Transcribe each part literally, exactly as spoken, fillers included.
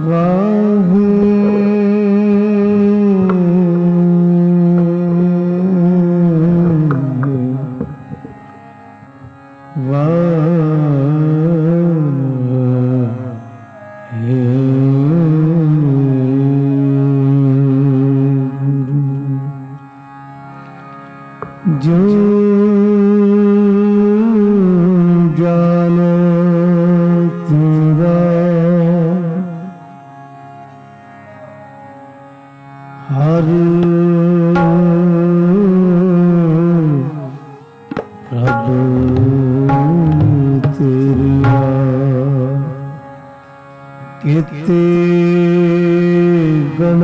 ਵਾਹੇ जो जान तेरा हर प्रभु तेरिया किते गण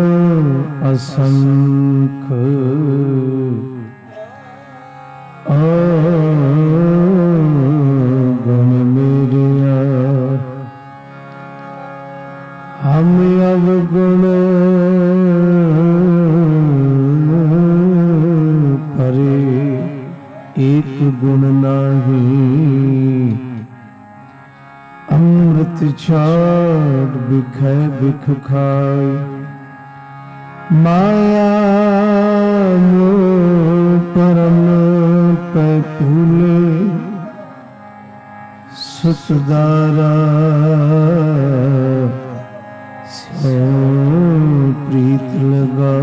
असंख गुण मेरिया हम अवगुण परे एक गुण नहीं अमृत छाड़ बिखै बिख खाए माया परम पै फूले सुतदारा सो प्रीत लगा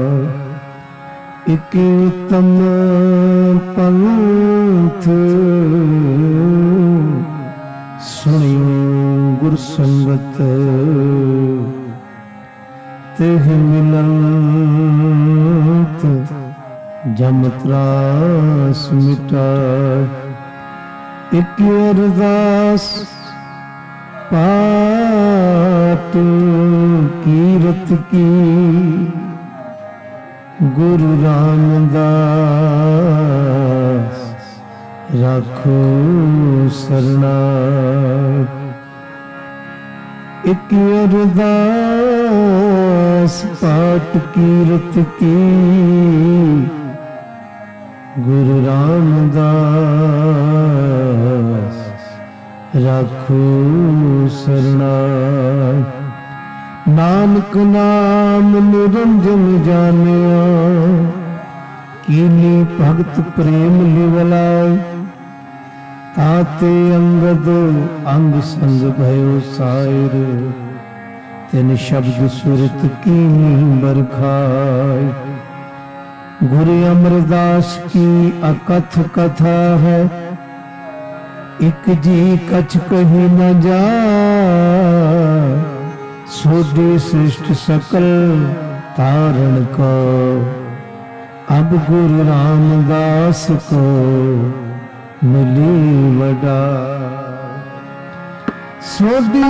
एक उत्तम पंथ सुनियो गुर संगत तेह मिलत जम त्रास मिटाए एक अरदास पाठ कीरत की गुरु रामदास राखो सरनाए एक अरदास पाठ कीरत की गुरु रामदास राखो सरनाए नानक नाम निरंजन जानिया कीनी भगत प्रेम लिवलाय ताते अंगद अंग संग भयो सायर तिन शब्द सुरत कीनी बरखाय गुरु अमरदास की अकथ कथा है एक जी कछ कही न जा सोडे सृष्ट सकल तारण को अब गुरु रामदास को मिली वडा सोडी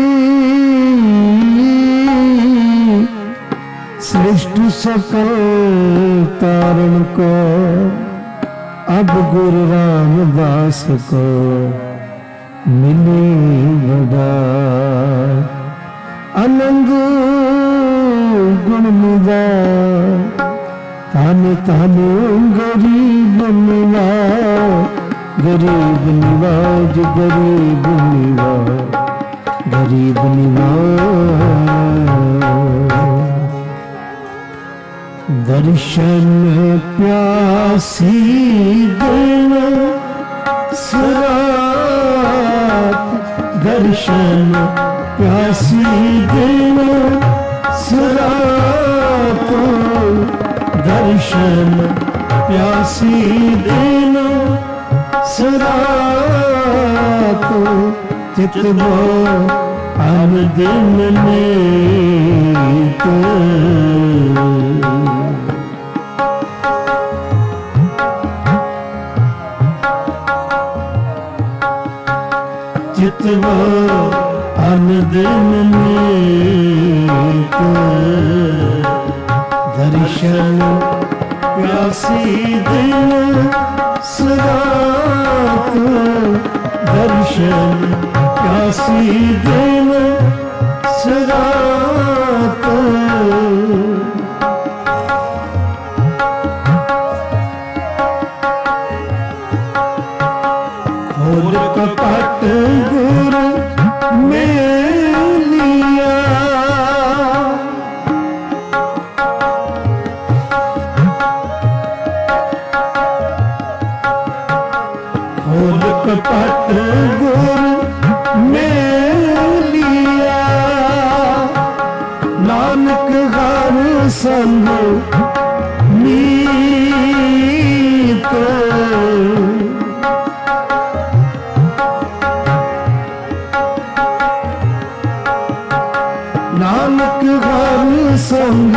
सृष्ट सकल तारण को अब गुरु रामदास को मिली वडा आनंद गुण मुदा ताने ताने गरीब निवा गरीब निवाज गरीब निवा गरीब निवा दर्शन प्यासी दिन सरात दर्शन प्यासी दिन सरात दर्शन प्यासी दिन सरात चितवो हर दिन नेत चितवो हर दिन नेत दर्शन प्यासी दिन सरात दर्शन प्यासी दिन सरात खोल कपट गुर में लिया संग मीत नानक हर संग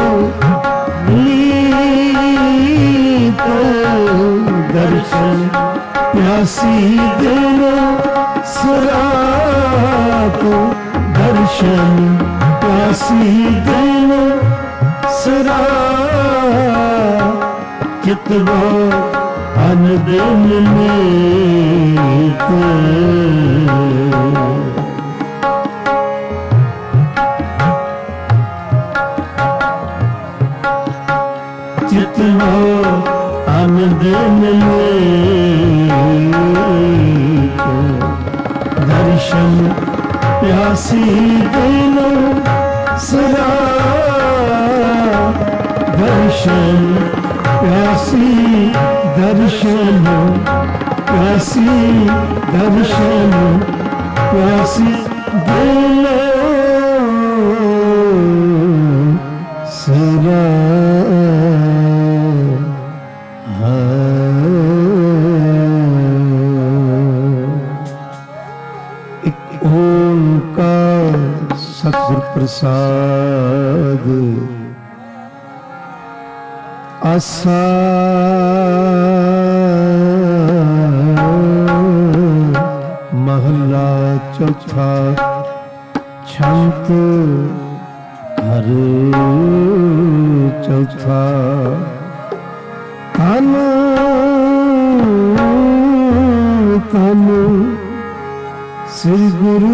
मीत दर्शन प्यासी दिन सरात दर्शन प्यासी दिन सरा चितवा अन दिन मीत चितवा अन दिन मीत दर्शन प्यासी दिन सरा दर्शन प्यासी दर्शन प्यासी दर्शन प्यासी दिल सरा सतगुर प्रसाद आसा महला चौथा छंत हर चौथा तन तन श्री गुरु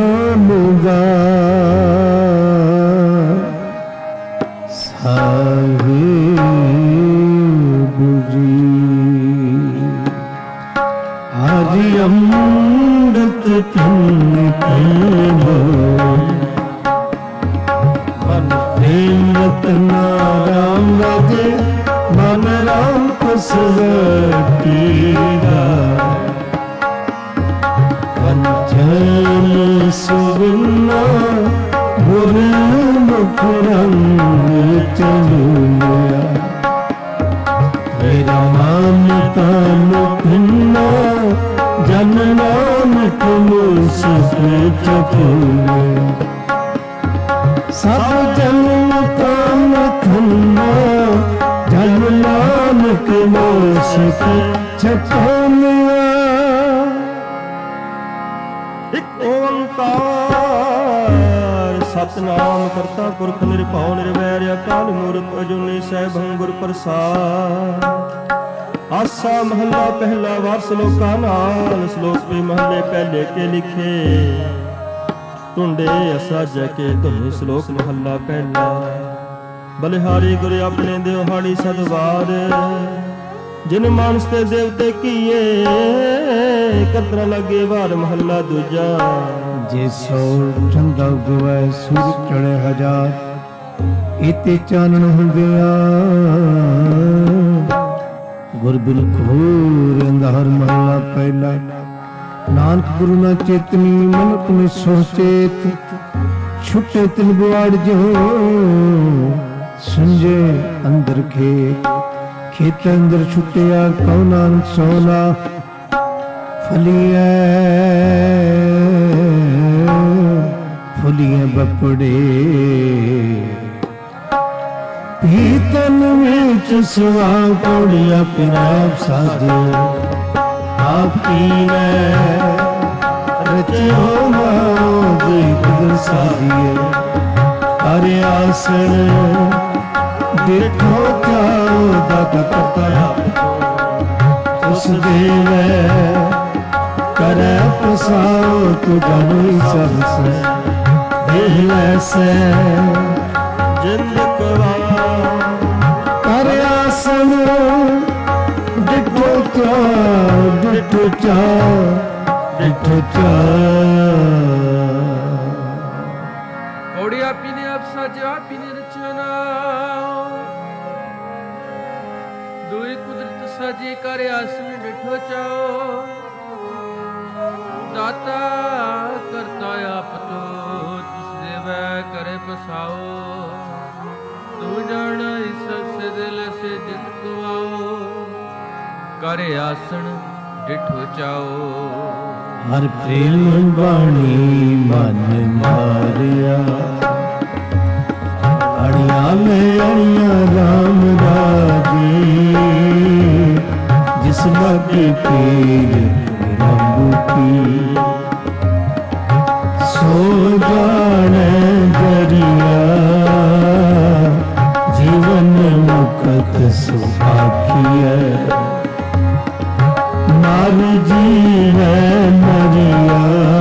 रामदास साहिब जी हरि अमृत पिंपलो मन प्रेम रतना राम राजे मन राम पसवतीरा पंचन सुवना गुरमुख रंग चलूया मेरा मान तन भिन्ना जन नानक मुसक चपूया सब जन्म तन धन्ना जन नानक मुसक चपूया ओंकार सतनाम करता पुरख निरभਉ निरवैर अकाल मूरत अजूनी सैभं गुर प्रसाद आसा महला पहला वार श्लोका नाल श्लोक भी महले पहले के लिखे टुंडे असाज के धुनी श्लोक महला पहला बलिहारी गुरु अपने देवहाड़ी सदवार जिन मानस ते देवते कीए कतरा लगे वार महला दूजा जे सौ ठंडा गवै सूर चढ़े हजार इते चानन हुंदिया गुरबिन घोर अंधार महला पहला नानक गुरु ना चेतनी मनक में सोचेत छुटे तिन बुआड़ जो संजय अंदर खेत खेत अंदर छुटिया कौना सोना फलिया फुलिया बपड़े पीतन विच सुहा पौड़िया पिराब साधो आप पीवे रचो दीप साधिए अरे आसन देखो जाओ दादा पता उस देवे करे प्रसाओ तू जानो सबसे देह वैसे जिंदकवा करे आसन डिठो चा डिठो चा डिठो चा ओड़िया पीने अब सजा पीने रचना दुई कुदरत सजी करे आसन डिठो चाओ दाता करता आप तो तिस देवै करे पसाओ तू जान ਕਰ ਆਸਣ ਡਿਠੋ ਚਾਓ। ਹਰ ਪ੍ਰੇਮ ਬਾਣੀ ਮਨ ਮਾਰਿਆ, ਅੜੀਆਂ ਮੈਂ ਅੜੀਆਂ ਰਾਮ ਰਾਜੇ, ਜਿਸ ਲਾਗੇ ਪੀਰ ਰੱਬ ਕੀ, ਸੋ ਜਾਣੈ ਦਰਿਆ, ਜੀਵਨ ਮੁਕਤ ਸੁਆਖੀਐ, ਮਰ ਜੀਵੈ ਮਰਿਆ,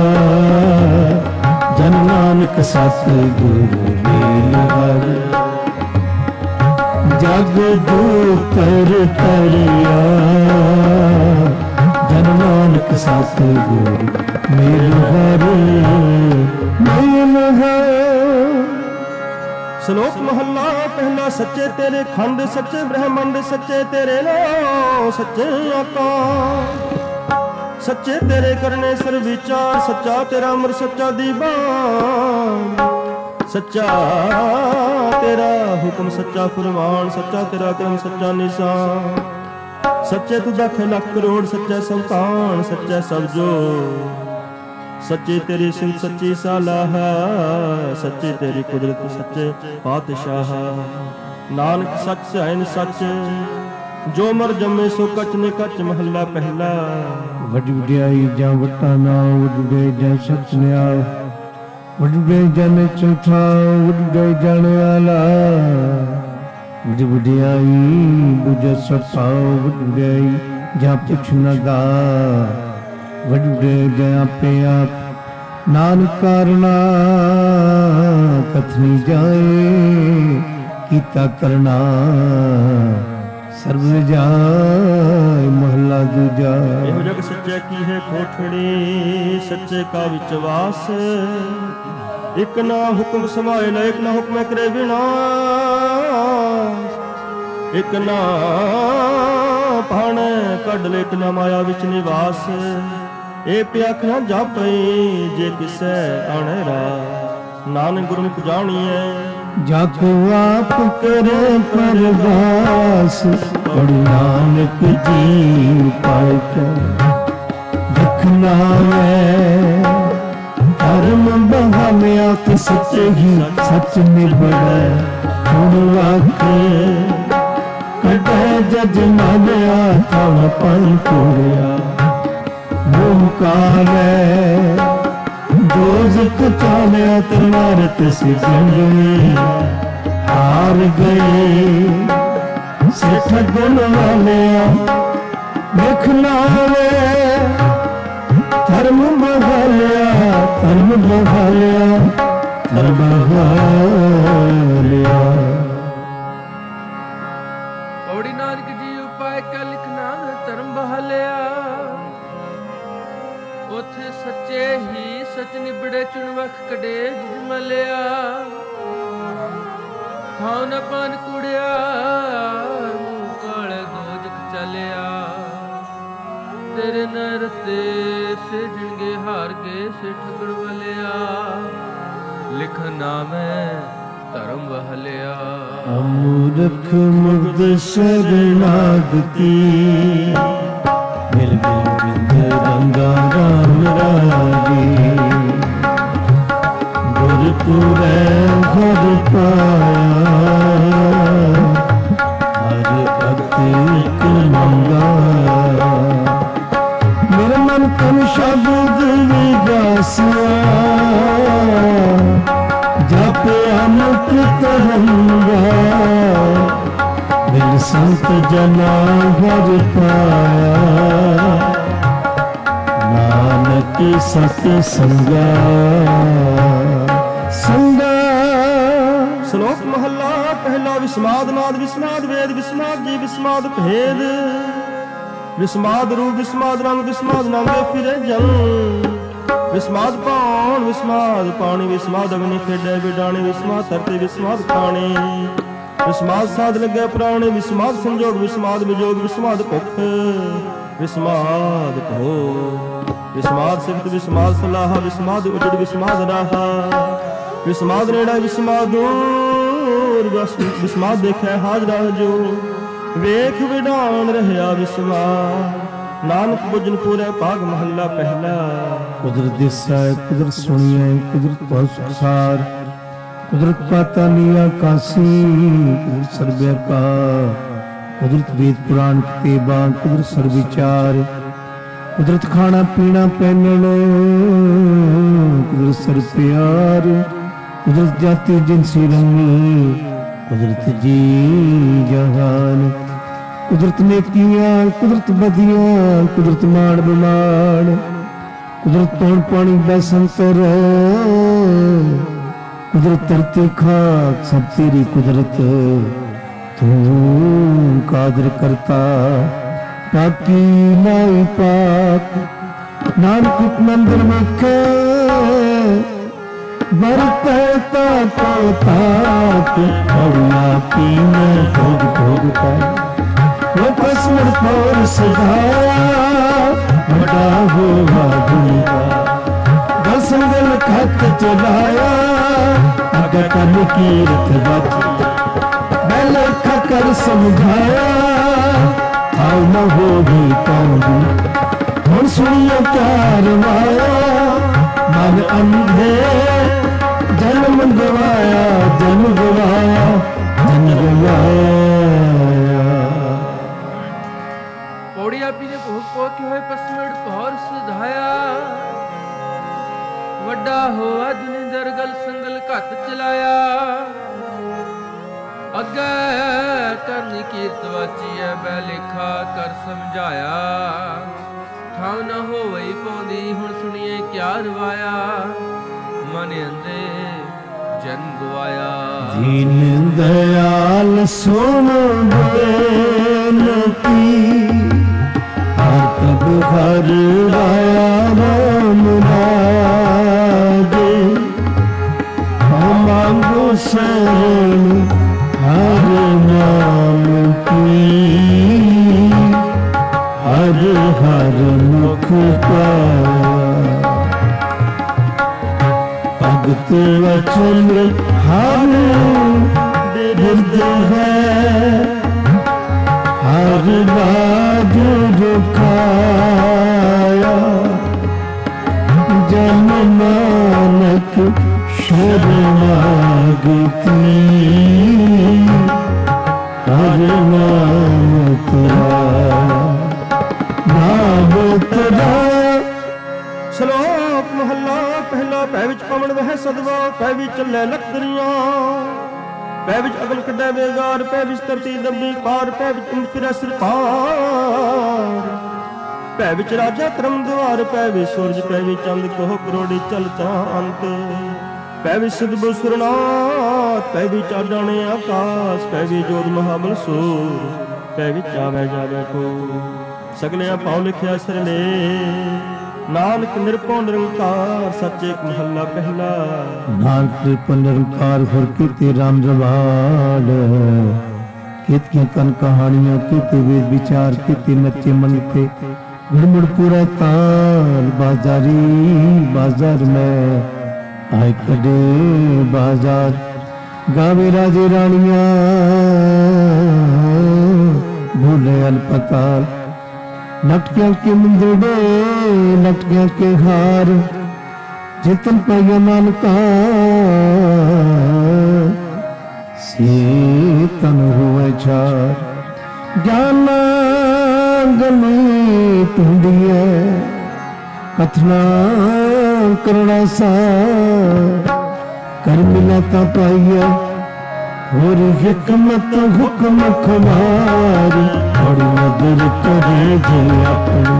ਜਨ ਨਾਨਕ ਸਤ ਗੁਰ ਲੀਲ ਹਰ, ਜਗ ਦੂਤਰ ਤਰਿਆ, ਜਨ ਨਾਨਕ ਸਤ ਗੁਰ ਮੇਲ ਹਰ ਮੇਲ ਹਰ। ਸ਼ਲੋਕ ਮਹੱਲਾ ਪਹਿਲਾ। ਸੱਚੇ ਤੇਰੇ ਖੰਡ, ਸੱਚੇ ਬ੍ਰਹਮੰਡ, ਸੱਚੇ ਤੇਰੇ ਨਾਮ, ਸੱਚੇ ਆਕਾਰ, ਸੱਚੇ ਤੇਰੇ ਕਰਨੇ ਸਰ ਵਿਚਾਰ, ਸੱਚਾ ਤੇਰਾ ਅਮਰ, ਸੱਚਾ ਦੀਵਾਨ, ਸੱਚਾ ਤੇਰਾ ਹੁਕਮ, ਸੱਚਾ ਫਰਮਾਨ, ਸੱਚਾ ਤੇਰਾ ਕਰਮ, ਸੱਚਾ ਨਿਸ਼ਾਨ, ਸੱਚੇ ਤੂੰ ਦਖ ਲੱਖ ਕਰੋੜ, ਸੱਚਾ ਸੰਤਾਨ, ਸੱਚਾ ਸਭ ਜੋ, ਸੱਚੇ ਤੇਰੀ ਸਿਮਤ, ਸੱਚੀ ਸਲਾਹ, ਸੱਚੇ ਤੇਰੀ ਕੁਦਰਤ, ਸੱਚੇ ਪਾਤਸ਼ਾਹ, ਨਾਨਕ ਸੱਚ ਐਨ ਸੱਚ, ਜੋ ਮਰ ਜੰਮੇ ਸੋ ਕਚ ਨੇ ਕਚ। ਮਹੱਲਾ ਪਹਿਲਾ। ਵੱਡੀ ਵਡਿਆਈ ਜਾਂ ਵਟਾ ਨਾ ਉਡੜੇ ਜਾਂ ਸੱਚ ਨਿਆਲ, ਵੱਡੇ ਜਨ ਚੌਥਾ ਵੱਡੇ ਜਨ ਆਲਾ, ਵੱਡੀ ਵਡਿਆਈ ਬੁਝ ਸਫਾ, ਵੱਡਿਆਈ ਜਾਂ ਪੁੱਛ ਨਾ ਗਾ, ਵੱਡੇ ਜਾਂ ਆਪੇ ਆਪ ਨਾਨਕ ਕਾਰਣਾ, ਕਥਨੀ ਜਾਏ ਕੀਤਾ ਕਰਨਾ, ਸਰਬ ਜਾਏ। ਮਹੱਲਾ ਦੂਜਾ। ਇਹੋ ਜਗ ਸੱਚੇ ਕੀ ਹੈ ਕੋਠੜੀ, ਸੱਚੇ ਕਾ ਵਿਚਵਾਸ, ਇਕ ਨਾ ਹੁਕਮ ਸਮਾਏ ਲੈ, ਇਕ ਨਾ ਹੁਕਮ ਕਰੇ ਬਿਨਾਸ਼, ਇਕ ਨਾ ਭਾਣੇ ਕੱਢ ਲੈ, ਇਕ ਨਾ ਮਾਇਆ ਵਿੱਚ ਨਿਵਾਸ, ਇਹ ਪਿਆਖ ਨਾ ਜਾਪਈ ਜੇ ਕਿਸੈ ਆਣੇ ਰਾ, ਨਾਨਕ ਗੁਰਮੁਖ ਜਾਣੀਐ, ਜਾਕੋ ਆਪ ਕਰੇ ਪਰਵਾਸ, ਪੜ ਨਾਨਕ ਜੀ ਪਾਇ ਕੈ, ਦਿਖਨਾ ਮੈਂ ਧਰਮ ਬਹਾਲਿਆ, ਕਿ ਸੱਚੇ ਹੀ ਸੱਚ ਨਿਬੜੈ, ਹੁਣ ਆਖੇ ਕੱਢੈ ਜਜ ਮਾਲਿਆ, ਥਣ ਪਨ ਕੋੜਿਆ, ਮੁਕਾਲੇ ਦੋਜ਼ਖ ਚਾਲਿਆ, ਤਰਨਾਰਤ ਸਿਜਣ ਗਏ, ਹਾਰ ਗਏ ਸਿੱਠ ਗੁਣ ਵਾਲਿਆ, ਦੇਖ ਲਾਵੇ ਧਰਮ ਬਹਾਲਿਆ, ਧਰਮ ਬਹਾਲਿਆ, ਧਰਮ ਬਹਾਲਿਆ। ਪੌੜੀ ਨਾਨਕ ਜੀ ਉਪਾਇ ਕੈ ਲਿਖਣਾ ਧਰਮ ਬਹਾਲਿਆ, ਉਥੇ ਸੱਚੇ ਹੀ ਸਚ ਨਿਬੜੇ, ਚੁਣ ਵਖ ਕਢੇ ਜਿਸ ਮਲਿਆ, ਥਾਉ ਨ ਪਾਨ ਕੁੜਿਆ, ਮੂੰਹ ਕਾਲੇ ਦੋਜਖ ਚਲਿਆ, ਤੇਰੇ ਨਰ ਤੇ ਸਿਜਣਗੇ ਹਾਰ ਕੇ ਸੇ ਠਗੜ ਵਲਿਆ, ਲਿਖ ਨਾਮੈ ਧਰਮ ਬਹਲਿਆ। ਅਮੂਰਖ ਮੁਗਧ ਸ਼ਰਨਾਗਤੀ, ਮਿਲ ਮਿਲ ਬਿੰਦ ਰੰਗਾ ਰਾਮ ਰਾਜੇ, ਗੁਰਪੁਰੈ ਘਰ ਪਾਇਆ, ਹਰ ਅਤਿਕ ਮੰਗਾ, ਮੇਰੇ ਮਨ ਤਨ ਸ਼ਬਦ ਵਿਗਾਸਿਆ, ਜਪ ਅਮ੍ਰਿਤ ਰੰਗਾ, ਮਿਲ ਸੰਤ ਜਨਾ ਘਰ ਪਾਇਆ, ਨਾਨਕ ਸਤ ਸੰਗਾ ਸੰਗਾ। ਸ਼ਲੋਕ ਮਹੱਲਾ ਪਹਿਲਾ। ਵਿਸਮਾਦ ਨਾਦ, ਵਿਸਮਾਦ ਵੇਦ, ਵਿਸਮਾਦ ਜੀ, ਵਿਸਮਾਦ ਭੇਦ, ਵਿਸਮਾਦ ਰੂਪ, ਵਿਸਮਾਦ ਰੰਗ, ਵਿਸਮਾਦ ਨਾਂਗੇ ਫਿਰੇ ਜਨ, ਵਿਸਮਾਦ ਪਾਉਣ, ਵਿਸਮਾਦ ਪਾਣੀ, ਵਿਸਮਾਦ ਅਗਨੀ ਖੇਡੇ ਬਿਡਾਣੀ, ਵਿਸਮਾਦ ਧਰਤੀ, ਵਿਸਮਾਦ ਖਾਣੀ, ਵਿਸਮਾਦ ਸਾਧ ਲੱਗੇ ਪ੍ਰਾਣੀ, ਵਿਸਮਾਦ ਸੰਜੋਗ, ਵਿਸਮਾਦ ਵਿਜੋਗ, ਵਿਸਮਾਦ ਭੁੱਖ, ਵਿਸਮਾਦ ਭੋਗ, ਵਿਸਮਾਦ ਸਿਫਤ, ਵਿਸਮਾਦ ਸਲਾਹ, ਵਿਸਮਾਦ ਉਜੜ, ਵਿਸਮਾਦ ਰਾਹਾ, ਵਿਸਮਾਦ ਨੇੜਾ, ਵਿਸਮਾਦ ਦੂਰ, ਵਿਸਮਾਦ ਦੇਖਿਆ ਹਾਜ਼ਰਾ ਹਜੂਰ, ਵੇਖ ਵਿਡਾਣ ਰਹਿਆ ਵਿਸਵਾਰ, ਨਾਨਕ ਬੁਝਨ ਪੂਰੇ ਭਾਗ ਮਹੱਲਾ ਪਹਿਲਾ। ਕੁਦਰਤ ਦਿਸੈ ਕੁਦਰਤ ਸੁਣੀਐ ਕੁਦਰਤ ਬਹੁਤ ਸੁਖਸਾਰ, ਕੁਦਰਤ ਪਾਤਾ ਨੀਆ ਕਾਸੀ ਕੁਦਰਤ ਸਰਬਿਆ ਕਾ, ਕੁਦਰਤ ਵੇਦ ਪੁਰਾਣ ਕਿਤੇਬਾ ਕੁਦਰਤ ਸਰ ਵਿਚਾਰ, ਕੁਦਰਤ ਖਾਣਾ ਪੀਣਾ ਪਹਿਨਣ ਕੁਦਰਤ ਸਰ ਪਿਆਰ, ਕੁਦਰਤ ਜਾਤੀ ਜਿਨਸੀ ਰੰਗ ਕੁਦਰਤ ਜੀ ਜਹਾਨ, ਕੁਦਰਤ ਨੇਕੀਆਂ ਕੁਦਰਤ ਬਦੀਆਂ ਕੁਦਰਤ ਮਾਣ ਬਿਮਾਨ, ਕੁਦਰਤ ਤੌਣ ਪਾਣੀ ਬੈਸੰਤਰ ਕੁਦਰਤ ਧਰਤੀ ਖਾਕ ਸਭ ਤੇਰੀ ਕੁਦਰਤ, ਤੂੰ ਕਾਦਰ ਕਰਤਾ ਪਾਕੀ ਨਾਈ ਪਾਕ, ਨਾਨਕ ਮੰਦਰ ਵੇਖੇ ਵਰਤੈ ਤਾ ਕੋ ਤਾਕ, ਔਲਾ ਪੀਨ ਭੋਗ ਭੋਗ ਪਾਏ, ਉਹ ਪਸਮਰ ਪੌਰ ਸਦਾਇਆ ਵੱਡਾ ਹੋਵਾ ਦੁਨੀਆ, ਗਲ ਸੰਗਲ ਖਤ ਚਲਾਇਆ ਅਗਾ ਤਨ ਕੀਰਤ ਬਚ, ਬੈਲ ਖਕਰ ਸਮਝਾਇਆ ਆਉ ਨ ਹੋਗੀ ਪਾਉਂਦੀ, ਹੁਣ ਸੁਣੀਏ ਪਿਆਰ ਵਾਇਆ ਮਨ ਅੰਧੇ, ਜਨਮ ਗਵਾਇਆ ਜਨਮ ਗਵਾਇਆ ਜਨਮ ਗਵਾਇਆ। ਪੌੜੀ ਆਪੀ ਨੇ ਭੋਗ ਪੋ ਕੇ ਹੋਏ ਪਸਮੜ ਪੌਰ ਸੁਧਾਇਆ, ਵੱਡਾ ਹੋਆ ਦੁਨਿੰਦਰ ਗਲ ਸੰਗਲ ਘੱਤ ਚਲਾਇਆ, ਅੱਗੇ ਕਰਨੀ ਕੀਰਤ ਵਾਚੀਐ ਬੈ ਲੇਖਾ ਕਰ ਸਮਝਾਇਆ, ਠਾਉ ਨ ਹੋਵਈ ਪਾਉਂਦੀ ਹੁਣ ਸੁਣੀਏ ਕਿਆ ਰਵਾਇਆ, ਮਨ ਅੰਦੇ ਜਨ ਗਵਾਇਆ। ਦੀਨ ਦਇਆਲ ਸੁਣ ਬੇਨਤੀ, ਹਰ ਪ੍ਰਭ ਹਰ ਰਾਇਆ ਰਾਮ ਲਾਗੇ, ਮੰਗੋ ਸ਼ਰਨ ਹਰ ਨਾਮ ਕੀ, ਹਰ ਹਰ ਮੁਖ ਪਾਇਆ, ਭਗਤ ਵਚਨ ਹਰ ਬਿਰਧ ਹੈ, ਹਰ ਰਾਜ ਰੁਖਾਇਆ, ਜਨ ਨਾਨਕ ਸ਼ਰਨਾਗਤੀ, ਹਰ ਨਾਮ ਤੇਰਾ ਨਾਮ ਤੇਰਾ। ਸ਼ਲੋਕ ਮਹੱਲਾ ਪਹਿਲਾ। ਪੈ ਵਿੱਚ ਪਵਨ ਵਹਿ ਸਦਵਾ, ਪੈ ਵਿੱਚ ਚੱਲੇ ਲਖਦਰੀਆਂ, ਪੈ ਵਿੱਚ ਅਗਲ ਕੱਢੈ ਵੇਗਾਰ, ਪੈ ਵਿੱਚ ਧਰਤੀ ਦੱਬੀ ਪਾਰ, ਪੈ ਵਿੱਚ ਇੰਦ ਫਿਰੈ ਸਿਰ ਪਾਰ, ਪੈ ਵਿੱਚ ਰਾਜਾ ਧਰਮ ਦੁਆਰ, ਪੈ ਵਿੱਚ ਸੂਰਜ, ਪੈ ਵਿੱਚ ਚੰਦ ਕੋਹ ਕਰੋੜੀ ਚਲਤਾ ਅੰਤ, ਪੈ ਵਿੱਚ ਸਿਧ ਬੁਸਰਨਾਥ, ਪੈ ਵਿੱਚ ਆਡਾਣੇ ਆਕਾਸ਼, ਪੈ ਵਿੱਚ ਜੋਤ ਮਹਾਬਲ ਸੂਰ, ਪੈ ਵਿੱਚ ਆਵੈ ਜਾਵੈ ਕੋ, ਸਗਲਿਆ ਪਾਉ ਲਿਖਿਆ ਸਰਲੇ, ਨਾਨਕ ਨਿਰਭਉ ਨਿਰੰਕਾਰ ਸੱਚ ਏਕ ਮਹੱਲਾ ਪਹਿਲਾ। ਨਾਨਕ ਨਿਰਭਉ ਨਿਰੰਕਾਰ ਫਿਰ ਕੀਤੇ ਰਾਮ ਰਵਾਲ, ਕੀਤੀਆਂ ਕਨ ਕਹਾਣੀਆਂ ਕੀਤੇ ਵੇਦ ਵਿਚਾਰ, ਕੀਤੇ ਨੱਚੇ ਮੰਨਤੇ ਗੁਰਮੁੜ ਪੂਰਾ ਤਾਲ, ਬਾਜ਼ਾਰੀ ਬਾਜ਼ਾਰ ਮੈਂ ਆਏ ਕਦੇ ਬਾਜ਼ਾਰ, ਗਾਵੇ ਰਾਜੇ ਰਾਣੀਆਂ ਭੂਲੇ ਅਲਪਤਾਲ, लटकिया के मुंदड़े लटकिया के हार, जितन पाया नानका से तन हुए छार, ज्ञाना गली टूंडिए कथना करना सा, कर मिलाता पाइया और हिकमत हुक्म खुमारी, बड़ी नदर करे जे अपनी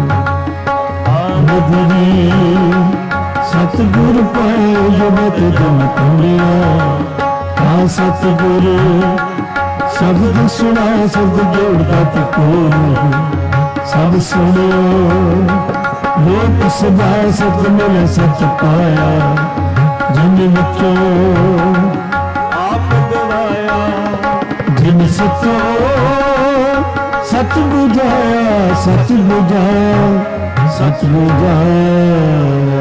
नदरी, सतगुर पाए जगत जन कुड़िया, आ सतगुरु शब्द सुना शब्द जोड़ता को नहीं, सब सुनो लोक सदा सत मिले सत पाया, जिन बच्चों जिन सतो सच बुझाया, सच बुझाया, सच बुझाया।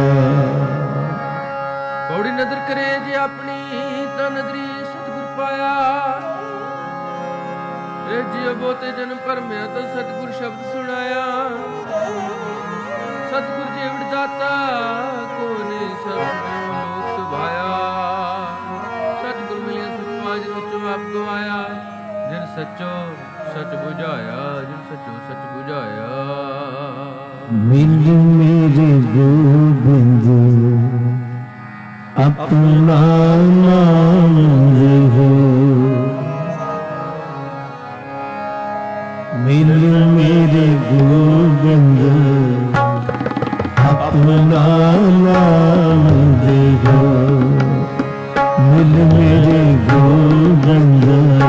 कौड़ी नदर करे जे अपनी तो नदरी सतगुर पाया, ए जियो बोते जन्म पर मैं तो सतगुर शब्द सुनाया सतगुर जीवड़ दाता को नहीं सब लोक सुभाया सतगुर मिले सतपाज रुचो आप गवाया जिन सचो सच बुझाया जिन सचो सच बुझाया मिल मेरे गोविंद अपना नाम हो मिल मेरे गोविंद अपना नाम हो मिल मेरे गोविंद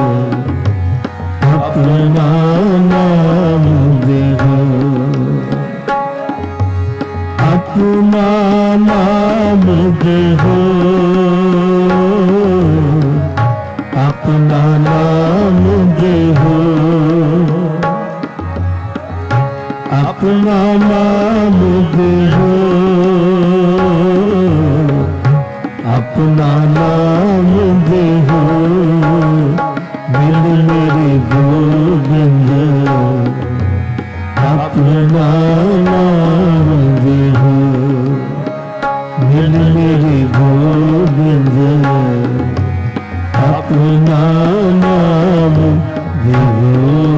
अपना नाम हो अपना नाम हो अपना नाम हो अपना नाम हो अपना नाम हो मिल मेरे गोविंद अपना नाम हो मिल मेरे गोविंद अपना नाम हो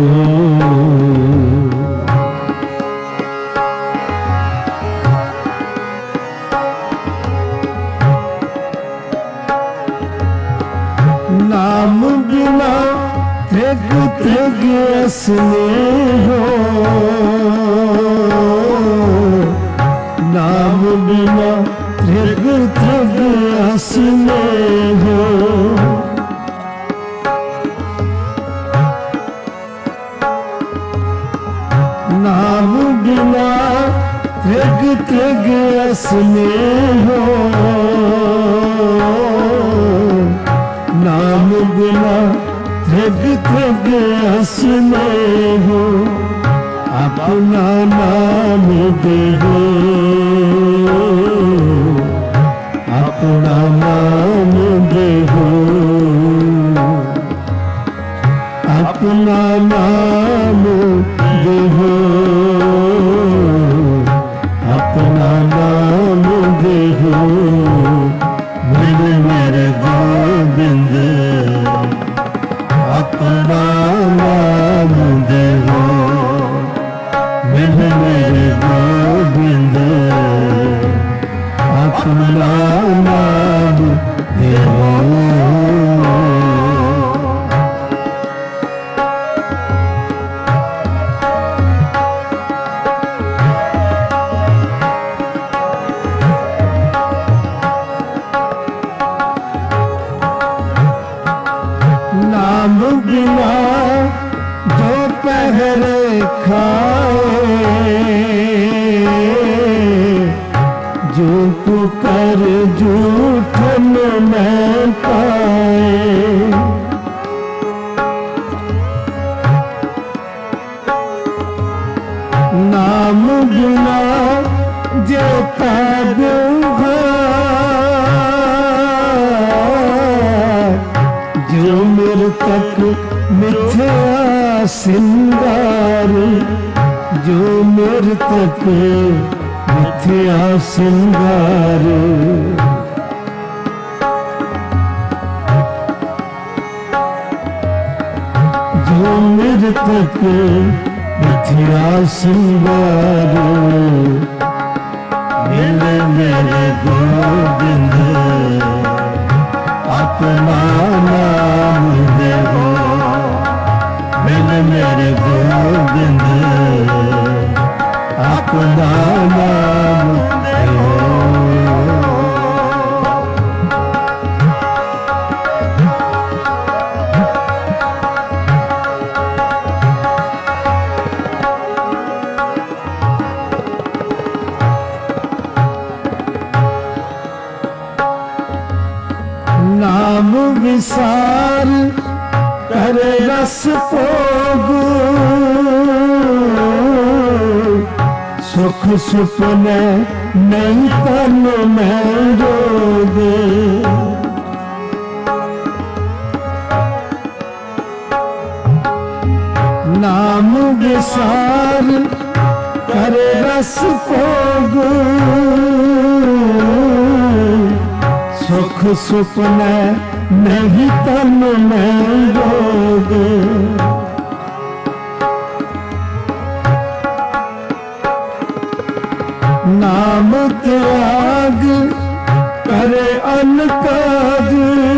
नाम बिना त्रिग त्रिग स्नेह नाम बिना त्रिग त्रिग स्नेह नाम बिना त्रिग त्रिग स्नेह नाम बिना त्रिग त्रिग स्नेह अपना नाम देहो अपना नाम देहो अपना नाम देहो अपना नाम देहो मिल मेरे गोविंद अपना नाम देहो मिल मेरे गोविंद अपना नाम देहो नाम बिना दो पहरे खाए जो पुकार जूठन में पाए नाम बिना जेता जो मेरे तक मिथ्या सिंगार जो मेरे तक मिथ्या सिंगार जो मेरे तक मिथ्या सिंगार मिल मेरे गोविंद अपना नाम देहो मिल मेरे गोविंद अपना नाम देहो नाम विसार करे रस भोग सुख सुपने नहीं तन में जोग सुपने नहीं तन में जोग। नाम त्याग करे अनकाज,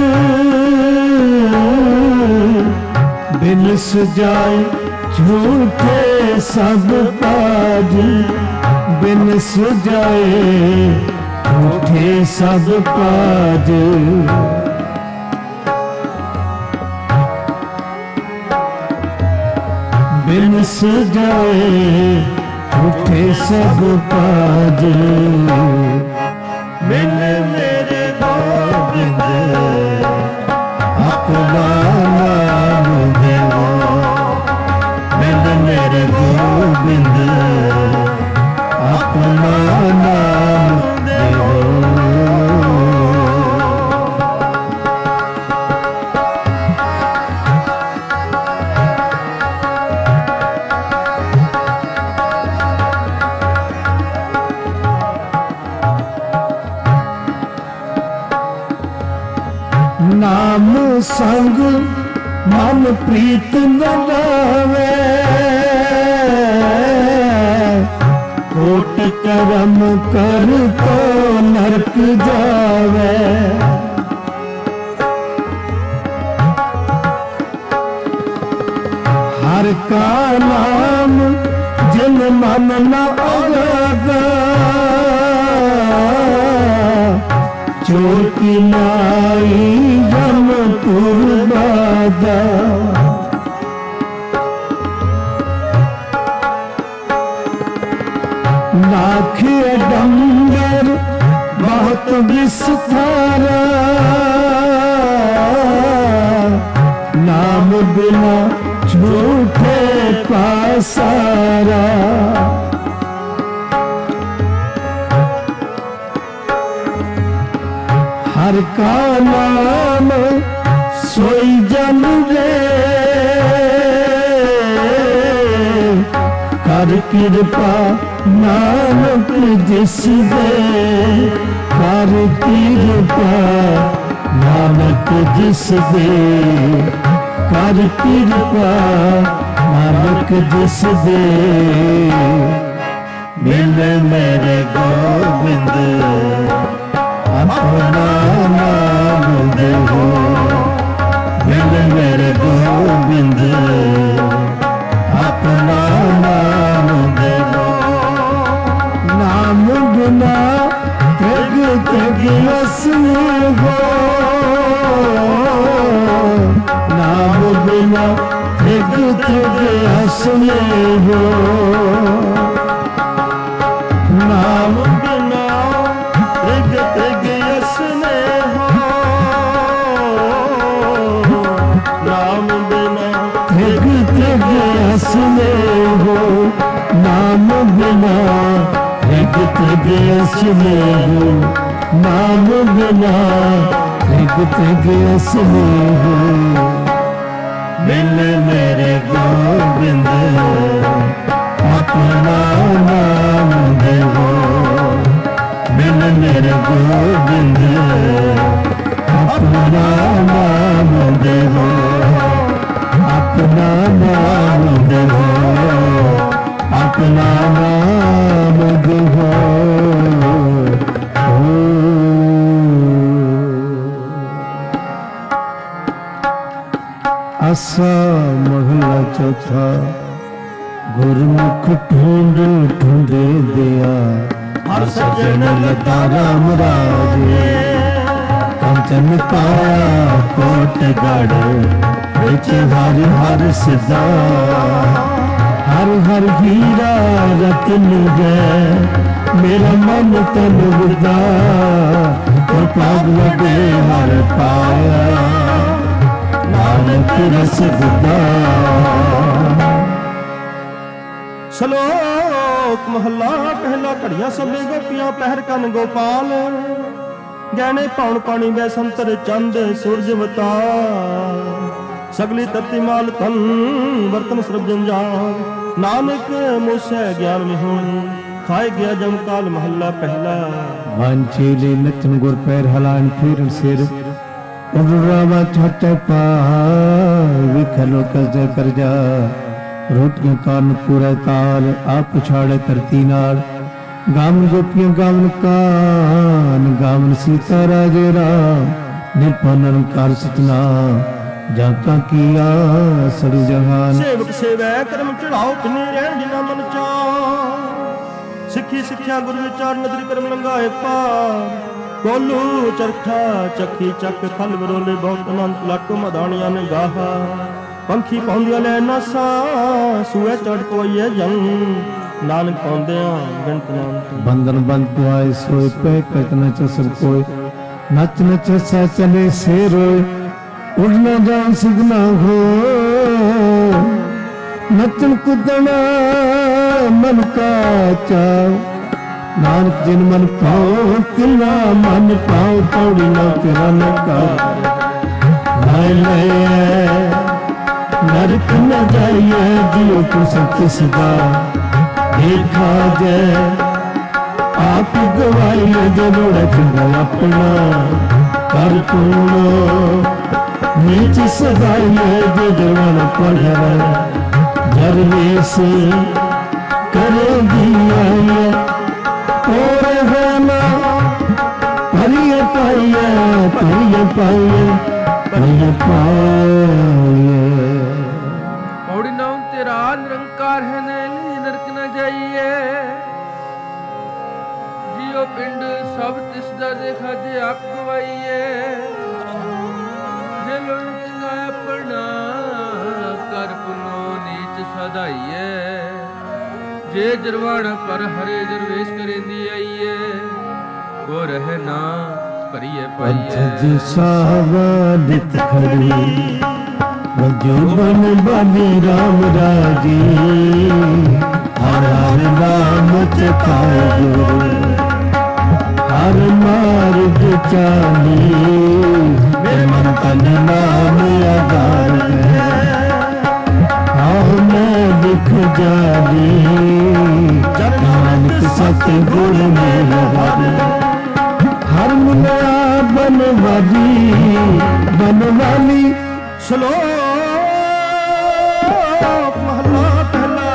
बिन सजाए झूठे सब काज। बिन सजाए झूठे सब काज। बिन सजाए झूठे सब काज। मिल मेरे गोविंद अपना नाम देवो। मिल मेरे गोविंद अपना नाम देवो। नाम संग मन प्रीत न लावे। कोट करम कर तो नरक जावे। हर का नाम जिन मन न आगा। चोर की नाई जमपुर बादा। नाख डंगर बहुत विस्तारा। नाम बिना झूठे पासारा। हर का नाम सोई जन रे। कर कृपा नानक जिस दे। कर कृपा नानक जिस दे। कर कृपा नानक जिस दे। मिल मेरे गोविंद अपना नाम देवो। मिल मेरे गोविंद अपना नाम देवो। नाम बिना त्यग त्यग असली हो। नाम बिना त्यग त्यग असली हो। नाम बिना त्यग त्यग असली हो। नाम बिना त्यग त्यग असली हो। नाम बिना त्यग त्यग असली हो। नाम बिना त्यग त्यग असली हो। मिल मेरे गोविंद अपना नाम देवो। मिल मेरे गोविंद अपना नाम देवो। अपना नाम देवो। अपना नाम देवो। आसा महला चौथा। गुरमुख ढूंढ ढूंढे दिया। हर सजन लता राम राजे। कंचन काया कोट गढ़। बिच हर हर सदा। हर हर हीरा रतन है। मेरा मन तन विदा। और पाग लगे हर पाया। नानक रस विदा। श्लोक महला पहला। घड़िया सबे गोपियां पहर कन गोपाल। गहने पौन पानी बैसंतर चंद सूरज अवतार। सगली धरती माल तन बर्तन सर्व जंजाल। नानक मूसै ज्ञान निहोनी। ਖਾਏ ਗਿਆ ਜਮ ਕਾਲ ਮਹੱਲਾ ਪਹਿਲਾ। ਵਾਂਚੇਲੇ ਨੱਚਣ ਗੁਰ ਪੈਰ ਹਲਾਨ ਫੇਰਨ ਸਿਰ ਉਡਰਾਵਾ ਛੱਟ ਪਾ ਵਿਖਲੋ ਕਜੇ ਕਰ ਜਾ ਰੋਟੀਆਂ ਕਾਰਨ ਪੂਰਾ ਤਾਲ ਆਪ ਪਛਾੜੇ ਧਰਤੀ ਨਾਲ ਗਾਵਨ ਗੋਪੀਆਂ ਗਾਵਨ ਕਾਨ ਗਾਵਨ ਸੀਤਾ ਰਾਜੇ ਰਾਮ ਨਿਰਪਨਨ ਕਰ ਸਤਨਾ ਜਾਂ ਕਾ ਕੀਆ ਸਰੂ ਜਹਾਨ। ਸੇਵਕ ਸੇਵੈ ਕਰਮ ਚੜਾਓ ਕਿਨੇ ਰਹਿਣ ਜਿਨਾ ਮਨ ਚਾਹ ਸਿੱਖੀ ਸਿੱਖਿਆ ਗੁਰ ਵਿਚਾਰ ਨਦਰੀ ਕਰਮ ਲੰਘਾਏ ਪਾਰ ਕੋਲੂ ਚਰਖਾ ਚੱਕੀ ਚੱਕ ਖਲ ਬਰੋਲੇ ਬਹੁਤ ਅਨੰਤ ਲੱਕ ਮਦਾਣੀਆਂ ਨੇ ਗਾਹਾ ਪੰਖੀ ਪਾਉਂਦੀਆਂ ਲੈ ਨਾਸਾ ਸੂਏ ਚੜ ਕੋਈਏ ਜੰਗ ਨਾਨਕ ਪਾਉਂਦਿਆਂ ਬਿਨਤ ਨਾਮ ਬੰਦਨ ਬੰਦ ਪੁਆਏ ਸੋਏ ਪੈ ਕਤਨਾ ਚਸਰ ਕੋਈ ਨੱਚ ਨੱਚ ਸਾ ਚਲੇ ਸੇ ਰੋਏ ਉਡਨਾ ਜਾਨ ਸਿਗਨਾ ਹੋ ਨੱਚਣ ਕੁੱਦਣਾ ਮਨ ਕਾ ਚਾਉ ਨਾਨਕ ਜਿਨ ਮਨ ਪਾਉ ਤਿਨਾ ਮਨ ਪਾਉ ਪੌੜੀ ਨਾ ਤੇਰਾ ਨਾ ਕਰ ਲੈ ਲੈ ਨਰਕ ਨ ਜਾਈਏ ਜਿਉ ਤੂੰ ਸਤ ਸਦਾ ਦੇਖਾ ਜੈ ਆਪ ਗਵਾਈਏ ਜਦੋਂ ਰਚਦਾ ਆਪਣਾ ਕਰ ਤੂੰ नीच सदाइए जो जवान पढ़र जरवेश करे दिया और है ना परिय पाइए परिय पाइए परिय पाइए। पौड़ी नाम तेरा निरंकार है नैली नरक न जाइए जियो पिंड सब तिसदा देखा जे आप गवाइए अपना कर पुनो नीच सदाइए जे जरवाण पर हरे जरवेश करेंदी आइए वो रह ना परिए पाइए। जी सावनित खड़ी जो बन बनी राम राजी हर हर नाम चखाए हर मार्ग चाली मेरे मन तन नाम आधार आओ मैं दिख जाली नानक सतगुर मेरा हर मुनिया बनवाली बनवाली। श्लोक महला पहला।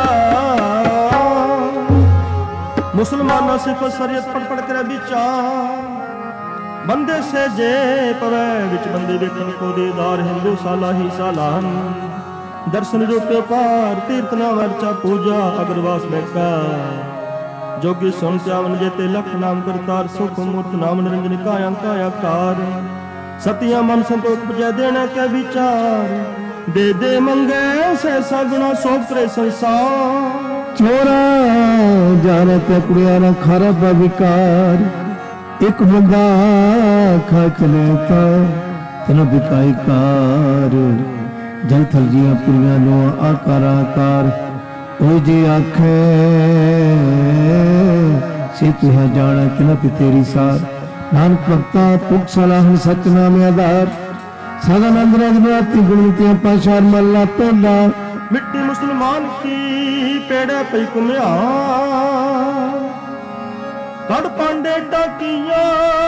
मुसलमाना सिफत शरीयत पढ़ पढ़ कर विचार ਬੰਦੇ ਸਹਿਜੇ ਪਵੈ ਵਿੱਚ ਬੰਦੇ ਵੇਖਣ ਕੋ ਦੇਦਾਰ ਹਿੰਦੂ ਸਾਲਾ ਹੀ ਸਾਲਾਨ ਦਰਸ਼ਨ ਰੂਪੇ ਪਾਰ ਤੀਰਥ ਨਾ ਵਰਚਾ ਪੂਜਾ ਅਗਰਵਾਸ ਬੈਕਾ ਜੋਗੀ ਸੁਣ ਚਾਵਨ ਜੇਤੇ ਲਖ ਨਾਮ ਕਰਤਾਰ ਸੁਖ ਮੂਰਤ ਨਾਮ ਨਿਰੰਜਨ ਕਾਇਆ ਕਾਇਆ ਕਾਰ ਸਤਿਆ ਮਨ ਸੰਤੋਖ ਪੁਜੈ ਦੇਣਾ ਕੈ ਵਿਚਾਰ ਦੇ ਦੇ ਮੰਗੇ ਸੈਸਾ ਗੁਣਾ ਸੋ ਕਰੇ ਸੰਸਾਰ ਚੋਰਾ ਜਾਣੇ ਤੇ ਕੁੜਿਆ ਨਾ ਖਰਬ ਵਿਕਾਰ ਇੱਕ ਬੰਦਾ ਖਾ ਚਲੇ ਤਾਂ ਤਨ ਬਿਕਾਈ ਕਾਰ ਜਲ ਥਲ ਜੀਆਂ ਪੁਰੀਆਂ ਨੂੰ ਆਕਾਰ ਆਕਾਰ ਉਹ ਜੇ ਆਖੇ ਸੇ ਤੁਹਾ ਜਾਣਾ ਤਨ ਤੇਰੀ ਸਾਰ ਨਾਨਕ ਭਗਤਾ ਪੁਖ ਸਲਾਹਨ ਸਤਨਾਮ ਆਧਾਰ ਸਦਾ ਨੰਦ ਰਾਜ ਬਰਾਤੀ ਗੁਣਤੀਆਂ ਪਾਸ਼ਾਰ ਮੱਲਾ ਪਹਿਲਾ ਮਿੱਟੀ ਮੁਸਲਮਾਨ ਕੀ ਪੇੜੇ ਪਈ ਕੁਮਿਆ ਕੜ ਪਾਂਡੇ ਡਾਕੀਆਂ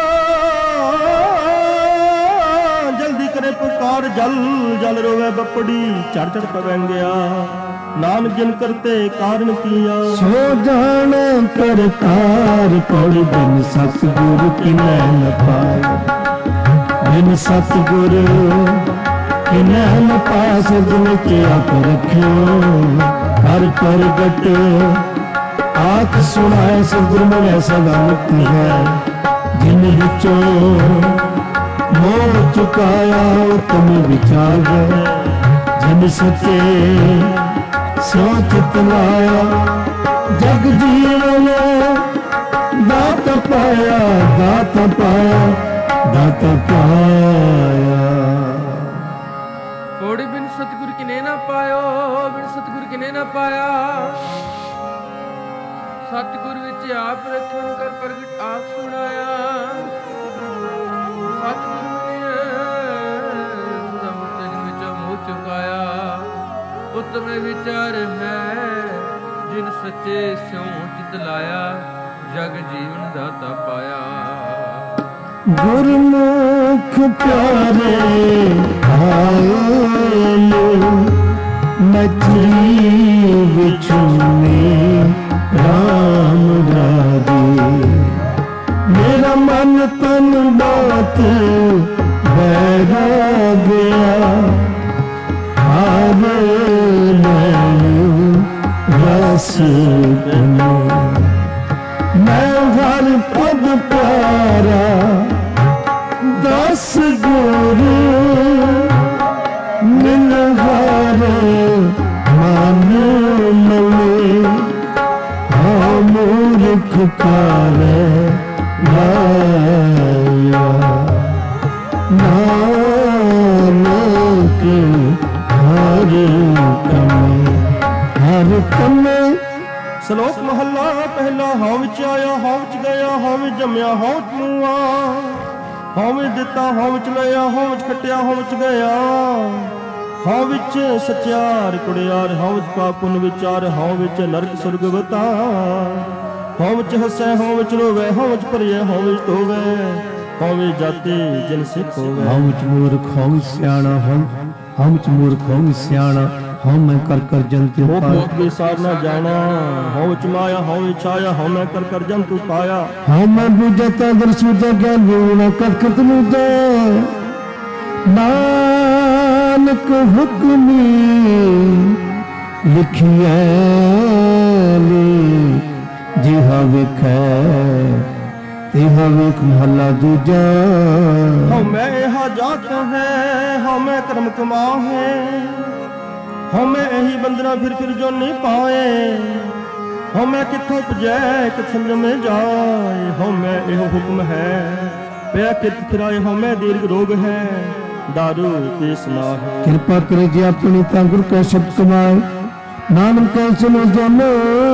ਜਲਦੀ ਕਰੇ ਪੁਕਾਰ ਜਲ ਜਲ ਰੋਵੇ ਬੱਪੜੀ ਚੜ ਚੜ ਪਵੰਗਿਆ ਨਾਮ ਜਿਨ ਕਰਤੇ ਕਾਰਨ ਕੀਆ ਸੋ ਜਾਣ ਕਰਤਾਰ ਪੌੜੀ ਬਿਨ ਸਤਿਗੁਰ ਕਿਨੈ ਨ ਪਾਏ ਬਿਨ ਸਤਿਗੁਰ ਕਿਨੈ ਨ ਪਾਸ ਜਿਨ ਕੇ ਆਪ ਰਖਿਓ ਹਰ ਪ੍ਰਗਟ ਆਖ ਸੁਣਾਏ ਸਤਿਗੁਰ ਮਿਲੇ ਸਦਾ ਮੁਕਤ ਹੈ ਜਿਨ ਵਿੱਚੋਂ ਮੋਹ ਚੁਕਾਇਆ ਉਤਮ ਵਿਚਾਰ ਜਿਨ ਸੱਚੇ ਸੋਚ ਤਲਾਇਆ ਜਗ ਜੀਵਨ ਦਾਤ ਪਾਇਆ ਦਾਤ ਪਾਇਆ ਦਾਤ ਪਾਇਆ। ਪੌੜੀ ਬਿਨ ਸਤਿਗੁਰ ਕਿਨੇ ਨਾ ਪਾਇਓ ਬਿਨ ਸਤਿਗੁਰ ਕਿਨੇ ਨਾ ਪਾਇਆ ਸਤਿਗੁਰ ਵਿੱਚ ਆਪ ਰਖਣ ਕਰ ਪ੍ਰਗਟ ਆਪ ਸੁਣਾਇਆ ਸਤਿਗੁਰ ਮਿਲਿਆ ਸਦਾ ਮੁਕਤ ਵਿੱਚ ਮੋਹ ਚੁਕਾਇਆ ਉਤਮ ਵਿਚਾਰ ਹੈ ਜਿਨ ਸੱਚੇ ਸਿਉ ਚਿਤ ਲਾਇਆ ਜਗ ਜੀਵਨ ਦਾਤਾ ਪਾਇਆ। ਗੁਰਮੁਖ ਪਿਆਰੇ ਆਏ ਮਛਲੀ ਵਿਛੁਨੇ ਰਾਮ ਰਾਜੇ। ਮੇਰਾ ਮਨ ਤਨ ਬਾਤ ਬਹਿ ਗਿਆ ਹਾਰ ਲੈਣ ਰਸ ਬਨੇ। ਮੈਂ ਹਰ ਪਦ ਪਿਆਰਾ ਦਸ ਗੁਰੂ ਮਿਲ ਹਰ ਮਨ ਮਲੇ। ਹਾਂ ਮੂਰਖ ਕਾਰ ਲਾਇਆ ਨਾਨਕ ਹਰ ਕਮੇ ਹਰ ਕਮੇ। ਸ਼ਲੋਕ ਮਹੱਲਾ ਪਹਿਲਾ। ਹਉ ਵਿੱਚ ਆਇਆ ਹਉ ਵਿੱਚ ਗਿਆ ਹਉ ਵਿੱਚ ਜੰਮਿਆ ਹਉ ਵਿੱਚ ਮੂਆ। ਹਉ ਵਿੱਚ ਦਿੱਤਾ ਹਉ ਵਿੱਚ ਲਿਆ ਹਉ ਵਿੱਚ ਖੱਟਿਆ ਹਉ ਵਿੱਚ ਗਿਆ। ਹਉ ਵਿੱਚ ਸਚਿਆਰ ਕੁੜਿਆਰ ਹਉ ਵਿੱਚ ਪਾਪ ਪੁੰਨ ਵਿਚਾਰ। ਹਉ ਵਿੱਚ ਨਰਕ ਸੁਰਗ ਵਤਾਰ। ਹਉ ਵਿੱਚ ਹੱਸੈ ਹਉ ਵਿੱਚ ਰੋਵੈ ਹਉ ਵਿੱਚ ਭਰੀਐ ਹਉ ਵਿੱਚ ਧੋਵੈ। ਹਉ ਵਿੱਚ ਜਾਤੀ ਜਿਨ ਸਿੱਖ ਹੋਵੈ। ਹਉ ਵਿੱਚ ਮੂਰਖ ਹਉ ਵਿੱਚ ਸਿਆਣਾ ਹਉ ਹਉ ਵਿੱਚ ਮੂਰਖ ਹਉ ਵਿੱਚ ਸਿਆਣਾ। ਹਉ ਮੈਂ ਕਰ ਕਰ ਜੰਤੂ ਹੋ ਪਾਇਆ। ਮੋਤ ਵੀ ਸਾਰ ਨਾ ਜਾਣਾ। ਹਉ ਵਿੱਚ ਮਾਇਆ ਹਉ ਵਿੱਚ ਛਾਇਆ ਹਉ ਮੈਂ ਕਰ ਕਰ ਜੰਤੂ ਪਾਇਆ। ਹਉ ਮੈਂ ਬੁਝਤਾ ਦਰਸੂਤਾ ਗਿਆਨ ਗੁਣਾ ਕਤ ਕਤ ਨੂਤਾ। ਨਾਨਕ ਹੁਕਮੀ ਲਿਖਿਐ ਲੇ ਜਿਹਾ ਵੇਖੈ ਤਿਹਾ ਵੇਖ ਮਹੱਲਾ ਦੂਜਾ। ਹਉ ਮੈਂ ਇਹ ਜਾਤ ਹੈ ਹਉ ਮੈਂ ਕਰਮ ਕਮਾ ਹੈ। ਹਉ ਮੈਂ ਇਹੀ ਬੰਦਨਾ ਫਿਰ ਫਿਰ ਜੋ ਨਹੀਂ ਪਾਏ। ਹਉ ਮੈਂ ਕਿੱਥੋਂ ਪੁਜੈ ਕਿਤ ਸੰਜਮੇ ਜਾਏ। ਹਉ ਮੈਂ ਇਹੋ ਹੁਕਮ ਹੈ ਪਿਆ ਕਿਤ ਫਿਰਾਏ। ਹਉ ਮੈਂ ਦੀਰਘ ਰੋਗ ਹੈ ਦਾਰੂ ਤੇ ਸਮਾਹ। ਕਿਰਪਾ ਕਰੇ ਜੀ ਆਪਣੀ ਤਾਂ ਗੁਰ ਕਾ ਸ਼ਬਦ ਕਮਾਏ। ਨਾਨਕ ਕੈ ਸੁਨੋ ਜਨੋ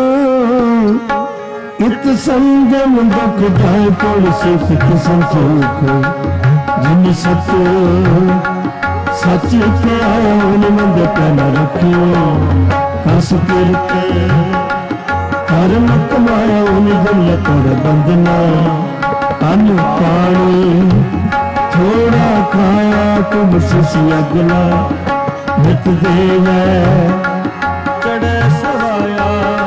ਇਤ ਸੰਜਮ ਦੁਖ ਜਾਏ। ਕੋਲ ਸਿਖ ਸੰਤੋਖ ਜਿਨ ਸਤ ਸੱਚ ਕਿਆ ਨਿਮੰਦ ਕਨ ਰੱਖਿਓ। ਕਸ ਕਿਰਤੇ ਕਰਮ ਕਮਾਇਆ ਨਿਜਨ ਕਰ ਬੰਦਨਾ। ਅੰਨ ਪਾਣੀ ਥੋੜਾ ਖਾਇਆ ਤੁਮ ਸਿਸੀ ਅਗਲਾ। ਨਿਤ ਦੇਵੈ ਚੜੈ ਸਵਾਇਆ।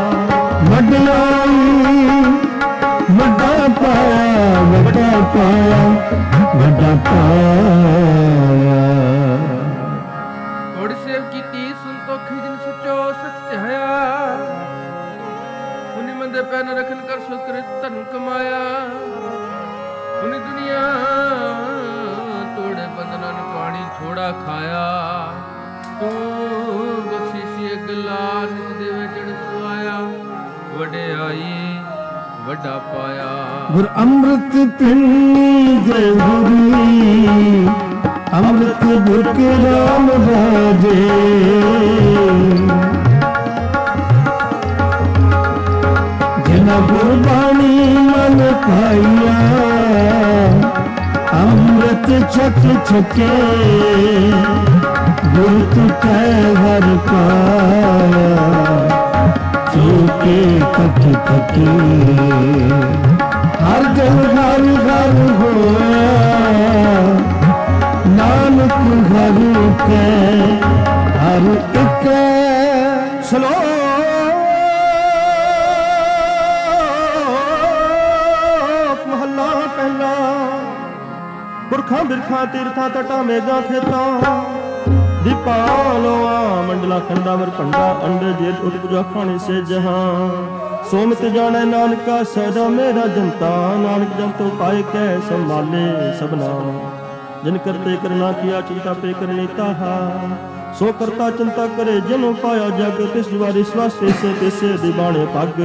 ਵਡਿਆਈ ਵੱਡਾ ਪਾਇਆ ਵੱਡਾ ਪਾਇਆ ਵੱਡਾ ਪਾਇਆ। ਥੋੜੀ ਸੇਵ ਕੀਤੀ ਸੰਤੋਖੀ ਜਿਨ ਸਚੋ ਸਚ ਧਿਆਇਆ। ਉਨੀ ਮੰਦੇ ਪੈ ਨ ਰਖਨ ਕਰ ਸੁਕ੍ਰਿਤ ਧਨ ਕਮਾਇਆ। ਉਨੀ ਦੁਨੀਆ ਤੋੜੇ ਬੰਧਨਨ ਪਾਣੀ ਥੋੜਾ ਖਾਇਆ। ਤੂੰ ਬਖਸ਼ੀਸ਼ੀ ਅਗਲਾ ਨਿਤ ਦੇਵੇ ਜਣ ਸੁਆਇਆ। ਵਡਿਆਈ ਵੱਡਾ ਪਾਇਆ। ਗੁਰ ਅੰਮ੍ਰਿਤ ਪਿੰਨੀ ਜੈ ਗੁਰੀ ਅੰਮ੍ਰਿਤ ਗੁਰ ਕੇ ਰਾਮ ਰਾਜੇ। ਜਿਨਾ ਗੁਰਬਾਣੀ ਮਨ ਪਾਈਆ ਅੰਮ੍ਰਿਤ ਛਕ ਛਕੇ। ਗੁਰ ਤੁਕੈ ਹਰ ਪਾਇਆ ਚੁਕੇ ਤਕ ਤਕੇ। ਹਰ ਜਨ ਹਰ ਹਰ ਹੋਇਆ ਨਾਨਕ ਹਰ ਕੈ ਹਰ ਇੱਕ। ਸ਼ਲੋਕ ਮਹੱਲਾ ਪਹਿਲਾ। ਪੁਰਖਾਂ ਬਿਰਖਾਂ ਤੀਰਥਾਂ ਤਟਾਂ ਮੇਘਾਂ ਖੇਤਾਂ। ਦੀਪਾਲੋਆ ਮੰਡਲਾ ਖੰਡਾਵਰ ਭੰਡਾ ਅੰਡੇ ਜੇਤ ਉਤਪੁਜਾ ਖਾਣੇ ਸੇ ਜਹਾਂ। ਸੋਮਿਤ ਜਾਣੈ ਨਾਨਕਾ ਸਦਾ ਮੇਰਾ ਜਨਤਾ। ਨਾਨਕ ਜੰਤੋ ਪਾਏ ਕੈ ਸੰਭਾਲੇ ਸਭਨਾ। ਜਿਨ ਕਰਤੇ ਕਰਨਾ ਕੀਆ ਚਿੰਤਾ ਪੇ ਕਰਨੀ ਤਾਹਾ। ਸੋ ਕਰਤਾ ਚਿੰਤਾ ਕਰੇ ਜਿਨੁ ਪਾਇਆ ਜਗ। ਤਿਸ ਵਾਰੀ ਸਵਾਸੇ ਸੇ ਤਿਸੇ ਦੀ ਬਾਣੇ ਪੱਗ।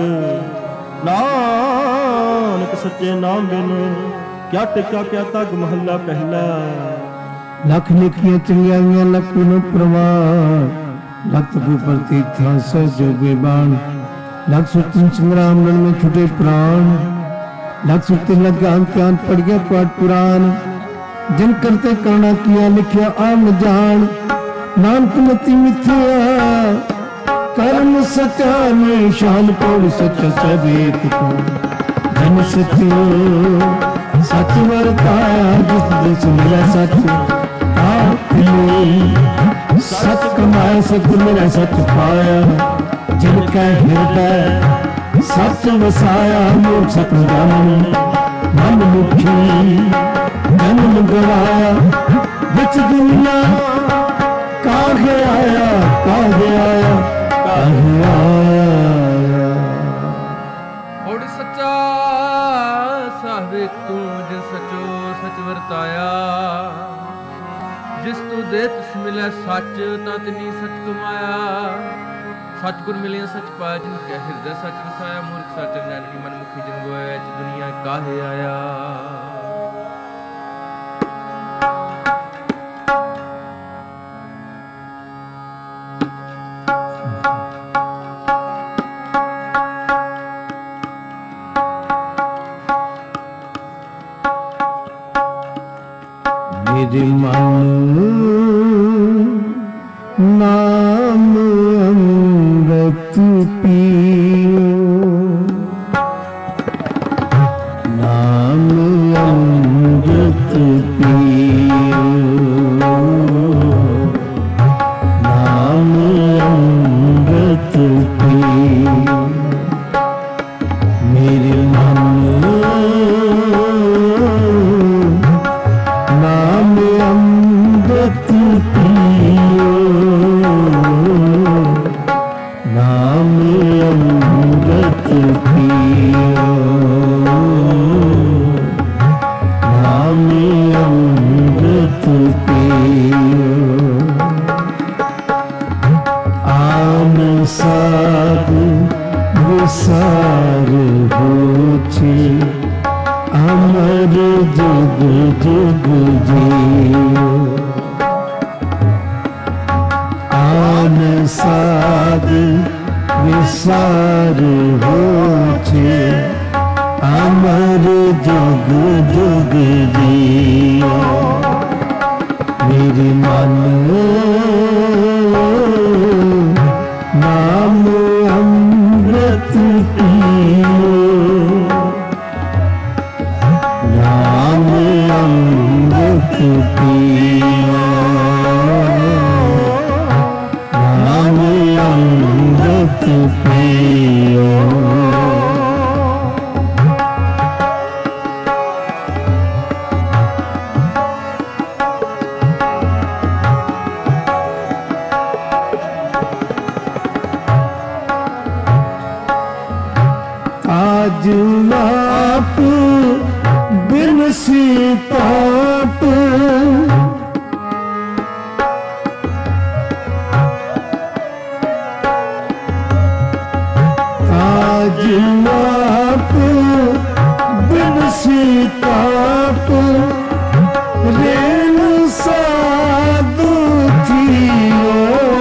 ਨਾਨਕ ਸੱਚੇ ਨਾਮ ਬਿਨ ਕਿਆ ਟਿਕਾ ਕਿਆ ਤਗ। ਮਹੱਲਾ ਪਹਿਲਾ। ਲੱਖ ਲਿਖੀਆਂ ਚੰਗਿਆਈਆਂ ਲੱਖ ਨੂੰ ਪ੍ਰਵਾਨ। ਲੱਖ ਭੂਪਰ ਤੀਰਥਾਂ ਸਹਿ ਬੇਬਾਨ। ਲੱਖ ਸੁਤਨ ਸੰਗਰਾਮ ਰਨ में छुटे प्राण। ਲੱਖ ਸੁਤੇ ਲਗਾ ਅੰਤਿਆਨ ਪੜ ਗਿਆ ਪਾਠ ਪੁਰਾਨ। ਜਿਨ ਕਰਤੇ ਕਰਨਾ ਕੀਆ ਲਿਖਿਆ ਆਮ ਜਾਣ। ਨਾਨਕ ਮਤੀ ਮਿਥਿਆ कर्म सचा निशान पौड़ सचा सवेत को जन सत्यो सच वरताया जिस दिस मिला सच आपने सच कमाया सच मेरा सच पाया जिनका हृदय सच वसाया मोर सत जान मन मुखी जन्म गवाया बिच दुनिया काहे आया काहे आया काहे आया। होड़ सच्चा साहिब तू जिन सचो सच वरताया जिस तू दे तिस मिले सच ता तिनी सच कमाया सतगुर मिले सच पाया जिनके हृदय सच वसाया मूर्ख सच ज्ञानी मन मुखी जिन गोया दुनिया काहे आया। मेरे मन नाम अमृत पियो नाम अमृत पियो नाम अमृत पियो मेरे मन नाम अमृत पियो नाम अमृत पियो नाम अमृत पियो आन साध विसार होछे अमर जुग जुग जियो आन साध विसार होछे अमर जुग जुग जियो मेरे मन नाम अमृत पियो नाम अमृत पियो नाम अमृत पियो। आज आप बिन सीताप आज आप बिन सीताप रेणु साधु थियो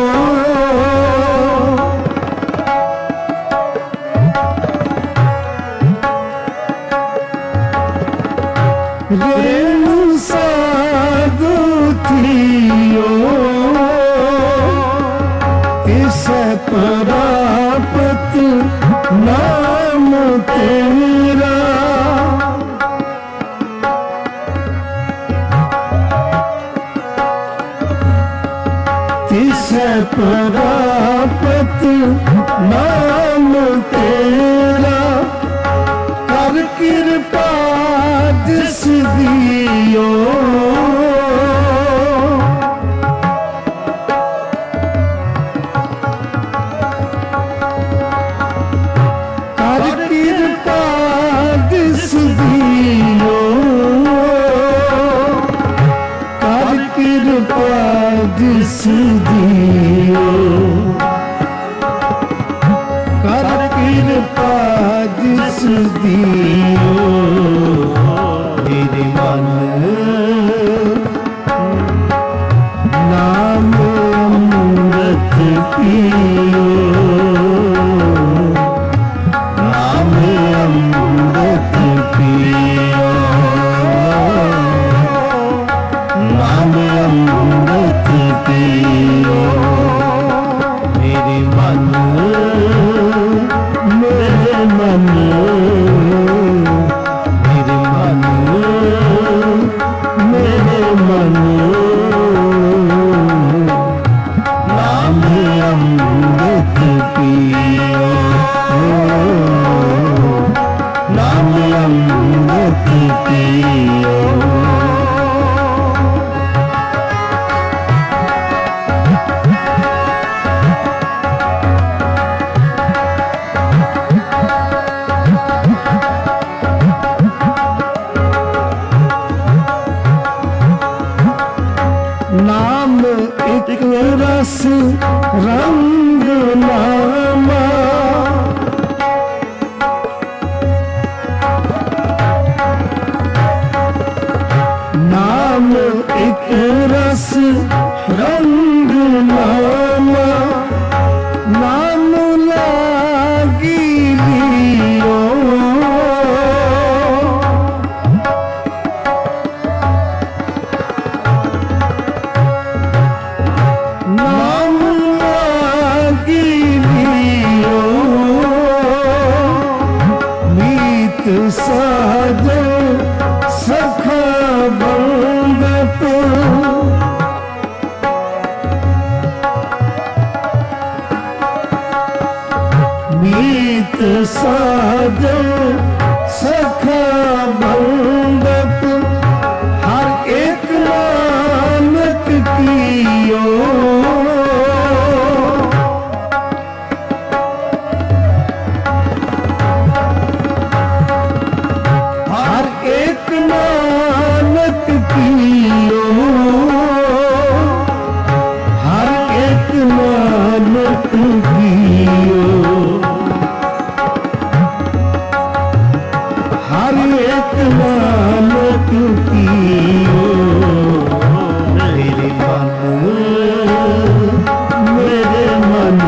रेणु साधु थियो इस प्राप्त नाम तेरा इस प्राप्त नाम तेरा कर कृपा जिस दियो कर कृपा जिस दियो कर कृपा जिस दियो कर कृपा जिस दियो मेरे मन नाम अमृत पियो नाम अमृत पियो नाम अमृत पियो मेरे मन नाम एक रस रंग नामा, नाम एक रस रंग नामा, नाम लागी लियो नाम लागी लियो, मीत साजो सखा बंदत, मीत साजो सखा बंदत, हर एक नानक कियो हर एक नानक कियो, हर एक नानक कियो, हर एक नानक कियो। मेरे मन मेरे मन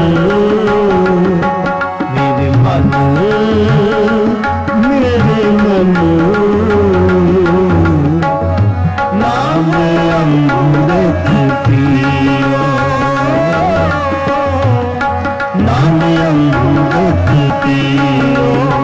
मेरे मन मेरे मन, नाम अमृत पियो, नाम अमृत पियो।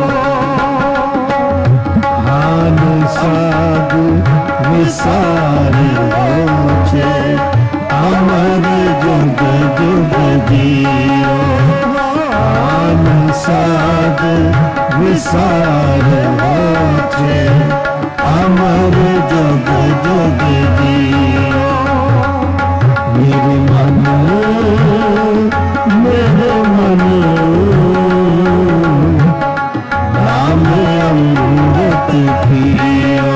हान साधु विसार होछे, अमर जुग जुग जियो। हान साधु विसार होछे, अमर जुग जुग जियो। मेरे मन मेरे मन, नाम अमृत पियो,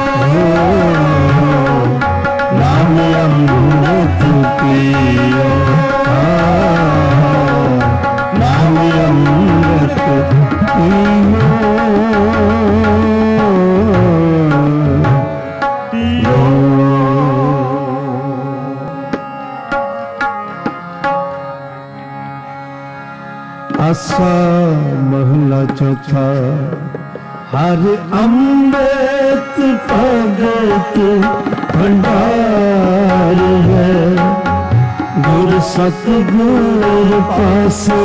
नाम अमृत पियो, नाम अमृत पियो पियो। आसा महला चौथा, हर अमृत भगत भंडार है, गुर सतगुर पासे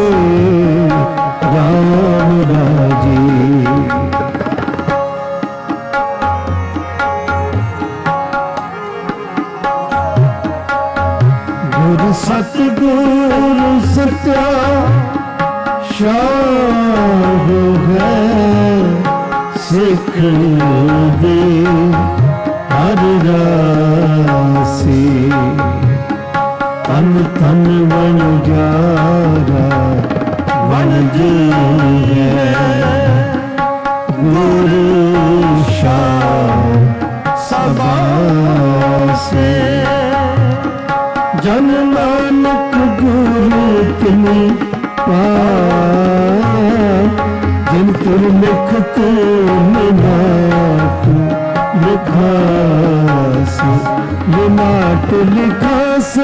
राम राजी। गुर सतगुर सत्या शाह है, सिख दे हर रासी। तन तन बन जारा वनज है, गुरु शाह सबा से। जन नानक गुरु तिनी जिन तुर लिख को मिनाट लिखा से, मिनाट लिखा से।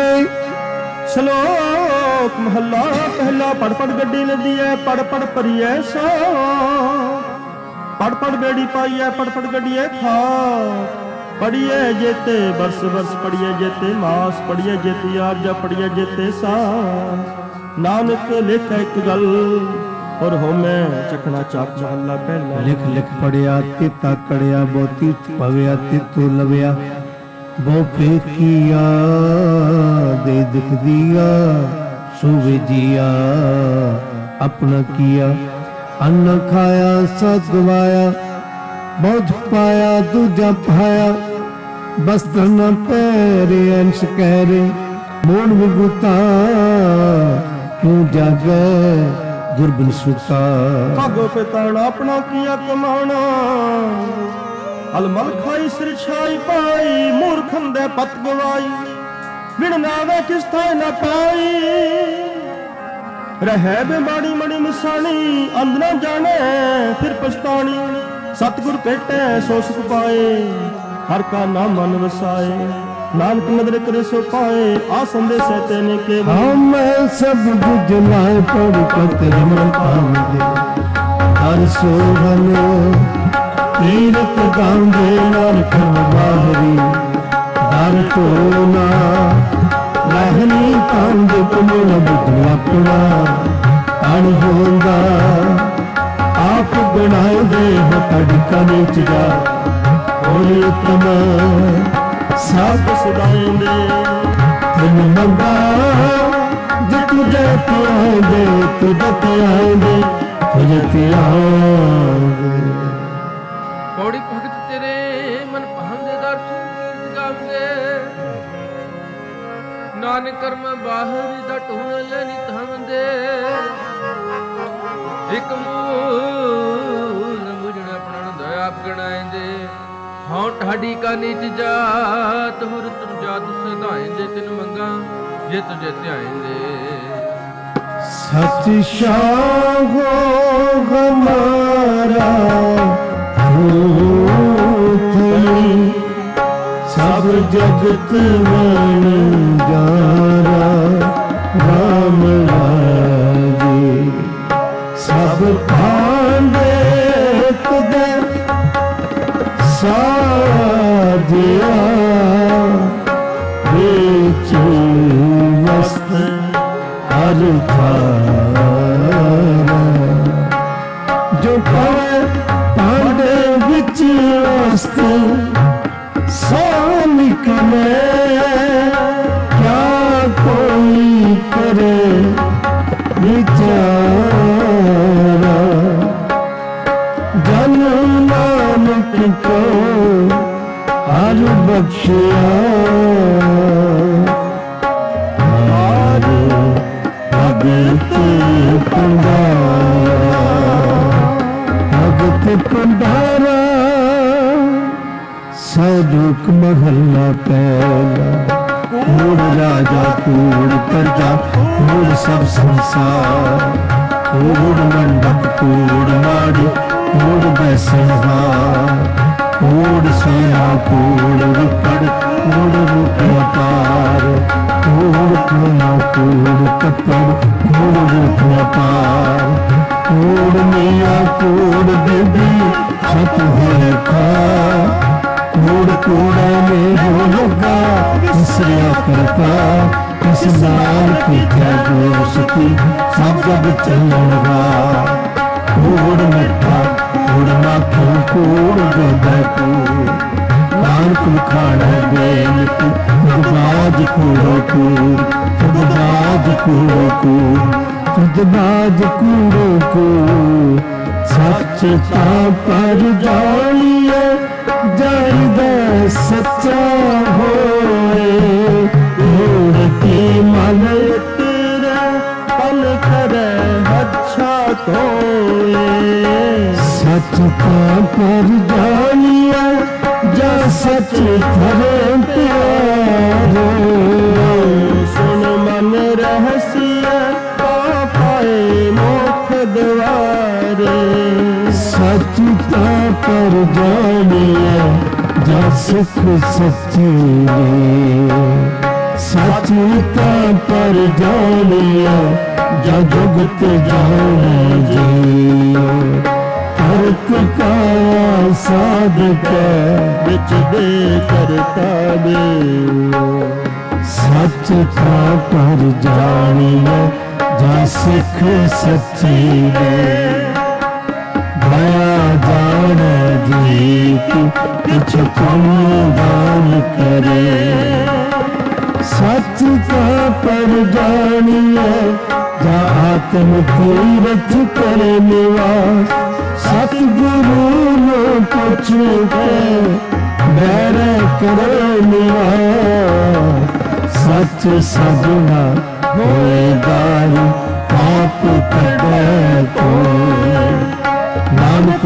श्लोक महला पहला, पढ़ पढ़ गड्डी नदी है, पढ़ पढ़ परिए सो। पढ़ पढ़ बेड़ी पाइए, पढ़ पढ़ गड्डिए खा। पढ़िए जेते बरस बरस, पढ़िए जेते मास, पढ़िए जेते आरजा, पढ़िए जेते सास। नानक लिख एक गल और हो मैं चखना चाक महला पहला। लिख लिख पढ़िया तिता कड़िया, बो तीर्थ पविया तितु लविया। बो फेकिया दे दुख दिया, सुवे जिया अपना किया। अन्न खाया सत गवाया, बहुत पाया दूजा पाया। वस्त्र न पहरे अंश कहरे, मोड़ विगुता क्यों जागे दुर्बिन सुता। भागो पिताना अपना किया कमाना, अलमल खाई सिर छाई पाई। मूर्खन दे पत गवाई, ਬਿਨ ਨਾਵੇ ਕਿਸ ਥਾਂ ਨਾ ਪਾਈ। ਰਹਿ ਬੇ ਮਾੜੀ ਮਣੀ ਮਸਾਣੀ ਅੰਧ ਨਾ ਜਾਣੇ ਫਿਰ ਪਛਤਾਣੀ। ਸਤਿਗੁਰ ਭੇਟੈ ਸੋ ਸੁਖ ਪਾਏ ਹਰ ਕਾ ਨਾਮ ਮਨ ਵਸਾਏ। ਨਾਨਕ ਨਦਰ ਕਰੇ ਸੋ ਪਾਏ ਆ ਸੰਦੇਸੈ ਤੈਨੇ ਕੇ ਮੈਂ ਸਭ ਕੁਝ ਲਾਇ ਪੜ ਪਤ ਰਮਨ ਪਾਉਂਦੇ ਹਰ ਸੋਹਨ ਕੀਰਤ ਗਾਉਂਦੇ ਨਾਨਕ ਬਾਹਰੀ ਦਰ ਤੋਨਾ ਰਹਿਣੀ ਪਾਉਂਦੇ ਪੁਨਰ ਬੁੱਧ ਆਪਣਾ ਅਣ ਹੁੰਦਾ ਆਪ ਬਣਾਏ ਦੇ ਹਟੜ ਨੀਚ ਜਾ ਹੋਰੀ ਉਤਮ ਸਭ ਸਦਾਇਂਦੇ ਤੈਨੂੰ ਮੰਗਾ ਜੇ ਤੁਝੇ ਤੇ ਆਉਂਦੇ ਤੁਝੇ ਤੇ ਆਉਂਦੇ ਤੁਝੇ ਤੇ ਆਉਂਦੇ। ਪੌੜੀ ਭਗਤ ਤੇਰੇ ਮਨ ਭਾਉਂਦੇ ਦਰਸ਼ਨ ਕੀਰਤ ਗਾਉਂਦੇ। ਨਾਨਕ ਕਰਮ ਬਾਹਰ ਦਾ ਢੂਲ ਨਹੀਂ ਥਾਂਦੇ। ਇੱਕ ਮੂਲ ਬੁਝਣ ਆਪਣਾ ਦਇਆ ਗਣਾਇਂਦੇ। ਹਾਂ ਠਾਡੀ ਕਾ ਨੀਚ ਜਾਤ ਹੁਰ ਤੁਮ ਜਾਤ ਸਦਾਇਂਦੇ। ਤਿਨ ਮੰਗਾ ਜੇ ਤੁਝੇ ਧਿਆਇਂਦੇ। ਸਚ ਸ਼ਾਹੋ ਹਮਾਰਾ ਹੋਤਨੀ ਸਭ ਜਗਤ ਮਨ ਜਾਰਾ ਰਾਮ ਲਾਗੇ। ਸਭ ਭਾਂਡੇ ਤੁਦੇ ਸਾਜਿਆ ਵਿੱਚ ਮਸਤ ਹਰ ਥਾਰਾ। ਜੋ ਪਾਵੇ ਭਾਂਡੇ ਵਿੱਚ ਮਸਤ ਸੋ ਨਿਕਲੇ ਕਿਆ ਕੋਈ ਕਰੇ ਵਿਚਾਰਾ। ਜਨ ਨਾਨਕ ਕੋ ਹਰ ਬਖਸ਼ਿਆ ਹਰ ਭਗਤ ਭੰਡਾਰਾ। ਭਗਤ ਭੰਡਾਰਾ ਸੌਦੁਖ ਮਹੱਲਾ ਪਹਿਲਾ। ਕੂੜ ਰਾਜਾ ਕੂੜ ਪ੍ਰਜਾ ਕੂੜ ਸਭ ਸੰਸਾਰ। ਕੂੜ ਮੰਡਪ ਕੂੜ ਮਾੜੀ ਕੂੜ ਬੈਸਨਹਾਰ। ਕੂੜ ਸੋਨਾ ਕੂੜ ਵਿਕੜ ਕੂੜ ਰੂਪ ਅਪਾਰ। ਕੂੜ ਕੋਨਾ ਕੂੜ ਕੱਪੜ ਕੂੜ ਰੂਪ ਅਪਾਰ। ਕੂੜ ਮੀਆਂ ਕੂੜ ਬੀਬੀ ਸਤ ਹੋਏ ਖਾ। ਕੂੜ ਕੂੜਾ ਮੇ ਹੋ ਲੱਗਾ ਇਸਰਿਆ ਕਰਤਾ। ਇਸ ਨਾਲ ਪੀਠਾ ਗੋਸਤੀ ਸਭ ਜਗ ਚੱਲਣਗਾ। ਕੂੜ ਮਿੱਠਾ ਕੂੜ ਮਾਖਣ ਕੂੜ ਗੋਦਾ ਕੂੜ। ਨਾਨਕ ਖਾਣਾ ਬੇਨਤ ਤੁਦਬਾਜ ਕੂੜੋ ਕੂੜ। ਤੁਦਬਾਜ ਕੂੜੋ ਕੂੜ ਤੁਦਬਾਜ ਕੂੜੋ ਕੂੜ। ਸੱਚ ਤਾਂ ਪਰ ਜਾਣੀਏ ਜਾਇਦਾ ਸੱਚਾ ਹੋਏ। ਕੂੜ ਕੀ ਮਨ ਤੇਰਾ ਪਲ ਕਰੇ ਅੱਛਾ ਕੋਏ। ਸੱਚ ਤਾਂ ਪਰ ਜਾਣੀਏ ਜਾ ਸੱਚ ਧਰੇ ਪਿਆਰੇ। ਸੁਣ ਮਨ ਰਹਸੀਆ ਪਾ ਪਾਏ ਮੁਖ ਦੁਆਰੇ। ਸੱਚ ਤਾਂ ਪਰ ਜਾਣੀਏ ਜਾ ਸੁਖ ਸੱਚੇ ਨੇ। ਸੱਚ ਤਾਂ ਪਰ ਜਾਣੀਏ ਜਾ ਜੁਗਤ ਜਾਣੇ ਜੀਓ। ਹਰਕ ਕਾਇਆ ਸਾਧਕ ਵਿੱਚ ਦੇ ਕਰਤਾ ਦੇਓ। ਸੱਚ ਤਾਂ ਪਰ ਜਾਣੀਏ ਜਾ ਸਿੱਖ ਸੱਚੀ ਨੇ। ਦਇਆ ਜਾਣ ਜੀ ਕੁਛ ਕਮ ਦਾਨ ਕਰੇ। ਸੱਚ ਤਾਂ ਪਰ ਜਾਣੀਏ ਜਾ ਆਤਮ ਤੀਰਥ ਕਰੇ ਨਿਵਾਸ। ਸਤਿਗੁਰੂ ਨੂੰ ਪੁੱਛ ਕੇ ਬੈਰ ਕਰੋ ਨਿਵਾਸ। ਸੱਚ ਸਜਣਾ ਹੋਏ ਦਾਰੂ ਪਾਪ ਕੱਢੇ ਕੋਈ। ਨਾਨਕ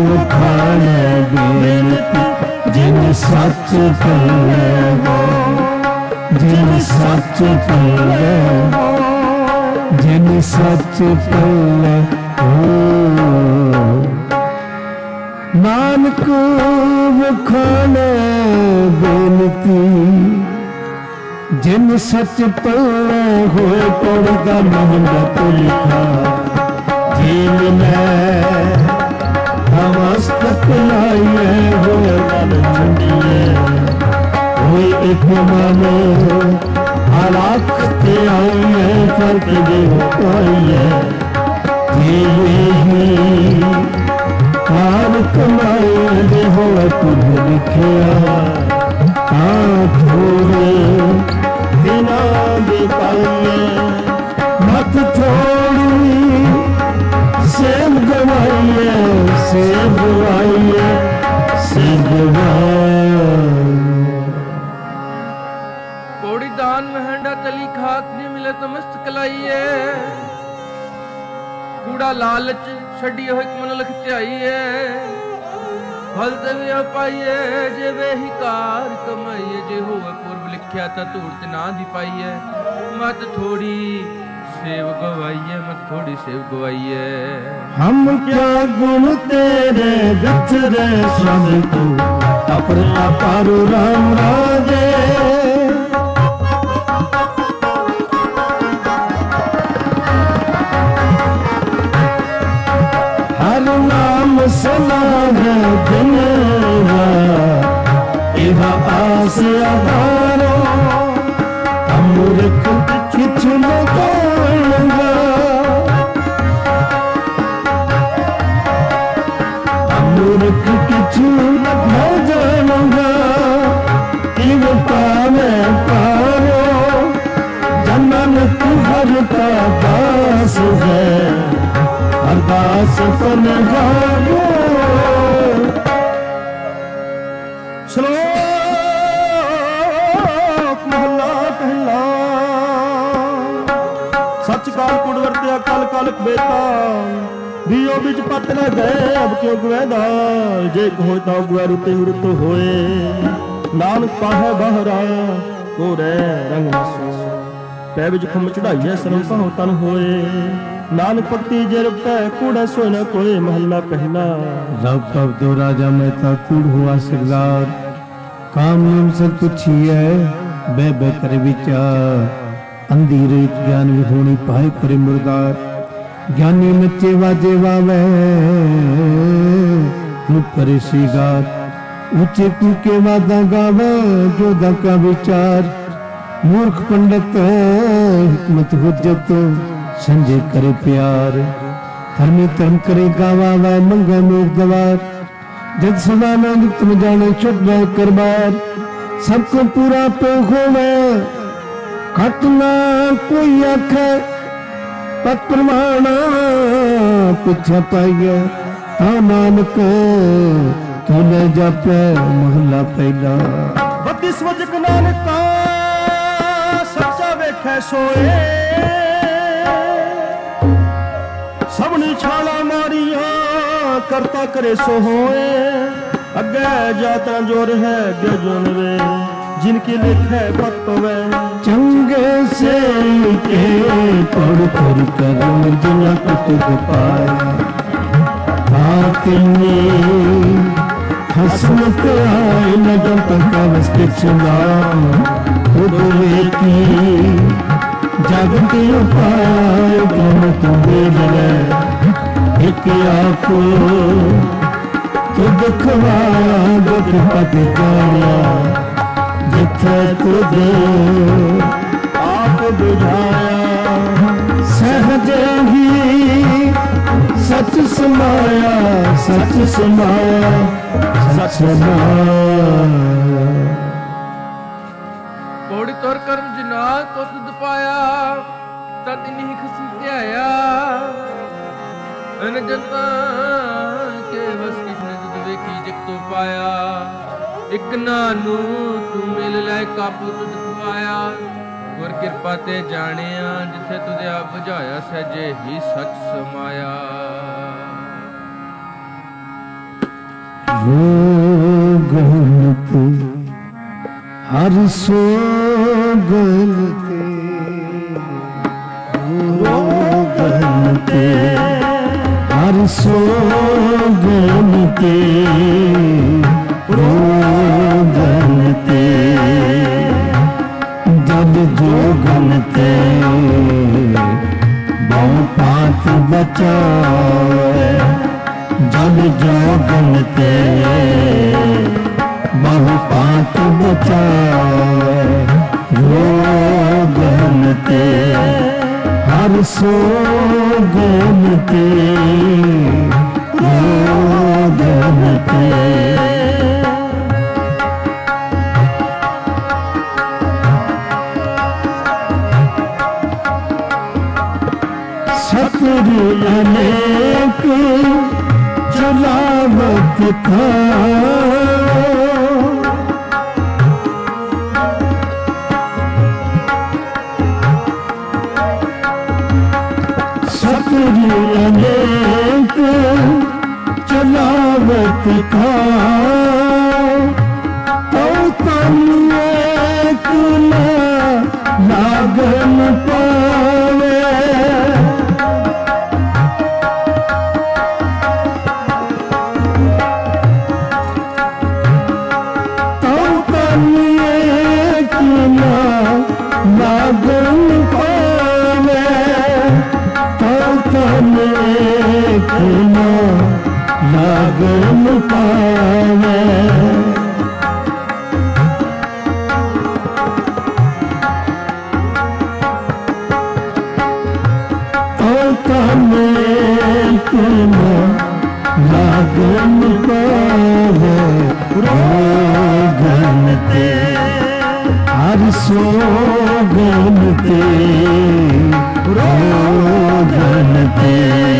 ਖਾਣੇ ਬੇਨਤੀ ਜਿਨ ਸੱਚ ਕਹੇਗਾ। जिन सच पल्ले जिन सच पल्ले हो नानक वखाने बेनती जिन सच पल्ले होए पौड़ा महंगा तो लिखा जिन मैं मस्तक लाइए हो गल छड़िए कोई एक मानो आलाख ते आइए फर्क दे पाइए ही कार कमाए दे हो कुछ लिखिया हाँ थोड़े बिना दे पाइए मत थोड़ी सेब गवाइए सेब गवाइए सेब गवाइए पौड़ी दान महंडा तली खात नहीं मिले तो मस्त कलाइए कूड़ा लालच छड़ी हो एक मन लख चाहिए फल ते पाइए जे वे ही कार कमाइए जे होवे पूर्व लिखिया ता धूड़ ना दी पाइए मत थोड़ी सेव गवाइए मत थोड़ी सेव गवाइए हम क्या गुण तेरे गथरे सब तू अपना पारू राम राजे हर नाम सलाम दिन इहा आस आधारो अमृत किछ न जानगा अमृत किछ न जानगा इव पावे पारो जनन तुहर का दास है अरदास पन गावो श्लोक महला पहला सच काल कुड़ वरत्या कल कालक बेता बीओ बिच पत न गए अब क्यों गुएदा जे होए ता गुए रुते रुत होए नानक पाहे बहरा को रे रंग नसो पै बिच खुम चढ़ाइए सरम पाहो तन होए नानक भक्ति जे रुपै कूड़ा सोए न कोई महला पहला रब कब दो राजा मेहता कूड़ हुआ सिरदार काम नियम सब पुछिए बे बे करे विचार अंधी रीत ज्ञान विहोणी पाए करे मुर्दार ज्ञानी नचे वाजे वावे मुख करे श्रीगार ऊंचे कूके वादा गावे जोधा का विचार मूर्ख पंडित हिकमत हुज्जत संजय करे प्यार धर्मी धर्म करे गावा वै मंगे मोर दवार जद सदानंद तुम जाने छुट गए करबार सबको पूरा पे होवे खटना कोई आखे पत प्रमाणा पिछा पाइए ता नानक तू ले जापे महला पहला बत्तीस वजक नानक सच्चा वेखे सोए सबने छाला मारिया करता करे सो होए अगे जाता जोर है अगे जोन वे जिनकी लिखे पत पवे चंगे से के पढ़ पढ़ कर जिना कुतुब पाए आतिनी हसमत आए लगन तक वस्के चला खुद वेकी जागते उपाय तुम तुम्हें जले एक आपको तो दुखवाया दुख पद जाया जिथे तुझ आप बुझाया सहज ही सच समाया सच समाया सच समाया पौड़ी तौर कर्म जिना को तुद पाया तद इन्हीं खसी ध्याया अन जनता के बस किसने तुद वेखी जग तो पाया एक नानू तू मिल ले काबू तुद खवाया गुर किरपा ते जानिया जिथे तुदे आ बुझाया सहजे ही सच समाया योग हर सो रोगन ते रोगन ते हर सोगन ते रोगन ते जब जोगन ते बहु पात बचावे जब जोगन ते बहु पात बचावे रोगन ते हर सोगन ते रोगन ते सतगुरु अनेक जलावत था सतगुरु अनेक जलावत था तो तन एक लागन पावे लागन पावे तो तने खुना लागन पावे तो तने खुना लागन पावे रोगन ते हर सोगन ते रोगन ते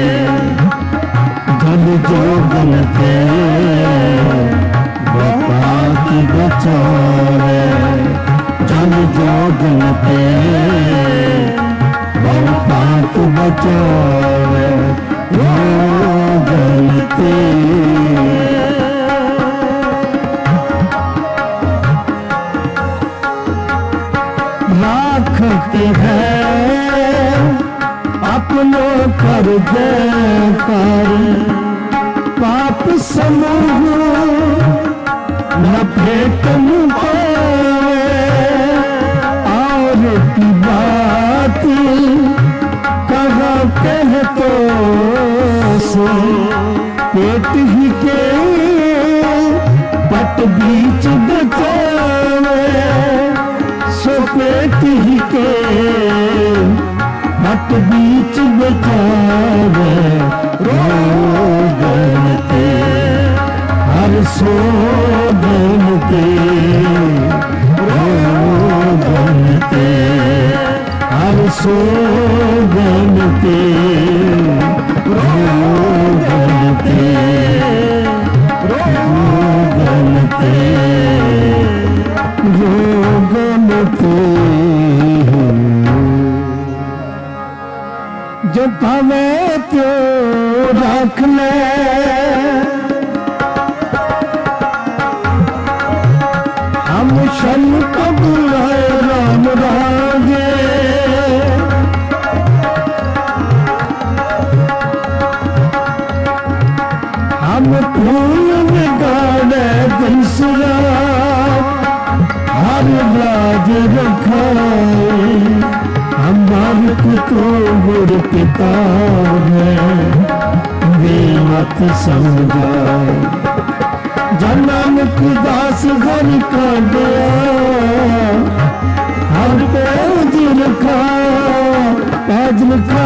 जल जोगन ते बात बचावे जल जोगन ते बात बचावे रोगन ते राखते हैं अपनों पर कर पाप समूह लपेटन पावे और की बात कहा कह तो सो पेट ही के पट बीच बचावे सो पेट ही के पट बीच बचावे रोगन ते हर सोगन ते रोगन ते हर सोगन ते रोगन ते रोगन ते रोगन ते जो भावे तो रख ले हम शन कबूल है राम राजे हम फूल बिगाड़े दूसरा हर राज रखाए हमारे को तो गुरु पिता है वे मत समझाए जनक दास घर का गया हर पेज रखा पेज रखा।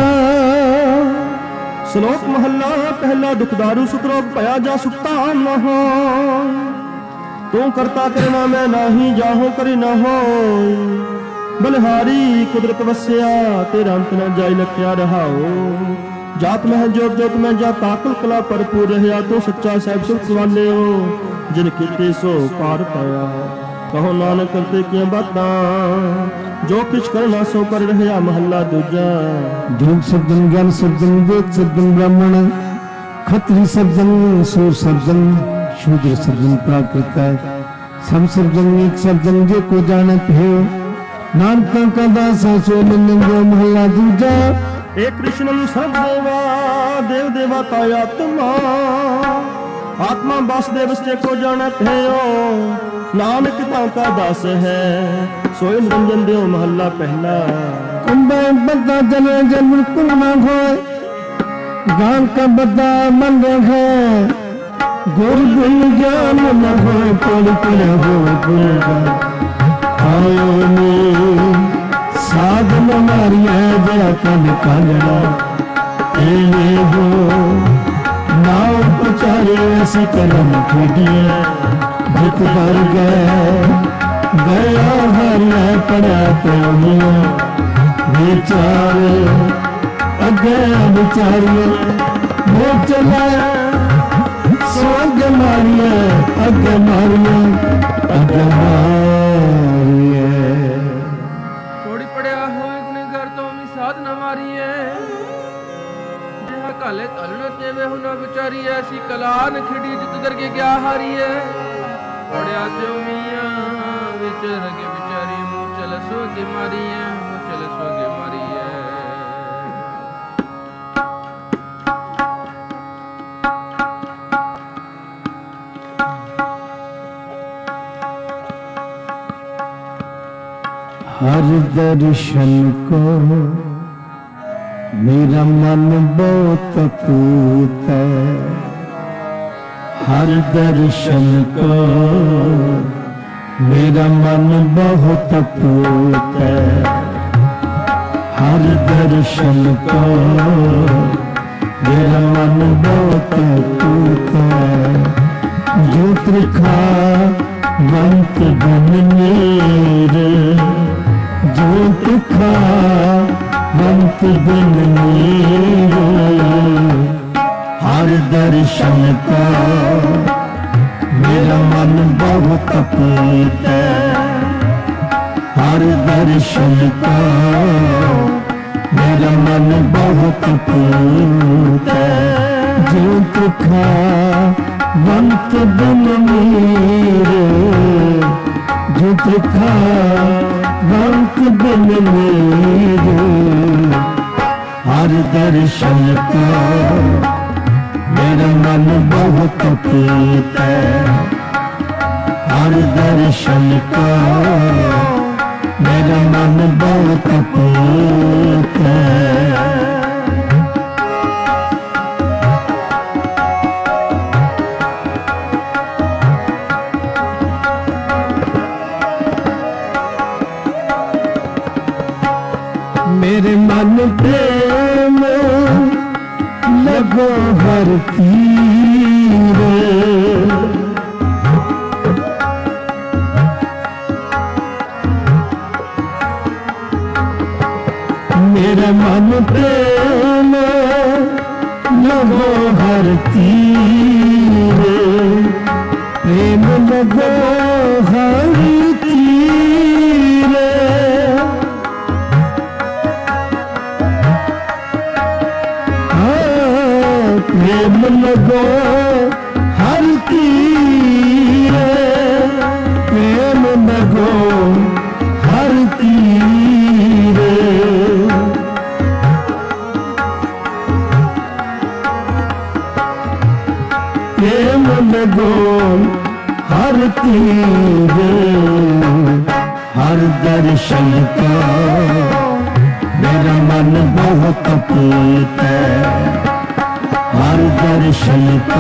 श्लोक महला पहला दुखदारू सुखरोग पया जा सुखता न हो तू करता करना मैं नाही जाहो करी न हो बलिहारी कुदरत वस्या तेरा अंत न जाय लख्या रहाओ जात में जोत जोत में जा ताकल कला भरपूर रहा तो सच्चा साहिब सुख सवाले हो जिन कीते सो पार पाया कहो नानक करते किया बातां जो किछ करना सो कर रहा महला दूजा। योग सज्जन ज्ञान सज्जन वेद सज्जन ब्राह्मण खत्री सज्जन सूर सज्जन शूद्र सज्जन प्राकृत सब सज्जन एक सज्जन जे को जानत है नानक का दास सो मिलेंगे महला दूजा। एक कृष्णम सब देवा देव देवता आत्मा आत्मा वासुदेव से को जानत है ओ नानक का दास है सोए निरंजन देव महला पहला। कुंभा बता चले जब बिल्कुल ना खोए गान का बता मन रखे गुरु गुल ज्ञान न हो पुल पुल हो पुल आयो ने साधन मारिया जया कल कालड़ा एने हो नाव पचारे ऐसी कलम खेडिया जित भर गए गया हरिया पड़ा प्रेमिया विचार अगे विचारिए वो चला स्वर्ग मारिए अगे मारिए अगे मारिए थोड़ी पड़िया होए गुनेगार तो मी साधना मारिए जेहा काले तलन ते वे हुना विचारी ऐसी कला न खिड़ी जित करके क्या हारिए पड़िया ते मियां विचार के विचारी मुंह चल सो के मारिए मुंह चल सो के मारिए। हर दर्शन को मेरा मन बहुत पूत है। हर दर्शन को मेरा मन बहुत पूत है। हर दर्शन को मेरा मन बहुत पूत है। जो त्रिखा वंत बन मेरे जो त्रिखा वंत बन मेरे हर दर्शन का मेरा मन बहुत पूत है। हर दर्शन का मेरा मन बहुत पूत है। जो त्रिखा वंत बन मेरे जो त्रिखा वंत बन मेरे हर दर्शन का मेरा मन बहुत पूत है। हर दर्शन का मेरा मन बहुत पूत है। मेरे मन प्रेम लगो हर तीर मेरे मन प्रेम लगो हर तीर प्रेम लगो हर तीर प्रेम लगो हर तीर प्रेम लगो हर तीर प्रेम लगो हर तीर हर दर्शन का मेरा मन बहुत पूत है। हर दर्शन का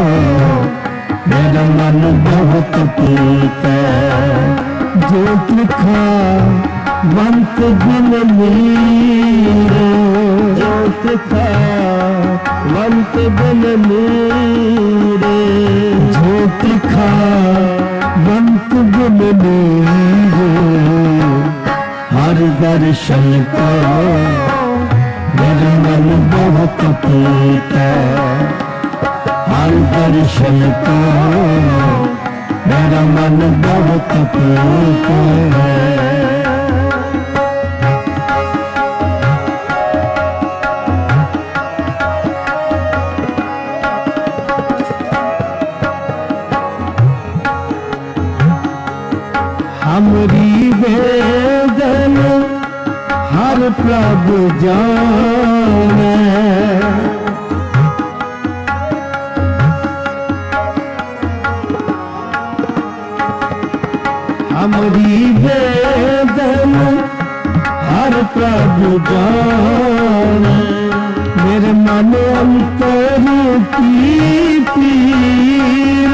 मेरा मन बहुत पूत है। जो त्रिखा वंत बन मेरे जो त्रिखा वंत बन मेरे जो त्रिखा वंत बन मेरे हर दर्शन का मेरा मन बहुत पूत है। हर दर्शन का मेरा मन बहुत पूत है। हमरी वेदना प्रभु जाने। हमरी वेदन हर प्रभु जाने। मेरे मन अंतर की पीर,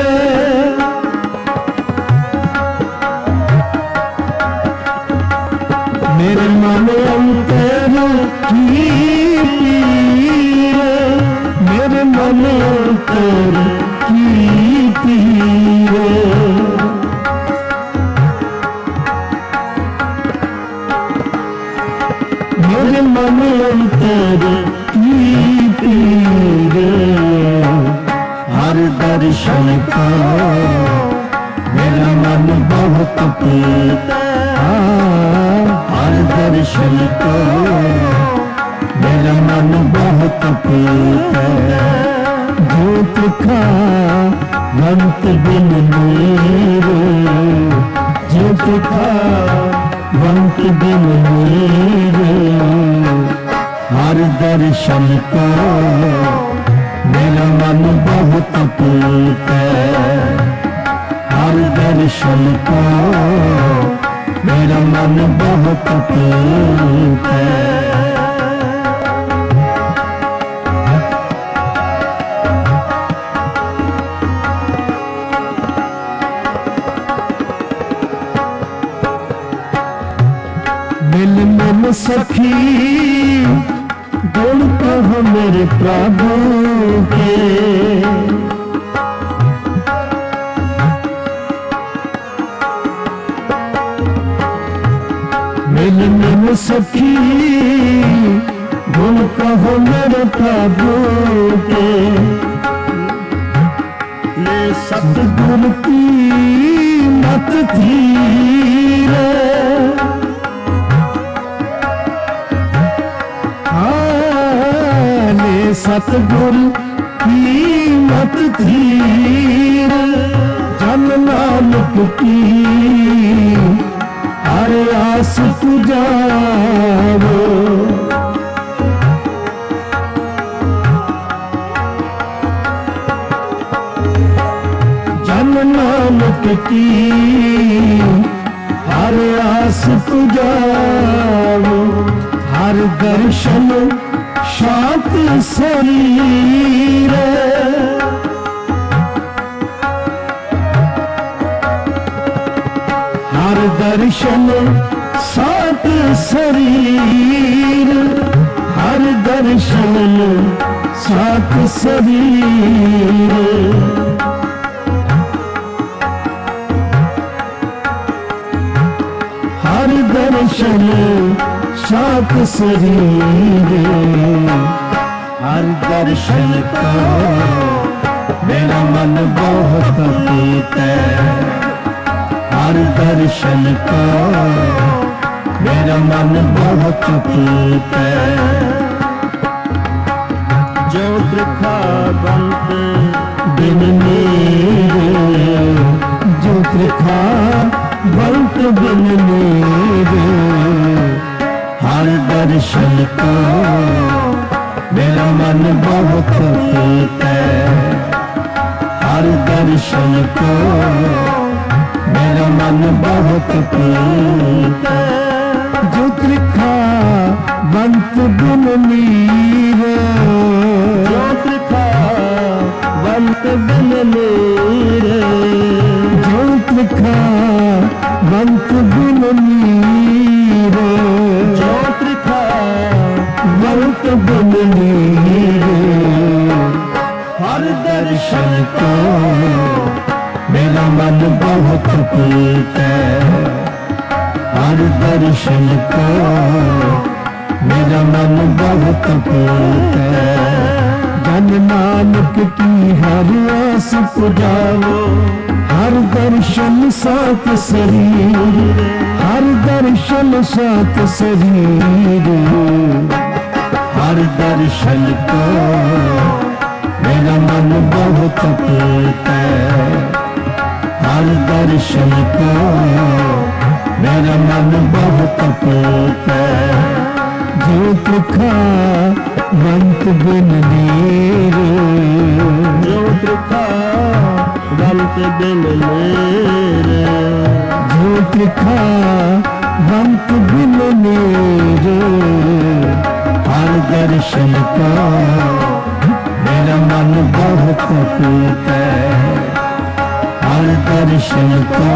मेरे मन अंतर की पीर, मेरे मन अंतर की पीर। मेरे मन अंतर की पीर, हर दर्शन का मेरा मन बहुत पीता। हर दर्शन का मेरा मन बहुत पीता। धूप का वंत बिन मेरे, धूप का वंत बिन मेरे। हर दर्शन का मेरा मन बहुत पीता। हर दर्शन का मेरा मन बहुत पीता। मिल मिल सखी गुण कहो मेरे प्रभु के। मिल मिल सखी गुण कहो मेरे प्रभु के। ले सतगुरु की मत धीरे, सतगुरु की मत धीर। जन नानक की हर आस पुजावो। जन नानक की हर आस पुजावो। हर दर्शन शांत शरीर, हर दर्शन शांत शरीर। हर दर्शन शांत शरीर। हर दर्शन शांत शरीर। हर दर्शन का मेरा मन बहुत पीता। हर दर्शन का मेरा मन बहुत पीता। जो त्रिखा बंत बिन मेरे, जो त्रिखा बंत बिन मेरे। हर दर्शन का मेरा मन बहुत पीता। हर दर्शन का मेरा मन बहुत पीता। जो त्रिखा बंत बिन मेरे, जो त्रिखा बंत बिन मेरे। जो त्रिखा बंत बिन मेरे। जो त्रिखा बंत बिन मेरे। हर दर्शन को मेरा मन बहुत पीता। हर दर्शन को मेरा मन बहुत पीता। जन नानक की हर आस पुजावो। हर दर्शन सात शरीर। हर दर्शन सात शरीर। हर दर्शन को मेरा मन बहुत पीता। हर दर्शन को मेरा मन बहुत पीता। त्रिखा बंत बिन नीर, जो त्रिखा बंत बिन नीर, जो त्रिखा बंत बिन नीर। हर दर्शन का मेरा मन बहुत पीता, हर दर्शन का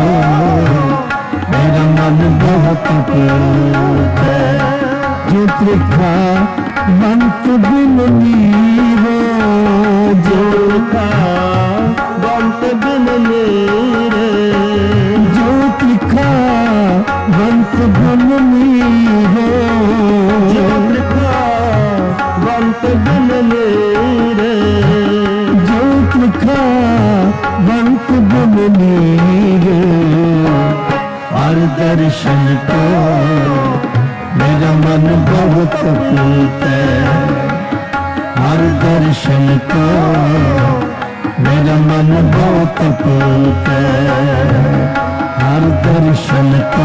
मेरा मन बहुत पीता। जो त्रिखा बंत बिन नीर, जो त्रिखा बंत बिन नीर, जो त्रिखा बंत बिन नीर, जो त्रिखा बंत बिन नीर, जो त्रिखा बंत बिन नीर। हर दर्शन को मेरा मन बहुत पीता, हर दर्शन को मेरा मन बहुत पीता, हर दर्शन को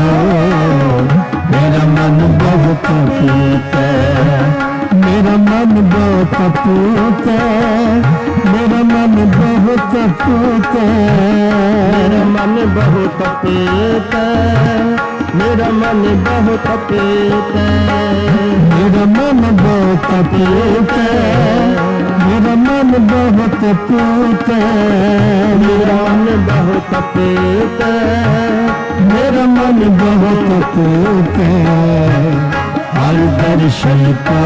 मेरा मन बहुत पीता, मेरा मन बहुत पीता, मेरा मन बहुत पीता, मेरा मन बहुत पीता, मेरा मन बहुत पीता, मेरा मन बहुत पीता, मेरा मन बहुत पीता, मेरा मन बहुत पीता, मेरा मन बहुत पीता। हर दर्शन को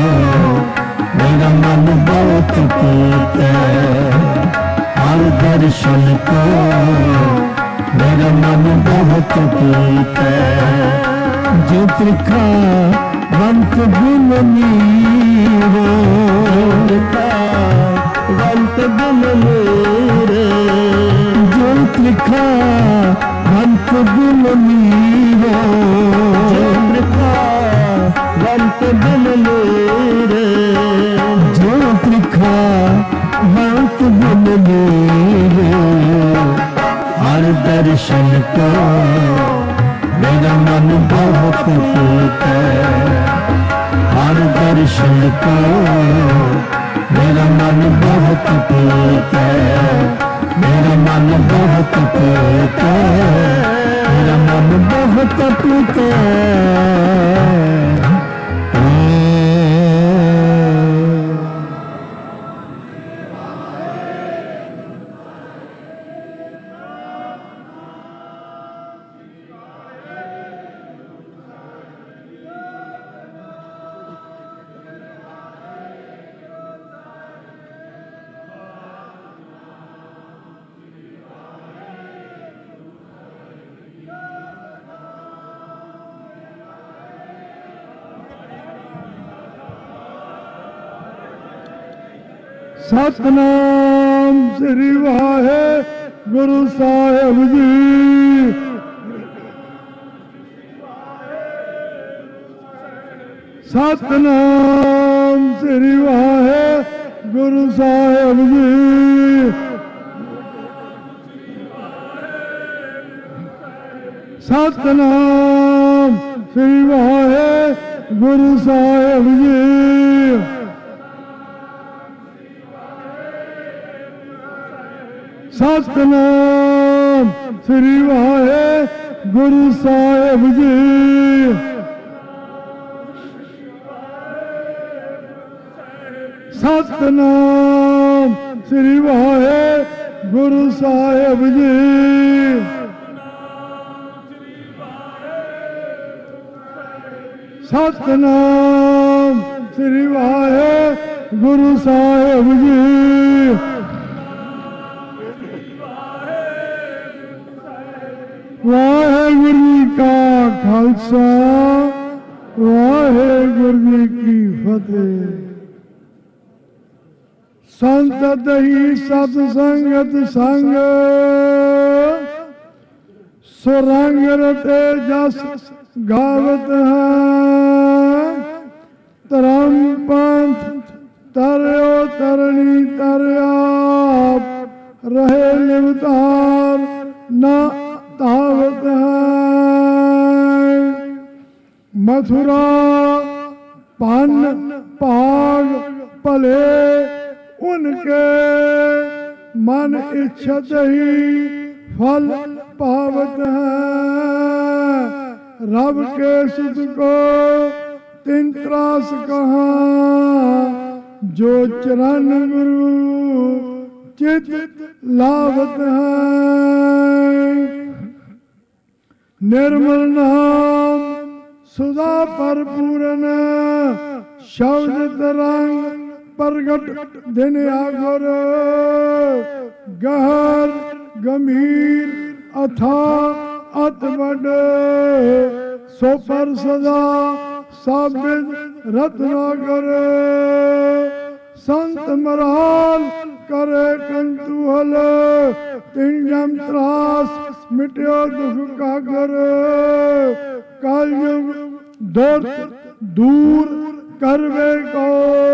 मेरा मन बहुत पीता, हर दर्शन को मेरा मन बहुत पीता। जो त्रिखा बंत बिन नीर, त्रिखा बंत बिन नीर, जो त्रिखा बंत बिन नीर, जो त्रिखा बंत बिन नीर, जो त्रिखा बंत बिन नीर। हर दर्शन को मेरा मन बहुत पीता, हर दर्शन को मेरा मन बहुत पीता, मेरा मन बहुत पीता, मेरा मन बहुत पीता। सतनाम श्री वाहे गुरु साहिब जी। सतनाम श्री वाहे गुरु साहिब जी। सतनाम श्री वाहे गुरु साहिब जी। सतनाम श्री वाहे गुरु साहिब जी। सतनाम श्री वाहे गुरु साहिब जी। सतनाम श्री वाहे गुरु साहिब जी। वाहेगुरु जी का खालसा, वाहेगुरु जी की फतेह। संत दही सत संगत संग, सुरंग रते जस गावत है। तरम पंथ तरयो तरणी तरयाप, रहे निवतार न तावत है। मथुरा पन भाग भले उनके, मन इच्छत ही फल पावत है। रब के सुत को तिन त्रास कहाँ, जो चरण गुरु चित लावत है। निर्मल नाम सुधा पर पूरन, शब्द तरंग प्रगट दिन आगर। गहर गंभीर अथा अत बड़, सो पर सदा साबित रत्नाकर। संत मराल करे कंतुहल, तिन जम त्रास मिट्यो दुख कागर। कलयुग दुर्त दूर करवे को,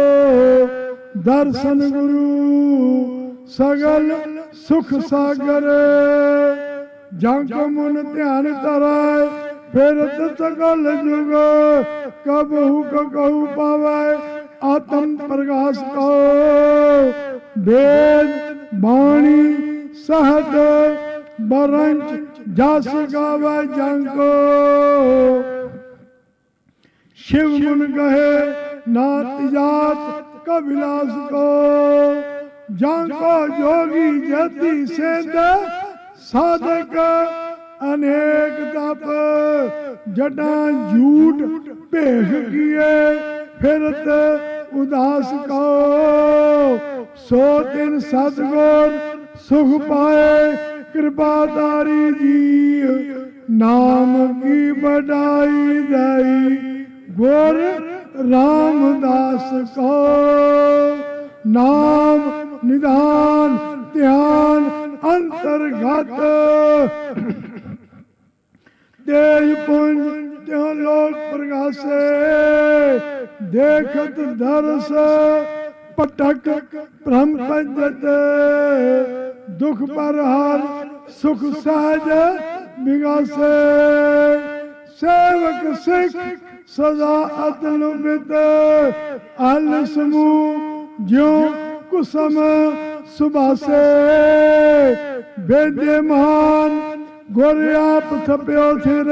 दर्शन गुरु सगल सुख सागर। जाको मुन ध्यान तराय, फिरत सकल जुग। कबहू कहू पावै आत्म प्रकाश को, वेद वाणी सहत बरंच जस गावै जाको। शिव मुन कहे नात जात कबिलास को, जाको जोगी जति सेध साधक। अनेक तप जटा झूठ भेख किए, फिरत उदास को। सो दिन सतगुर सुख पाए कृपाधारी जी, नाम की बढ़ाई दाई गुर रामदास को। नाम निधान ध्यान अंतर्गत, तेज पुंज त्यों लोक प्रकाशे। देखत दरस पटक ब्रह्म पंजत, दुख पर हर सुख सहज विगासे। सेवक सिख सदा अतलुबित, अल समूह ज्यों कुसुम सुबासे। वेद्य महान गुर आप थप्यो थिर,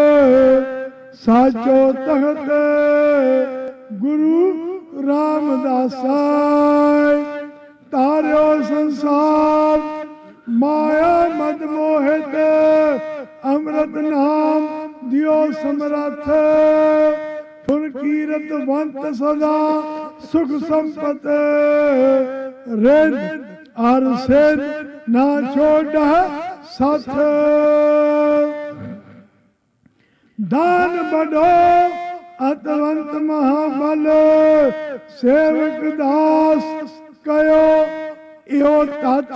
साचो तखत गुरु रामदासा। तार्यो संसार माया मद मोहित, अमृत नाम दियो समरथ। फुरकीरत वंत सदा सुख संपत, रिंद और सिंध ना छोड़ साथ। दान बढ़ो अतवंत महाबल, सेवक दास कयो यो तथ।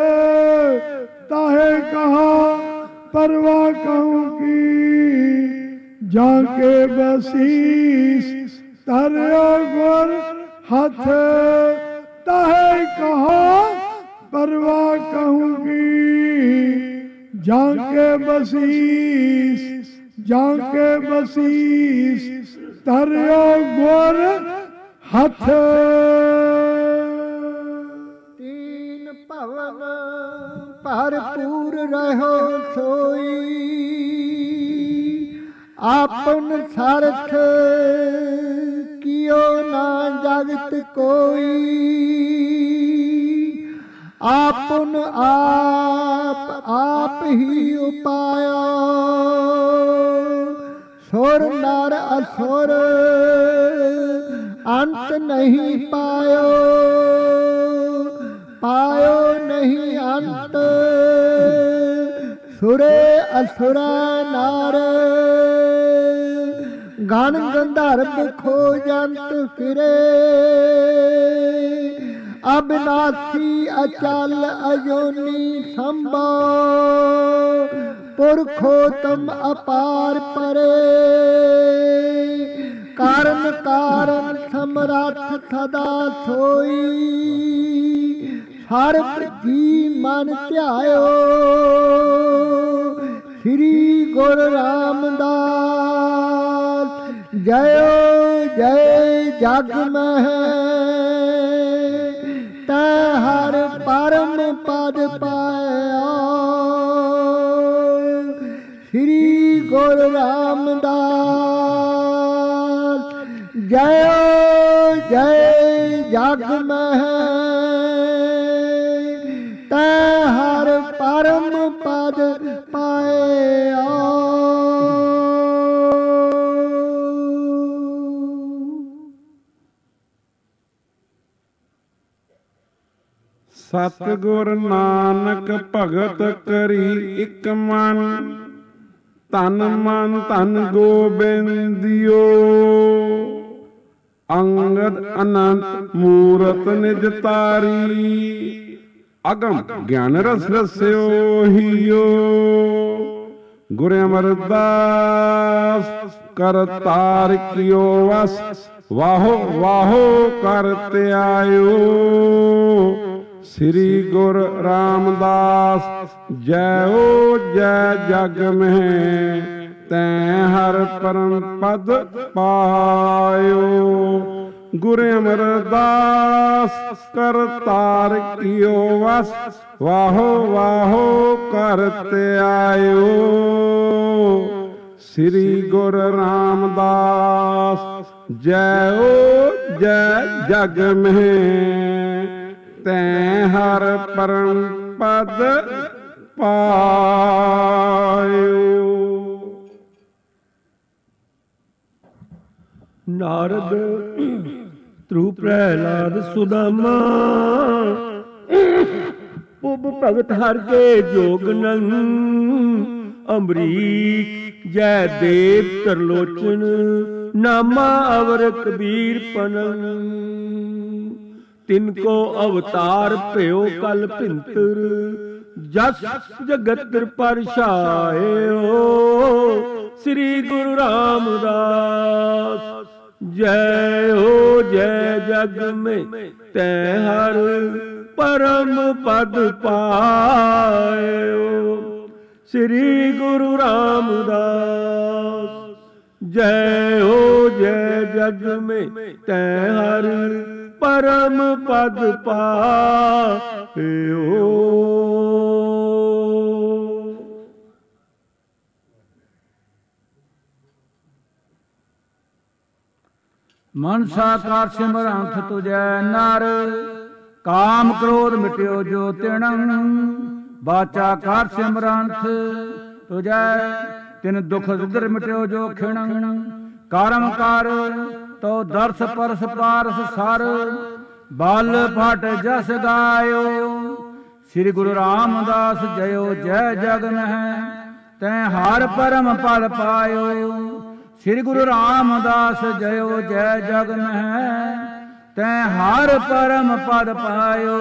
ताहे कहा परवाह कहूँ की, जाके बसीस तरयो गुर हाथ। ताहे कहा परवाह कहूँगी, जाके बसीस जाके बसीस तरयो गुर हाथ। तीन पवन भरपूर रहो सोई, आपन सारथ कियो ना जगत कोई। आपन आप आप ही उपाया, सुर नर असुर अंत नहीं पायो। पायो नहीं अंत सुरे असुरा नार। गण गंधर्व खोजंत फिरे, अविनाशी अचल अजोनी संभो। पुरखोत्तम अपार परे, कारण कारण समरथ सदा सोई। सर्व जी मन ध्यायो, श्री गुरु रामदास जयो ਜੈ ਜਗ ਮਹਿ ਤੈ ਹਰ ਪਰਮ ਪਦ ਪਾਇਆ। ਸ੍ਰੀ ਗੁਰੂ ਰਾਮਦਾਸ ਜੈ ਜੈ ਜਗ ਮਹਿ ਤੈ ਹਰ ਪਰਮ ਪਦ ਪਾਇਆ। ਸਤਿਗੁਰ ਨਾਨਕ ਭਗਤ ਕਰੀ ਇਕ ਮਨ, ਧਨ ਮਨ ਧਨ ਗੋਬਿੰਦਿਓ। ਅੰਗਦ ਅਨੰਤ ਮੂਰਤ ਨਿਜ ਤਾਰੀ, ਅਗਮ ਗਿਆਨ ਰਸ ਰਸਿਓ ਹੀਓ। ਗੁਰ ਅਮਰਦਾਸ ਕਰ ਤਾਰਿਕਿਓ ਵਸ, ਵਾਹੋ ਵਾਹੋ ਕਰ ਧਿਆਇਓ। ਸ੍ਰੀ ਗੁਰ ਰਾਮਦਾਸ ਜੈ ਜੈ ਜਗ ਮਹਿ ਤੈ ਹਰ ਪਰਮ ਪਦ ਪਾਇਓ। ਗੁਰ ਅਮਰਦਾਸ ਕਰ ਤਾਰਿਕਿਓ ਵਸ, ਵਾਹੋ ਵਾਹੋ ਕਰ ਧਿਆਇਓ। ਸ੍ਰੀ ਗੁਰ ਰਾਮਦਾਸ ਜੈ ਜੈ ਜਗ ਮਹਿ ਤੈ ਹਰ ਪਰਮ ਪਦ ਪਾਇਓ। ਨਾਰਦ ਧਰੂ ਪ੍ਰਹਿਲਾਦ ਸੁਦਾਮਾ, ਪੁੱਬ ਭਗਤ ਹਰ ਕੇ ਜੋਗਨੰ। ਅੰਬਰੀਕ ਜੈ ਦੇਵ ਤਰਲੋਚਨ, ਨਾਮਾ ਅਵਰ ਕਬੀਰ ਪਨੰ। ਤਿਨ ਕੋ ਅਵਤਾਰ ਭਇਓ ਕਲ ਭਿੰਤਰ, ਜਸ ਜਗਤ ਪਰਛਾਇਓ। ਸ੍ਰੀ ਗੁਰੂ ਰਾਮਦਾਸ ਜੈ ਹੋ ਜੈ ਜਗ ਮਹਿ ਤੈ ਹਰ ਪਰਮ ਪਦ ਪਾਇਓ। ਸ੍ਰੀ ਗੁਰੂ ਰਾਮਦਾਸ ਜੈ ਹੋ ਜੈ ਜਗ ਮਹਿ ਤੈ ਹਰ ਪਰਮ ਪਦ ਪਾਇਓ। ਮਨਸਾ ਕਰ ਸਿਮਰੰਥ ਤੁਜੈ ਨਰ, ਕਾਮ ਕ੍ਰੋਧ ਮਿਟਿਓ ਜੋ ਤਿਣੰ। ਬਾਚਾ ਕਰ ਸਿਮਰੰਥ ਤੁਜੈ, ਤਿਨ ਦੁਖ ਦੁਦਰ ਮਿਟਿਓ ਜੋ ਖਿਣੰ। ਕਰਮ ਕਰ ਤੋ ਦਰਸ ਪਰਸ ਪਾਰਸ ਸਰ, ਬਲ ਫਟ ਜਸ ਗਾਇਓ। ਸ੍ਰੀ ਗੁਰੂ ਰਾਮਦਾਸ ਜਯੋ ਜੈ ਜਗ ਮਹਿ ਤੈ ਹਰ ਪਰਮ ਪਦ ਪਾਇਓ। ਸ੍ਰੀ ਗੁਰੂ ਰਾਮਦਾਸ ਜਯੋ ਜੈ ਜਗ ਮਹਿ ਤੈ ਹਰ ਪਰਮ ਪਦ ਪਾਇਓ।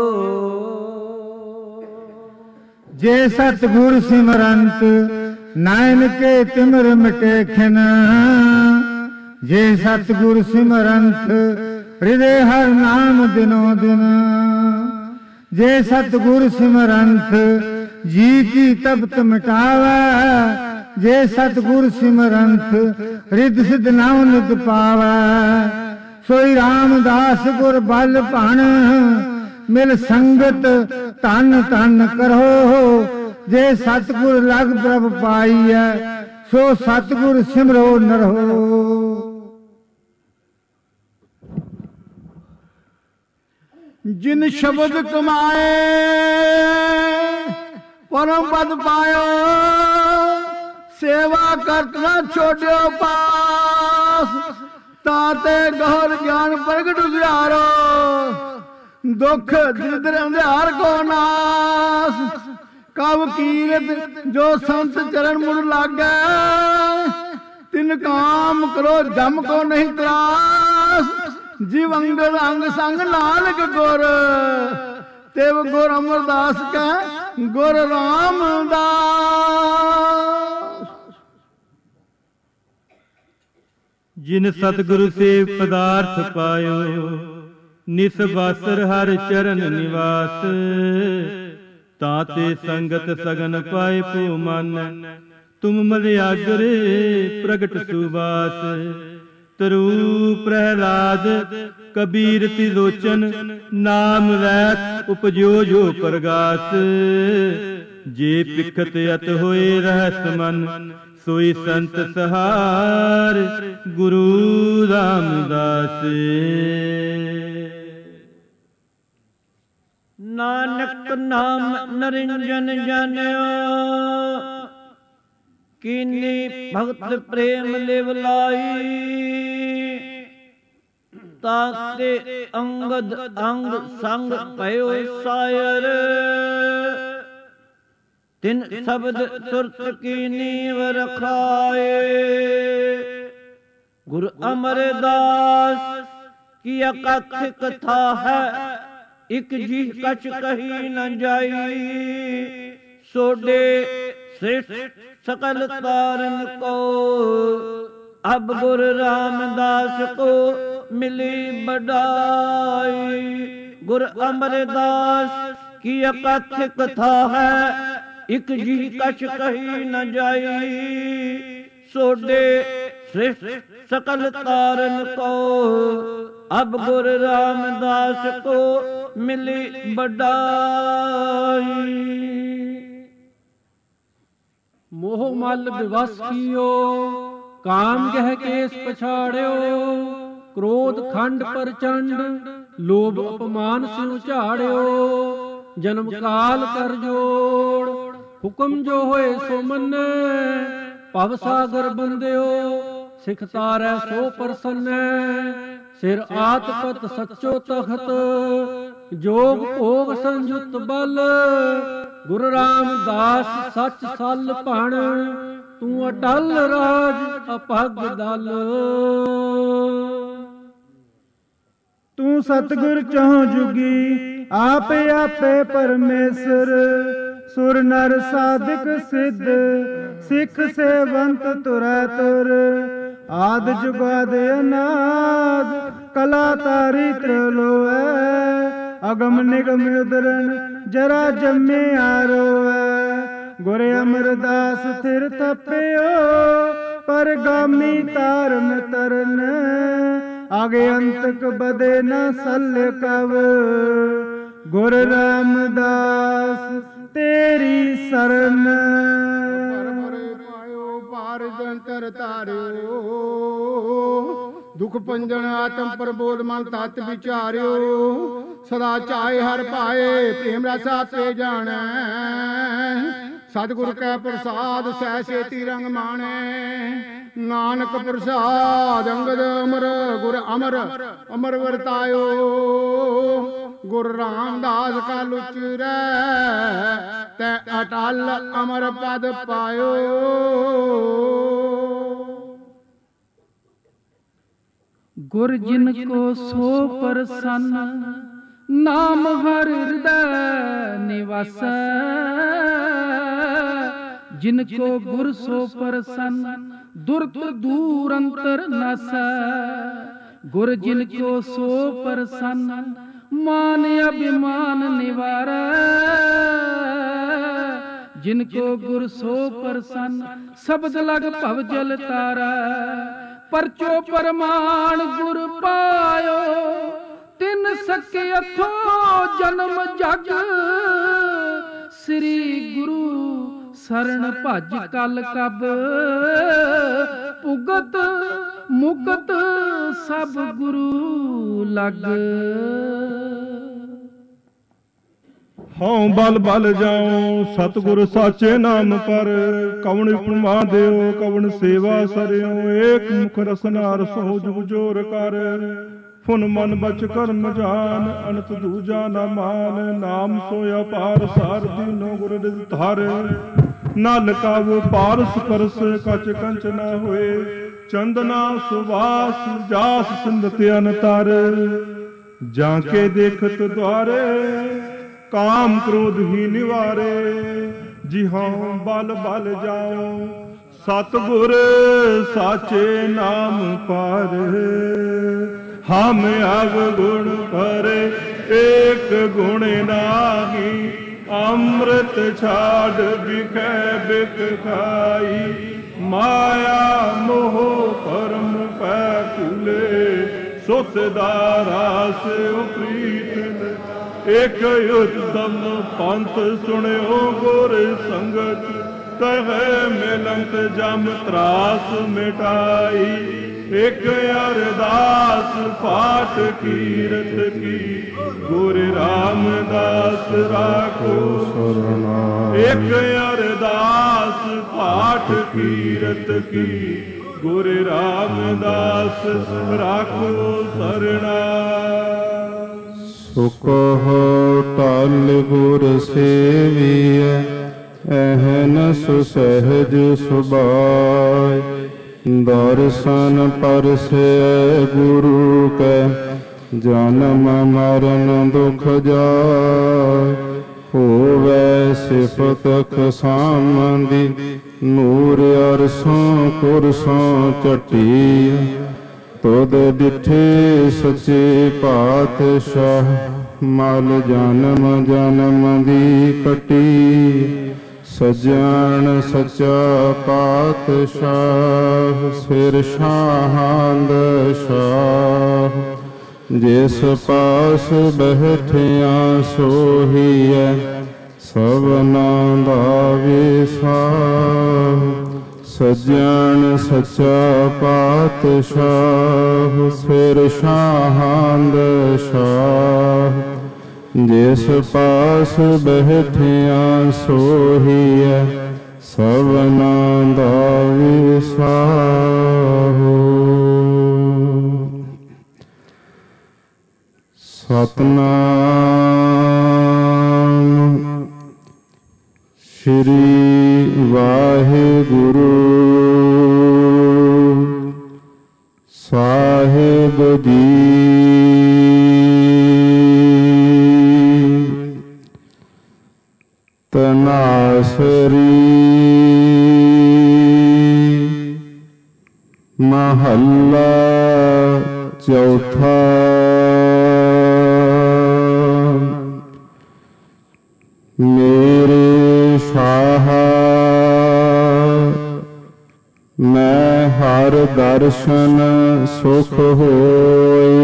ਜੇ ਸਤਿਗੁਰ ਸਿਮਰੰਤ ਨਾਇਨ ਕੇ ਤਿਮਰ ਮਿਟੇ ਖਿਨ। ਜੇ ਸਤਿਗੁਰ ਸਿਮਰੰਤ ਹਿਰਦੇ ਹਰ ਨਾਮ ਦਿਨੋ ਦਿਨ। ਜੇ ਸਤਿਗੁਰ ਸਿਮਰੰਤ ਜੀ ਕੀ ਤਪਤ ਮਿਟਾਵੈ। ਜੇ ਸਤਿਗੁਰ ਸਿਮਰੰਤ ਰਿਦ ਸਿਧ ਨਾਮ ਨਿਤ ਪਾਵੈ। ਸੋਈ ਰਾਮਦਾਸ ਗੁਰ ਬਲ ਭਣ, ਮਿਲ ਸੰਗਤ ਧਨ ਧਨ ਕਰੋ। ਜੇ ਸਤਿਗੁਰ ਲਗ ਪ੍ਰਭ ਪਾਈਐ, ਸੋ ਸਤਿਗੁਰ ਸਿਮਰੋ ਨਰੋ। ਜਿਨ ਸ਼ਬਦ ਕਮਾਏ ਪਰਮ ਪਦ ਪਾਇਓ। ਸੇਵਾ ਕਰਤ ਨਾ ਛੋੜਿਓ ਪਾਸ, ਤਾਤੇ ਗੌਰ ਗਿਆਨ ਪ੍ਰਗਟ ਉਜਿਆਰੋ। ਦੁਖ ਦ੍ਰਿਦਰ ਅੰਧਿਆਰ ਕੋ ਨਾਸ, ਕਬ ਕੀਰਤ ਜੋ ਸੰਤ ਚਰਨ ਮੁੜ ਲਾਗੈ। ਤਿਨ ਕਾਮ ਕਰੋ ਜਮ ਕੋ ਨਹੀਂ ਤਰਾਸ। ਜਿਵ ਅੰਗਦ ਅੰਗ ਸੰਗ ਨਾਨਕ ਗੁਰ, ਤਿਵ ਗੁਰ ਅਮਰਦਾਸ ਕੈ ਗੁਰ ਰਾਮਦਾਸ। ਜਿਨ ਸਤਿਗੁਰੂ ਸੇਵ ਪਦਾਰਥ ਪਾਇਓ। ਨਿਸ ਬਾਸਰ ਹਰ ਚਰਨ ਨਿਵਾਸ, ਤਾਤੇ ਸੰਗਤ ਸਗਨ ਪਾਏ ਭੂ ਮਨ। ਤੁਮ ਮਲਿਆਗਰੇ ਪ੍ਰਗਟ ਸੁਬਾਸ, ਤਰੂ ਪ੍ਰਹਿਲਾਦ ਕਬੀਰ ਤਿਲੋਚਨ ਨਾਮ ਰੈਤ ਉਪਜਿਓ ਜੋ ਪ੍ਰਗਾਸ। ਜੇ ਪਿਖਤ ਅਤ ਹੋਏ ਰਹਿਸ ਮਨ ਸੋਈ ਸੰਤ ਸਹਾਰ ਗੁਰੂ ਰਾਮਦਾਸ। ਨਾਨਕ ਨਾਮ ਨਰਿੰਜਨ ਜਾਣਿਓ ਕੀਨੀ ਭਗਤ ਪ੍ਰੇਮ ਲਿਵ ਲਾਈ। ਤਾਤੇ ਅੰਗਦ ਅੰਗ ਸੰਗ ਭਇਓ ਸਾਇਰ ਤਿਨ ਸ਼ਬਦ ਸੁਰਤ ਕੀ ਨੀਵ ਰਖਾਏ। ਗੁਰ ਅਮਰਦਾਸ ਕੀ ਅਕਥ ਕਥਾ ਹੈ ਇਕ ਜੀ ਕਛ ਕਹੀ ਨ ਜਾਈ। ਸੋਡੇ ਸ੍ਰਿਸ਼ਟ ਸਕਲ ਤਾਰਨ ਕੋ ਅਬ ਗੁਰ ਰਾਮਦਾਸ ਕੋ ਮਿਲੀ ਬੜਾਈ। ਗੁਰ ਅਮਰਦਾਸ ਕੀ ਅਕਥ ਕਥਾ ਹੈ ਇਕ ਜੀ ਕਛ ਕਹੀ ਨ ਜਾਈ। ਸੋਡੇ ਸ੍ਰਿਸ਼ਟ ਸਕਲ ਤਾਰਨ ਕੋ ਅਬ ਗੁਰ ਰਾਮਦਾਸ ਕੋ ਮਿਲੀ ਬੜਾਈ। ਮੋਹ ਮਲ ਵਿਵਸ ਕੀਓ ਕਾਮ ਗਹਿ ਕੇਸ ਪਛਾੜਿਓ। ਕ੍ਰੋਧ ਖੰਡ ਪ੍ਰਚੰਡ ਲੋਭ ਅਪਮਾਨ ਸਿਉ ਝਾੜਿਓ। ਜਨਮ ਕਾਲ ਕਰ ਜੋੜ ਹੁਕਮ ਜੋ ਹੋਏ ਸੋ ਮੰਨੈ। ਭਵ ਸਾਗਰ ਬੰਦਿਓ ਸਿਖ ਤਾਰੈ ਸੋ ਪ੍ਰਸੰਨੈ। ਸਿਰ ਆਤਪਤ ਸੱਚੋ ਤਖਤ ਜੋਗ ਭੋਗ ਸੰਯੁਤ ਬਲ। ਗੁਰੂ ਰਾਮਦਾਸ ਸੱਚ ਸਲ ਭਣ ਤੂੰ ਅਟਲ ਰਾਜ ਅਪਗ ਦਲ। ਤੂੰ ਸਤਿਗੁਰ ਚਹੁ ਜੁਗੀ ਆਪੇ ਆਪੇ ਪਰਮੇਸ਼ਰ। ਸੁਰ ਨਰ ਸਾਧਕ ਸਿੱਧ ਸਿੱਖ ਸੇਵੰਤ ਤੁਰੈ ਤੁਰ। ਆਦ ਜੁਗਾਦ ਅਨਾਦ ਕਲਾ ਤਾਰੀ ਤ੍ਰਿਲੋਐ। ਅਗਮ ਨਿਗਮ ਉਦਰਨ ਜਰਾ ਜੰਮੇ ਆਰੋਐ। ਗੁਰ ਅਮਰਦਾਸ ਥਿਰ ਤਪਿਓ ਪਰਗਾਮੀ ਤਾਰਨ ਤਰਨ। ਆਗੇ ਅੰਤਕ ਬਦੇ ਨ ਸਲ ਕਵ। ਗੁਰ ਰਾਮਦਾਸ ਤੇਰੀ ਸਰਨ। ਪਾਇਓ ਪਾਰ ਜੰਤਰ ਤਾਰਿਓ। ਦੁਖ ਪੰਜਨ ਆਤਮ ਪ੍ਰਬੋਧ ਮਨ ਤਤ ਵਿਚਾਰਿਓ। ਸਦਾ ਚਾਹੇ ਹਰ ਪਾਏ ਪ੍ਰੇਮ ਰਸਾ ਤੇ ਜਾਣੈ। ਸਤਿਗੁਰ ਕੈ ਪ੍ਰਸਾਦ ਸਹਿ ਸੇਤੀ ਰੰਗ ਮਾਣੈ। ਨਾਨਕ ਪ੍ਰਸਾਦ ਅੰਗਦ ਅਮਰ ਗੁਰ ਅਮਰ ਅਮਰ ਵਰਤਾਇਓ। ਗੁਰ ਰਾਮਦਾਸ ਕਾ ਲੁਚਰੈ ਤੈ ਅਟਲ ਅਮਰ ਪਦ ਪਾਇਓ। ਗੁਰ ਜਿਨ ਕੋ ਸੋ ਪ੍ਰਸੰਨ ਨਾਮ ਹਰ ਹਿਰਦੈ ਨਿਵਾਸੈ। ਜਿਨ ਕੋ ਗੁਰ ਸੋ ਪ੍ਰਸੰਨ ਦੁਰਤ ਦੂਰ ਅੰਤਰ ਨਾਸੈ। ਗੁਰ ਜਿਨ ਕੋ ਸੋ ਪ੍ਰਸੰਨ ਮਾਨ ਅਭਿਮਾਨ ਨਿਵਾਰੈ। ਜਿਨ ਕੋ ਗੁਰ ਸੋ ਪ੍ਰਸੰਨ ਸ਼ਬਦ ਲਗ ਭਵ ਜਲ ਤਾਰੈ। ਪਰਚੋ ਪਰਮਾਨ ਗੁਰ ਪਾਇਓ ਤਿਨ ਸਕੇ ਅਥੋ ਜਨਮ ਜਗ। ਸ੍ਰੀ ਗੁਰੂ ਸਰਣ ਭਜ ਕਲ ਕਬ। ਭੁਗਤ ਮੁਕਤ ਸਭ ਗੁਰੂ ਲਗ। ਹਉ ਬਲ ਬਲ ਜਾਉ ਸਤਿਗੁਰ ਸਾਚੇ ਨਾਮ ਪਰ। ਕਵਣ ਉਪਮਾ ਦਿਓ ਕਵਣ ਸੇਵਾ ਸਰਿਓ। ਏਕ ਮੁਖ ਰਸਨਾ ਰਸੋ ਜੁਗ ਜੋਰ ਕਰ। ਫੁਨ ਮਨ ਬਚ ਕਰਮ ਜਾਨ ਅਨੰਤ ਦੂਜਾ ਨਾ ਮਾਨ। ਨਾਮ ਸੋਇਆ ਪਾਰ ਸਾਰ ਦੀਨੋ ਗੁਰ ਨਿਜ ਧਾਰ। ਨਲ ਕਾਵ ਪਾਰਸ ਪਰਸ ਕਚ ਕੰਚ ਨਾ ਹੋਏ। ਚੰਦਨਾ ਸੁਵਾਸ ਜਾਸ ਸਿੰਧਤ ਅਨਤਰ। ਜਾਂ ਕੇ ਦੇਖਤ ਦੁਆਰੇ ਕਾਮ ਕ੍ਰੋਧ ਹੀ ਨਿਵਾਰੇ। ਜੀ ਹਉ ਬਲ ਬਲ ਜਾਉ ਸਤਿਗੁਰ ਸਾਚੇ ਨਾਮ ਪਰ। ਹਮ ਅਵਗੁਣ ਪਰੇ ਏਕ ਗੁਣ ਨਾਹੀ। ਅੰਮ੍ਰਿਤ ਛਾੜ ਬਿਖੈ ਬਿਖ ਖਾਈ। ਮਾਇਆ ਮੋਹ ਪਰਮ ਪੈ ਸੁਤ ਦਾ ਰਾਸ ਉਪਰੀਤ ਇਕ ਉਤਮ ਪੰਥ ਸੁਣਿਓ ਗੁਰ ਸੰਗਤ ਕਹੈ ਮਿਲੰਤ ਜਮ ਤਰਾਸ ਮਿਟਾਈ ਇਕ ਅਰਦਾਸ ਪਾਠ ਕੀਰਤ ਕੀ ਗੁਰ ਰਾਮਦਾਸ ਰਾਖੋ ਸਰਨਾ ਇਕ ਅਰਦਾਸ ਪਾਠ ਕੀਰਤ ਕੀ ਗੁਰ ਰਾਮਦਾਸ ਰਾਖੋ ਸਰਣਾ ਸੁਖ ਟਲ ਗੁਰ ਸੇਵੀਐ ਅਹਨਸ ਸਹਿਜ ਸੁਭਾਇ ਦਰਸ਼ਨ ਪਰਸੈ ਗੁਰੂ ਕੈ ਜਨਮ ਮਰਨ ਦੁਖ ਜਾਇ ਹੋਵੈ ਸਿਫਤ ਖਸਾਮੰਦੀ ਨੂਰ ਅਰਸੋਂ ਕੁਰਸੋਂ ਚਟੀ ਤੁਧ ਡਿਠੇ ਸੱਚੇ ਪਾਤਸ਼ਾਹ ਮਲ ਜਨਮ ਜਨਮ ਦੀ ਕਟੀ ਸਜਣ ਸੱਚਾ ਪਾਤਸ਼ਾਹ ਸਿਰ ਸ਼ਾਹੰਦ ਸ਼ਾਹ ਜਿਸ ਪਾਸ ਬੈਠਿਆ ਸੋਹੀਐ ਸਭਨਾ ਦਾ ਵਿਸਾਹ ਸਜਣ ਸੱਚਾ ਪਾਤਸ਼ਾਹ ਸਿਰ ਸ਼ਾਹੰਦ ਸ਼ਾਹ ਜਿਸ ਪਾਸ ਬੈਠਿਆ ਸੋਹੀਐ ਸਭਨਾ ਦਾ ਵਿਸਾਹ ਸਤਨਾਮ ਸ਼੍ਰੀ ਵਾਹਿਗੁਰੂ ਸਾਹਿਬ ਜੀ ਤਨਾਸਰੀ ਮਹੱਲਾ ਚੌਥਾ ਮੇਰੇ ਸ਼ਾਹ ਮੈਂ ਹਰ ਦਰਸ਼ਨ ਸੁਖ ਹੋਏ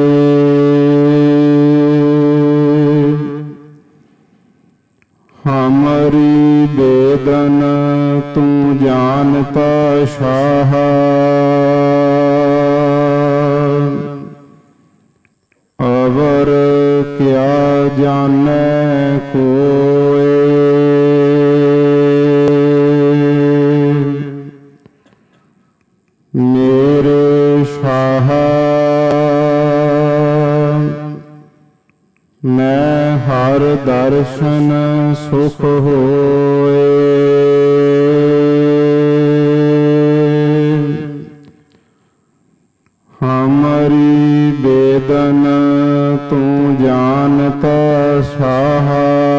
ਹਮਾਰੀ ਬੇਦਨ ਤੂੰ ਜਾਣਤਾ ਸ਼ਾਹ ਅਵਰ ਕਿਆ ਜਾਣੈ ਕੋਇ ਮੇਰੇ ਸ਼ਾਹ ਮੈਂ ਹਰ ਦਰਸ਼ਨ ਸੁਖ ਹੋਏ ਹਮਾਰੀ ਬੇਦਨ ਤੂੰ ਜਾਣਤਾ ਸ਼ਾਹ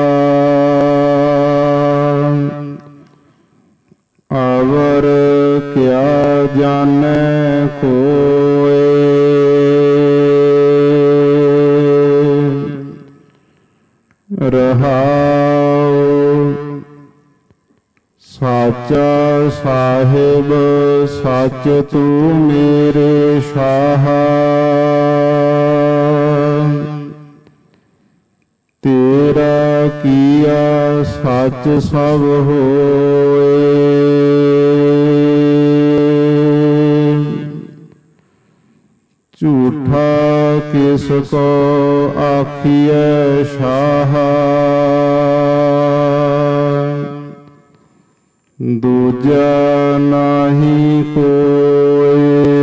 ਅਵਰ ਕਿਆ ਜਾਣੈ ਕੋਇ ਰਹਾਉ ਸਾਚਾ ਸਾਹਿਬ ਸੱਚ ਤੂੰ ਮੇਰੇ ਸ਼ਾਹ ਤੇਰਾ ਕੀਆ ਸੱਚ ਸਭ ਹੋਏ ਝੂਠਾ ਕਿਸ ਕੋ ਆਖੀਐ ਸ਼ਾਹ ਦੂਜਾ ਨਾਹੀ ਕੋਇ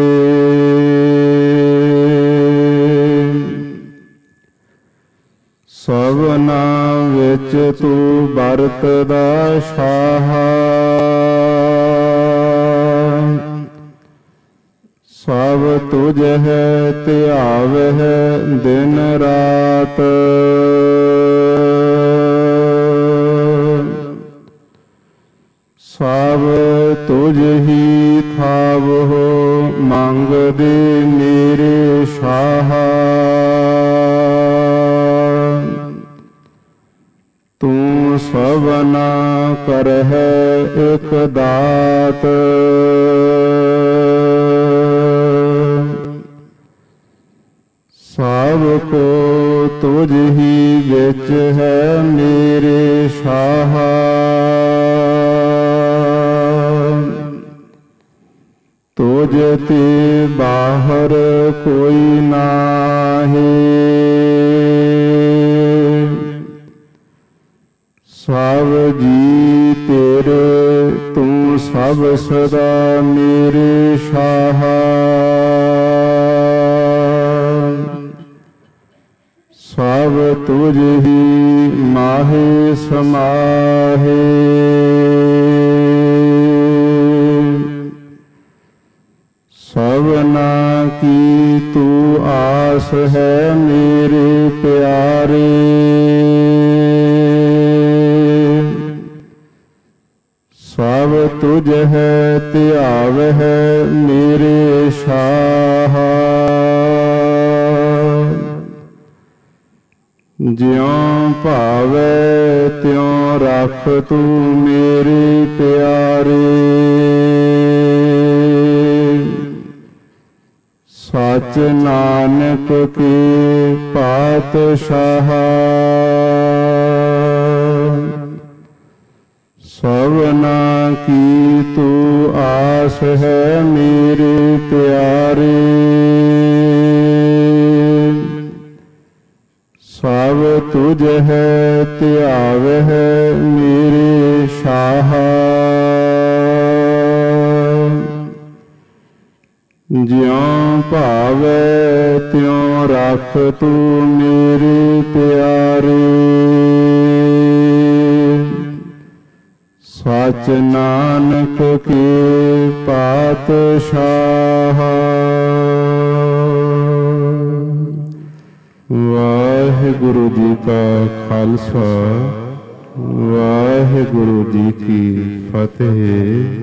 ਸਭਨਾ ਵਿੱਚ ਤੂੰ ਵਰਤਦਾ ਸ਼ਾਹ ਸਭ ਤੁਝ ਹੈ ਧਿਆਵਹਿ ਦਿਨ ਰਾਤ ਸਭ ਤੁਝ ਹੀ ਥਾਵਹੁ ਮੰਗਦੇ ਮੇਰੇ ਸ਼ਾਹ ਤੂੰ ਸਭਨਾ ਕਰਹਿ ਇਕ ਦਾਤ सब को तुझ ही बिच है मेरे शाहा। तुझ ते बाहर कोई नाहे, सब जी तेरे तू सब सदा मेरे शाहा। सब तुझ ही माहे समाहे, सबना की तू आस है मेरे प्यारे। सब तुझ है त्याव है मेरे शाहा। ज्यों भावे त्यों रख तू मेरे प्यारे। सच नानक के पातशाह, सबना की तू आस है मेरे प्यारे। सब तुझ है त्याव है मेरे शाहा। ज्यों भावे त्यों रख तू मेरे प्यारे। सच नानक के पातशाह। वाहिगुरु जी का खालसा, वाहिगुरु जी की फतेह।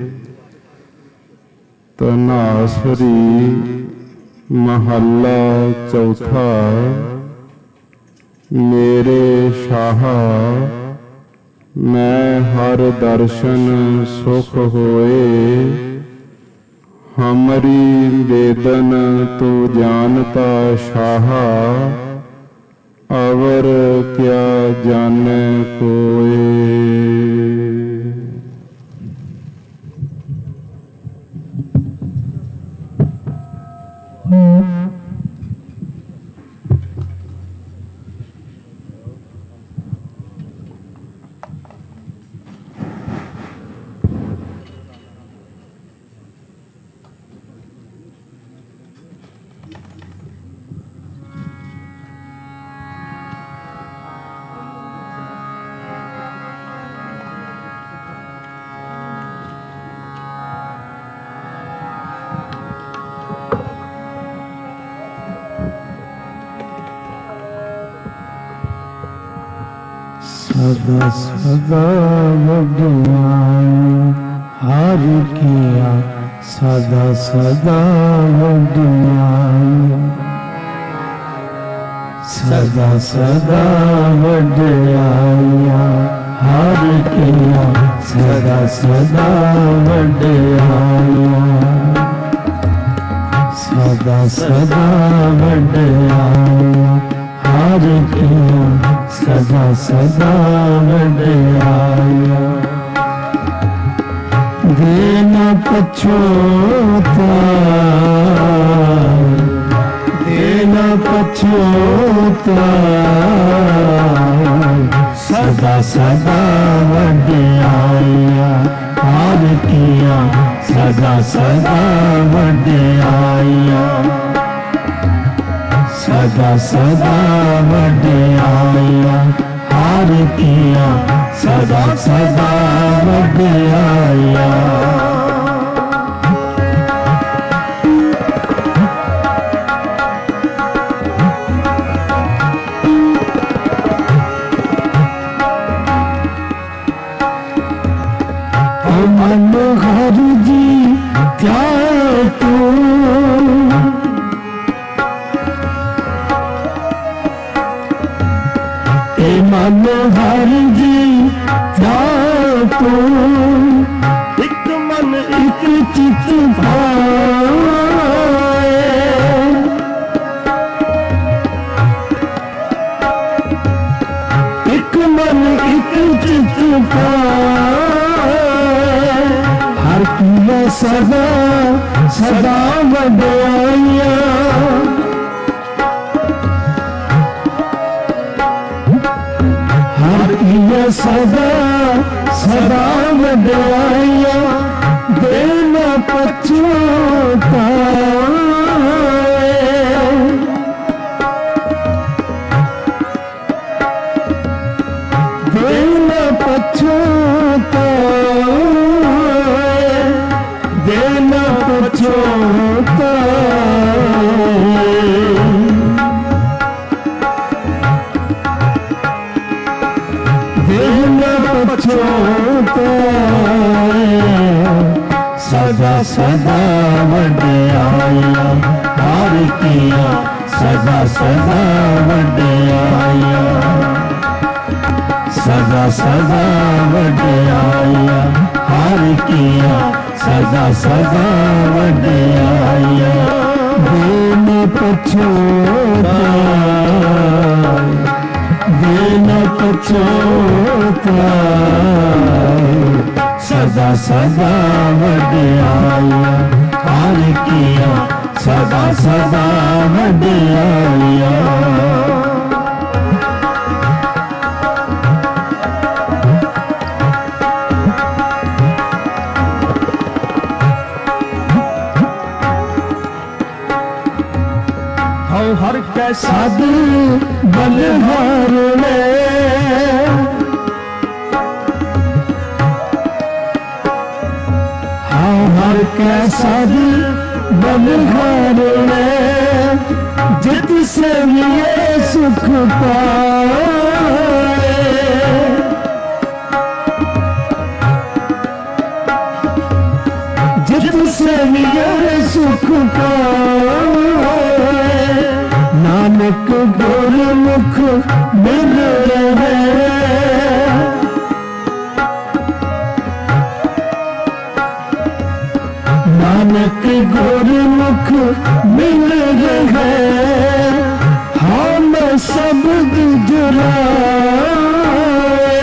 तनासरी महला चौथा। मेरे शाहा मैं हर दर्शन सुख होए। हमरी वेदन तू जानता शाहा, अवर क्या जाने कोए। सदा सदा वडियाई हार किया, सदा सदा वडियाई। सदा सदा वडियाई हार किया, सदा सदा वडियाई। सदा सदा वडियाई हार किया, सदा सदा वडियाई। देना पछोता, देना पछोता, सदा सदा वडियाई हार किया, सदा सदा वडियाई। सदा सदा वडियाई हार किया, सदा सदा वडियाई। मनोहर जी क्या तू मनोहर जी क्या तू एक मन एक चित भाए। पाए हर की सदा सदा वड्याइयां हर की सदा सदा वड्याइयां देना पछताए देना पछताए देना पछताए देना पछताए सदा सदा वड्याइयां हार किया सदा सदा वड्याइयां सदा सदा वड्याइयां हार किया सदा सदा वड्याइयां देन पछताए देन पछताए सदा सदा वड्याइयां हार किया सदा सदा वड्याइयां हर कैसा बलहार ने हाँ हर कैसा बलहार ने जित से ये सुख पाए जित से ये सुख पाए नानक गुरमुख मिल रहे नानक गुरमुख मिल रहे हम शब्द जुराए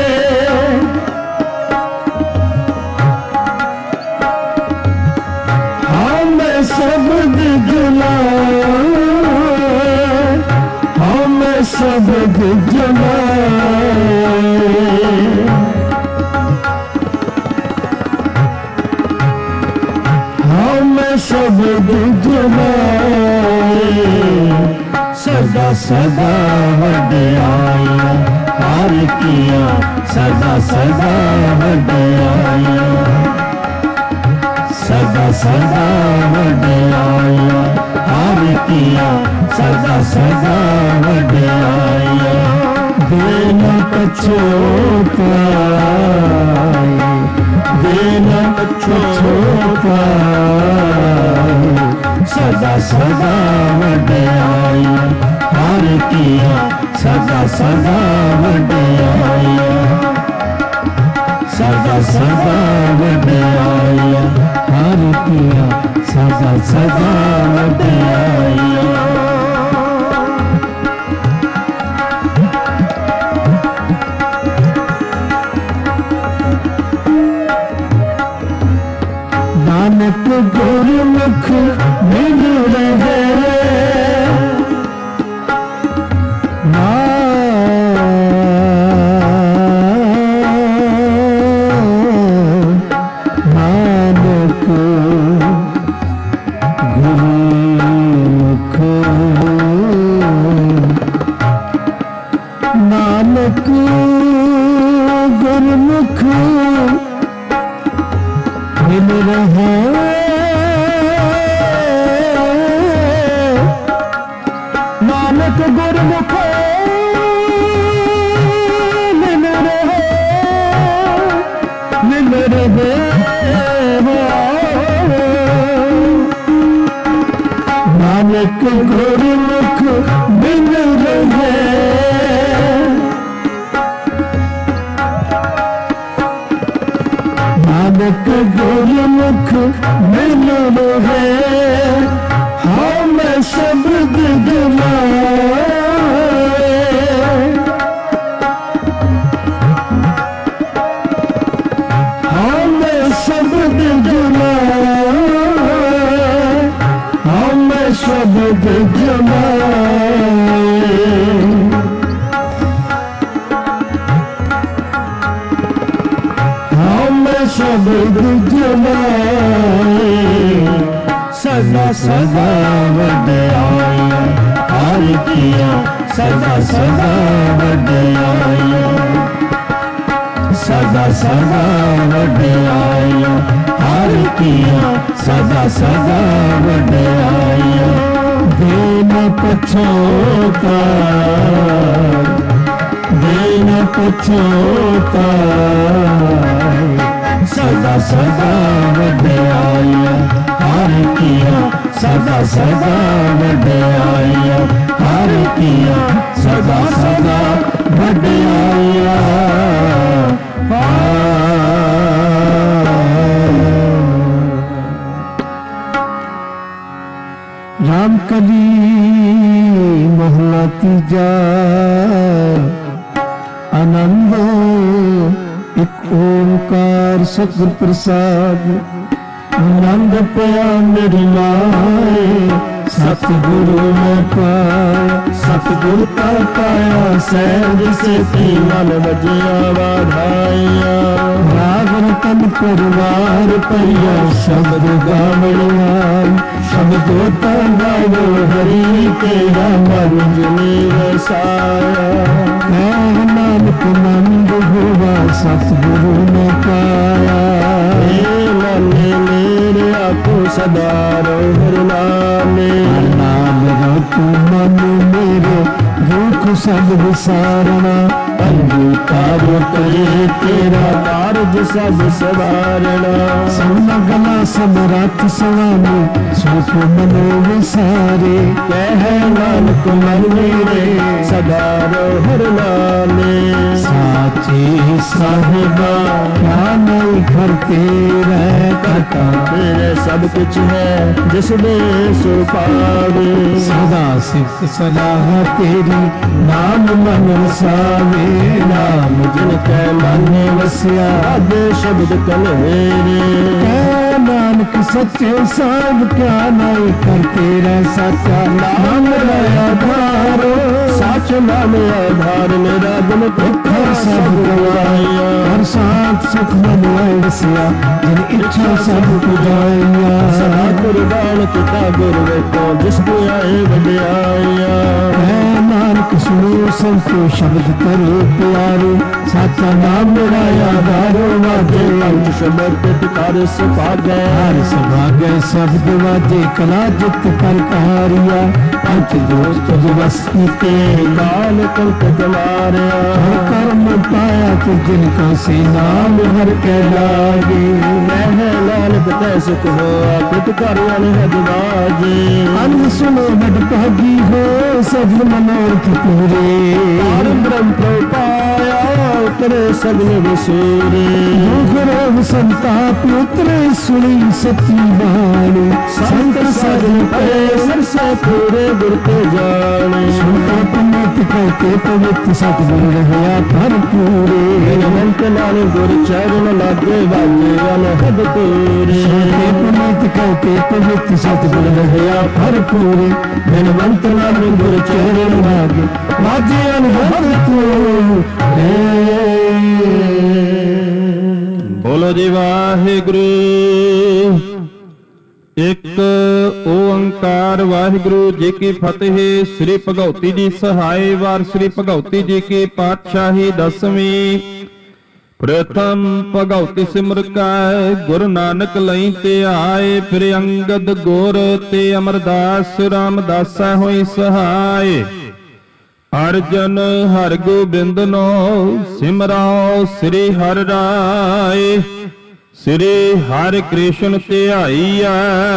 हम शब्द जुराए हम शब्द जुराए हम शब्द जुराए सदा सदा वड्याइयां हार किया सदा सदा वड्याइयां सदा सदा वड्याइयां हार किया सदा सदा वड्याइयां देन पछताए देन पछताए सदा सदा वड्याइयां हार किया सदा सदा वड्याइयां सदा सदा वड्याइयां हार किया सदा सदा वड्याइयां नानक गुरमुख मिल रहे नानक गुरमुख नानक गुरमुख मिल रहे नानक गुरमुख मिल रहे मिल रहे नानक गुरमुख मिल रहे नानक गुरमुख मिल रहे हम शब्द जुराए ਸਦਾ ਵਡਿਆਈਆਂ ਹਰ ਕੀਆਂ ਸਦਾ ਸਦਾ ਵਡਿਆਈਆਂ ਸਦਾ ਸਦਾ ਵਡਿਆਈਆਂ ਹਰ ਕੀਆਂ ਸਦਾ ਸਦਾ ਵਡਿਆਈਆਂ ਦੇਨ ਪਛੋਤਾ ਦੇਨ ਪਛੋਤਾ ਸਦਾ ਸਦਾ ਵਡਿਆਈਆਂ ਹਰ ਕੀਆਂ ਸਦਾ ਸਦਾ ਵਡਿਆਈਆਂ ਹਰ ਕੀਆਂ ਸਦਾ ਸਦਾ ਵਡਿਆਈਆਂ ਰਾਮ ਕਲੀ ਮਹਲਾ ਤੀਜਾ ਆਨੰਦ ਇੱਕ ਓੰਕਾਰ ਸਤਿਗੁਰ ਪ੍ਰਸਾਦ ਆਨੰਦ ਪਿਆ ਮੇਰੀ ਮਾਏ ਸਤਿਗੁਰੂ ਮੈਂ ਪਾਇਆ ਸਤਿਗੁਰ ਤਾ ਪਾਇਆ ਸਹਿਜ ਸੇਤੀ ਮਨ ਵਜਿਆ ਵਾਧਾਇਆ ਰਾਗ ਰਤਨ ਪਰਿਵਾਰ ਪਈਆ ਸ਼ਬਦ ਗਾਵਣ ਵਾਲ ਸ਼ਬਦੋ ਤਾ ਗਾਵੋ ਹਰੀ ਤੇਰਾ ਮਨ ਜਨੇ ਵਸਾਇਆ ਕਹਿ ਨਾਨਕ ਨੰਦ ਹੋਵਾ ਸਤਿਗੁਰੂ ਨੇ ਪਾਇਆ ਮਨੇ ਮੇਰੇ ਆਪੋ ਸਦਾ ਰੋਹਰ ਨਾਮੇ ਨਾਮ ਰਤੂ ਮਨ ਮੇਰੇ ਦੁਖ ਸਭ ਵਿਸਾਰਣਾ ਅੰਗੀਕਾਰ ਕਰੇ ਤੇਰਾ ਕਾਰਜ ਸਭ ਸਵਾਰਣਾ ਸਮਗਲਾ ਸਮਰੱਥ ਸੁਆਮੀ ਸੁਖ ਮਨੋ ਵਿਸਾਰੇ ਕਹਿ ਨਾਨਕ ਮਨ ਮੇਰੇ ਸਦਾ ਰੋਹਰ ਨਾਮੇ ਸਾਚੇ ਸਾਹਿਬਾ ਕਿਆ ਨਹੀਂ ਕਰਤੇ ਰਹਿ ਕਰਤਾ ਤੇਰੇ ਸਭ ਕੁਛ ਹੈ ਜਿਸ ਦੇ ਸੋ ਪਾਵੇ ਸਦਾ ਸਿਫਤ ਸਲਾਹ ਤੇਰੀ ਨਾਮ ਮਨ ਵਸਾਵੇ ਨਾਮ ਜਿਨ ਕੈ ਮਨ ਵਸਿਆ ਆਦੇ ਸ਼ਬਦ ਕਲੇਰੇ ਕਹਿ ਨਾਨਕ ਸੱਚੇ ਸਾਹਿਬ ਕਿਆ ਨਹੀਂ ਕਰਤੇ ਰਹਿ ਸਾਚਾ ਨਾਮ ਆਧਾਰ ਸੱਚ ਨਾਮ ਆਧਾਰ ਮੇਰਾ ਦਿਨ ਭੁੱਖਾ ਸਭ ਗਵਾਇਆ ਹਰ ਸਾਥ ਸੁਖ ਮਨ ਵਸਿਆ ਜਿਨ ਇੱਛਾ ਸਭ ਪੁਜਾਇਆ ਸਦਾ ਕੁਰਬਾਨ ਕੀਤਾ ਗੁਰ ਵੇਖੋ ਜਿਸ ਕੋ ਆਏ ਵਡਿਆਇਆ ਹੈ ਨਾਨਕ ਸੁਣੋ ਸੰਤੋ ਸ਼ਬਦ ਕਰੋ ਪਿਆਰੋ ਸਾਚਾ ਨਾਮ ਮੇਰਾ ਆਧਾਰੋ ਵਾਜੇ ਪੰਜ ਸ਼ਬਦ ਪਿਤ ਕਰ ਸੁਭਾਗੈ ਹਰ ਸੁਭਾਗੈ ਸ਼ਬਦ ਵਾਜੇ ਕਲਾ ਜਿਤ ਕਰ ਕਹਾਰੀਆ ਪੰਜ ਦੋਸ ਤੁਝ ਵਸ ਕੀਤੇ ਕਾਲ ਕੰਤ ਕਮਾਰਿਆ ਹਰ ਕਰਮ ਪਾਇਆ ਤੁ ਜਿਨ ਕਾ ਸੇ ਨਾਮ ਹਰ ਕੈ ਲਾਗੇ ਮਹਿ ਨਾਨਕ ਤੈ ਸੁਖ ਹੋਆ ਪਿਤ ਕਰ ਅਨਹਦ ਵਾਜੇ ਅੰਨ ਸੁਨੋ ਬੜ ਭਾਗੀ ਹੋ ਸਭ ਮਨੋਰਥ ਪੂਰੇ ਹਰ ਬ੍ਰਹਮ ਪ੍ਰਭ ਪਾਇਆ ਉਤਰੇ ਸਗਲ ਵਿਸੂਰੇ ਦੁਖ ਰੋਗ ਸੰਤਾਪ ਉਤਰੇ ਸੁਣੀ ਸੱਚੀ ਬਾਣੀ ਸੰਤ ਸਜਣ ਪਏ ਸਰਸੇ ਪੂਰੇ ਗੁਰ ਤੇ ਜਾਣੇ ਸੁਣਤਾ ਪੰਡਿਤ ਕਹਿਤੇ ਪਵਿੱਤ ਸਤਿਗੁਰ ਰਹਿਆ ਭਰਪੂਰੇ ਬਿਨਵੰਤ ਨਾਲ ਗੁਰ ਚਰਨ ਲਾਗੇ ਵਾਜੇ ਅਨਹਦ ਪੂਰੇ ਸੁਣਤੇ ਪੰਡਿਤ ਕਹਿਤੇ ਪਵਿੱਤ ਸਤਿਗੁਰ ਰਹਿਆ ਭਰਪੂਰੇ ਬਿਨਵੰਤ ਨਾਲ ਗੁਰ ਚਰਨ ਲਾਗੇ ਵਾਜੇ ਅਨਹਦ ਪੂਰੇ ਬੋਲੋ ਜੀ ਵਾਹਿਗੁਰੂ। ਇੱਕ ਓੰਕਾਰ ਵਾਹਿਗੁਰੂ ਜੀ ਕੀ ਫਤਿਹ। ਸ੍ਰੀ ਭਗਉਤੀ ਜੀ ਸਹਾਇ ਵਾਰ ਸ੍ਰੀ ਭਗਉਤੀ ਜੀ ਕੀ ਪਾਤਸ਼ਾਹੀ ਦਸਵੀਂ। ਪ੍ਰਥਮ ਭਗਉਤੀ ਸਿਮਰ ਕੈ ਗੁਰੂ ਨਾਨਕ ਲਈ ਤੇ ਆਏ। ਫਿਰ ਅੰਗਦ ਗੁਰ ਤੇ ਅਮਰਦਾਸ ਰਾਮਦਾਸਾ ਹੋਈ ਸਹਾਇ। ਅਰਜਨ ਹਰਿ ਗੋਬਿੰਦਨੋ ਸਿਮਰਾਓ ਸ੍ਰੀ ਹਰਿ ਰਾਏ। ਸ੍ਰੀ ਹਰਿ ਕ੍ਰਿਸ਼ਨ ਧਿਆਈਐ